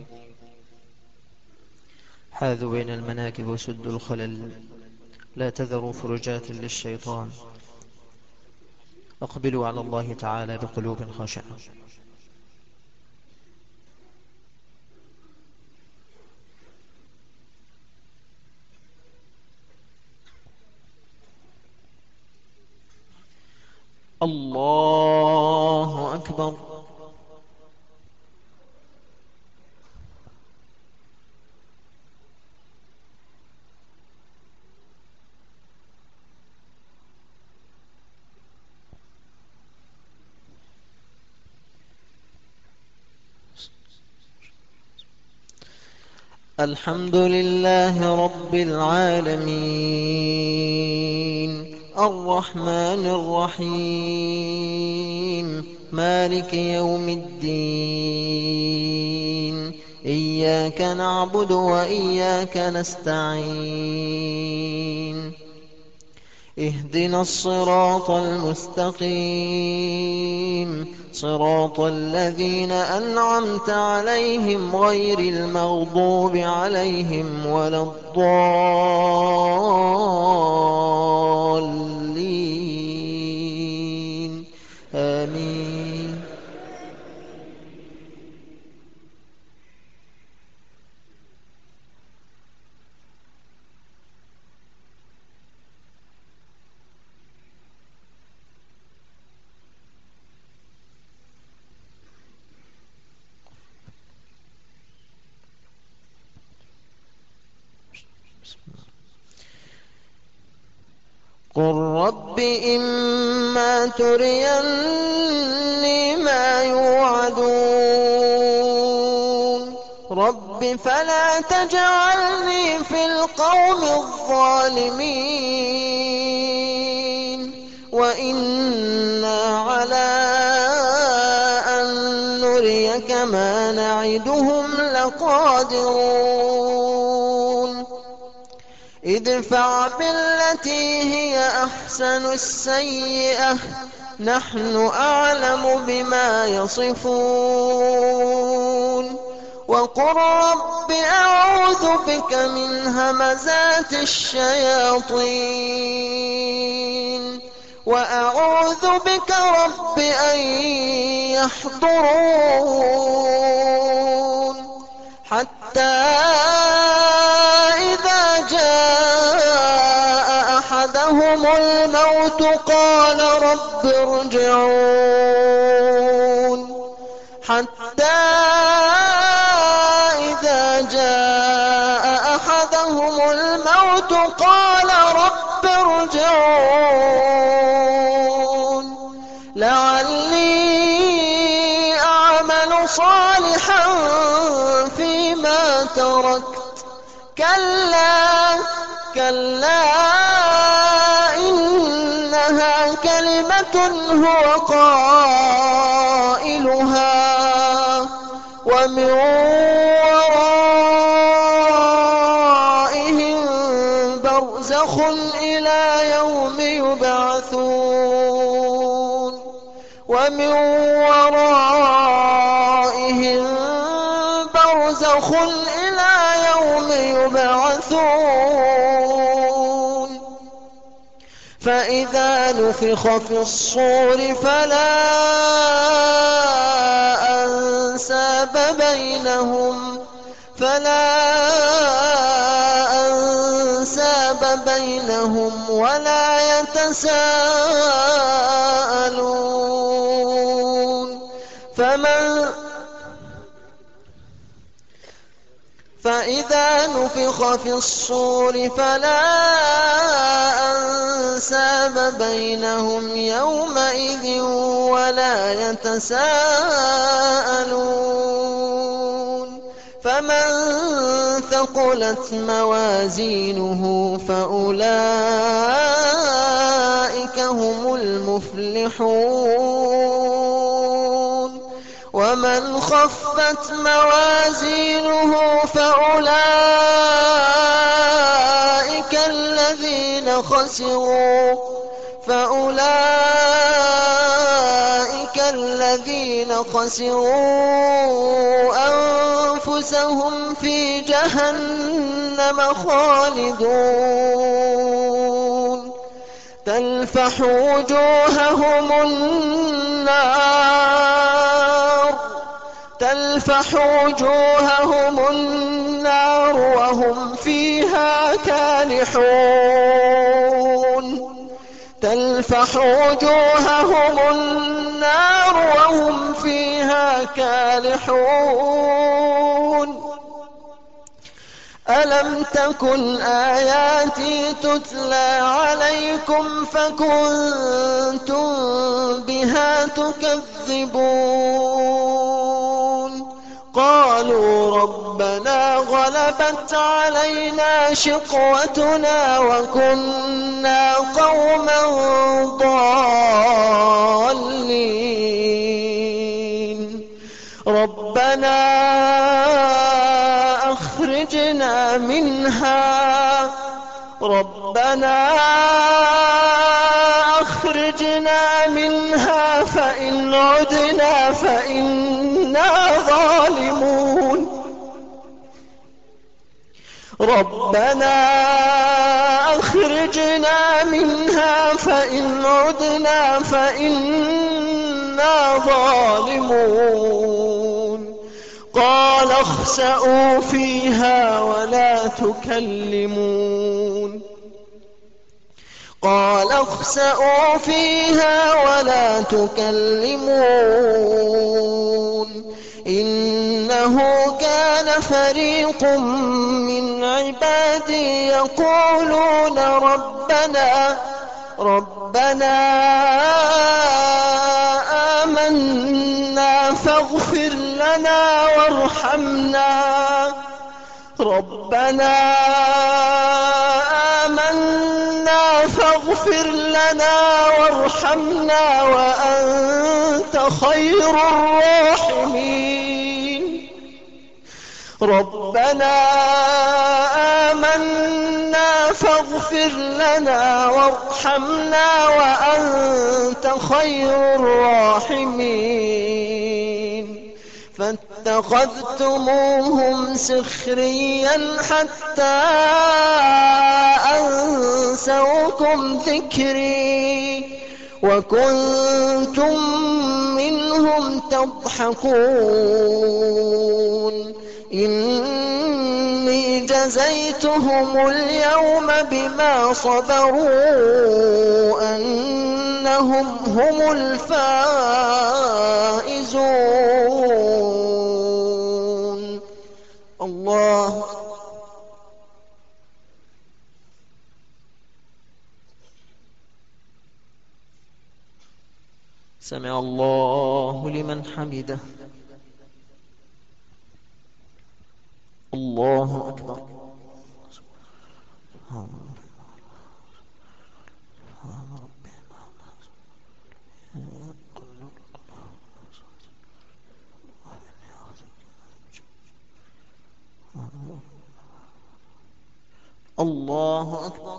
حاذوا بين المناكب وسدوا الخلل، لا تذروا فرجات للشيطان. أقبلوا على الله تعالى بقلوب خاشعة. الله أكبر. الحمد لله رب العالمين، الرحمن الرحيم، مالك يوم الدين، إياك نعبد وإياك نستعين، اهدنا الصراط المستقيم، صراط الذين أنعمت عليهم غير المغضوب عليهم ولا الضالين، آمين. قل رب إما تريني ما يوعدون، رب فلا تجعلني في القوم الظالمين، وإنا على أن نريك ما نعدهم لقادرون. ادفع بالتي هي أحسن السيئة، نحن أعلم بما يصفون. وقل رب أعوذ بك من همزات الشياطين، وأعوذ بك رب أن يحضرون. حتى إذا جاء أحدهم الموت قال رب ارجعون. حتى إذا جاء أحدهم الموت قال رب ارجعون لعلي أعمل صالحا فيما تركت. كلا كلا إنها كلمة هو قائلها ومن ورائهم برزخ إلى يوم يبعثون ومن ورائهم برزخ إلى يوم يبعثون فإذا نفخ في الصور فلا أنساب بينهم فلا أنساب بينهم ولا يتساءلون فمن فإذا نفخ في الصور فلا أنساب بينهم يومئذ ولا يتساءلون فمن ثقلت موازينه فأولئك هم المفلحون ومن خفت موازينه فأولئك الذين خسروا فأولئك الذين خسروا أنفسهم في جهنم خالدون تلفح وجوههم النار تلفح وجوههم النار وهم فيها كالحون تلفح وجوههم النار وهم فيها كالحون ألم تكن آياتي تتلى عليكم فكنتم بها تكذبون قالوا ربنا غلبت علينا شقوتنا وكنا قوما ضالين ربنا أخرجنا منها ربنا أخرجنا منها فإن عدنا فإنا ظالمون ربنا أخرجنا منها فإن عدنا فإنا ظالمون قال اخسئوا فيها ولا تكلمون قال اخسئوا فيها ولا تكلمون إنه كان فريق من عبادي يقولون ربنا ربنا آمنا فاغفر لنا وارحمنا ربنا آمنا فاغفر لنا وارحمنا وأنت خير الراحمين ربنا آمنا فاغفر لنا وارحمنا وأنت خير الراحمين فاتخذتموهم سخريا حتى أنسوكم ذكري وكنتم منهم تضحكون إني جزيتهم اليوم بما صبروا أنهم هم الفائزون الله سمع الله لمن حمده الله أكبر الله أكبر.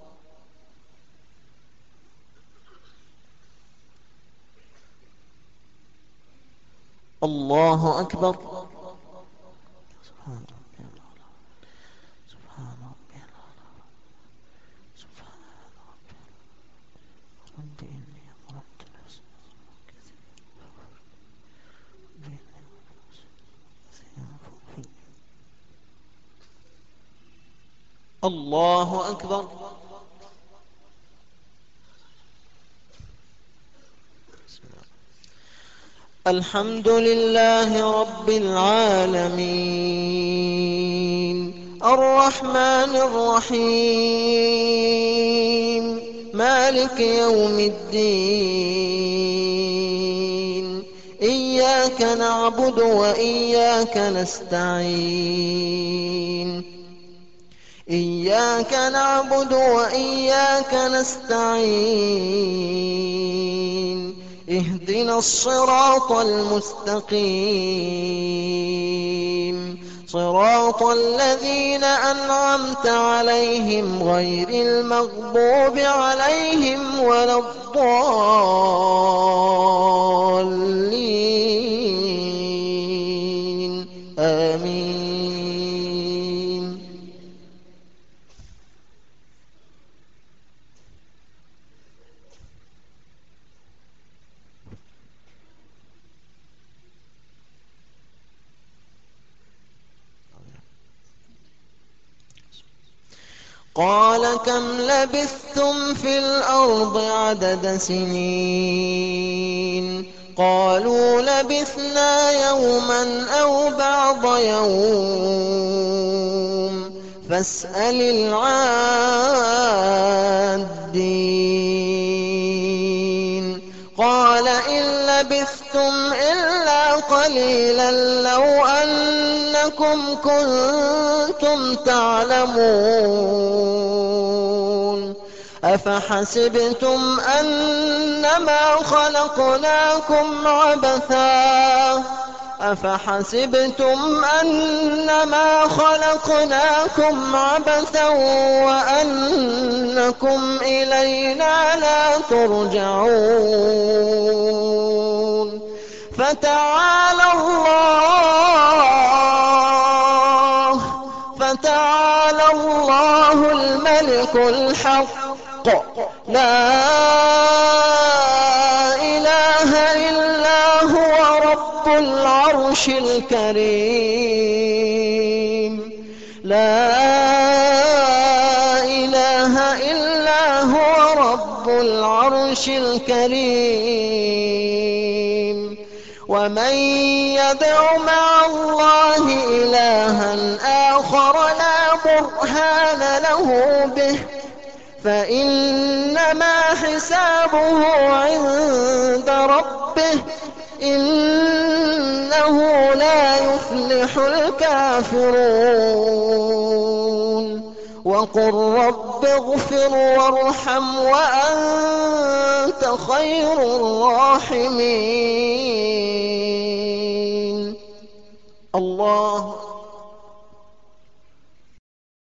الله أكبر. سبحان ربي الأعلى. سبحان ربي الأعلى. سبحان ربي الأعلى. رب إني ظلمت نفسي الله أكبر. الحمد لله رب العالمين الرحمن الرحيم مالك يوم الدين إياك نعبد وإياك نستعين إياك نعبد وإياك نستعين اهدنا الصراط المستقيم صراط الذين أنعمت عليهم غير المغضوب عليهم ولا الضالين آمين. قال كم لبثتم في الأرض عدد سنين قالوا لبثنا يوما أو بعض يوم فاسأل العادين قال إن لبثتم إلا قليلا لو أنكم كنتم تعلمون أفحسبتم أنما خلقناكم عبثا أفحسبتم أنما خلقناكم عبثا وأنكم إلينا لا ترجعون فتعالى الله فتعالى الله الملك الحق لا إله إلا هو رب العرش الكريم لا إله إلا هو رب العرش الكريم ومن يدع مع الله إلها آخر لا برهان له به فإنما حسابه عند ربه إنه لا يفلح الكافرون وقل رب اغفر وارحم وأنت خير الراحمين. الله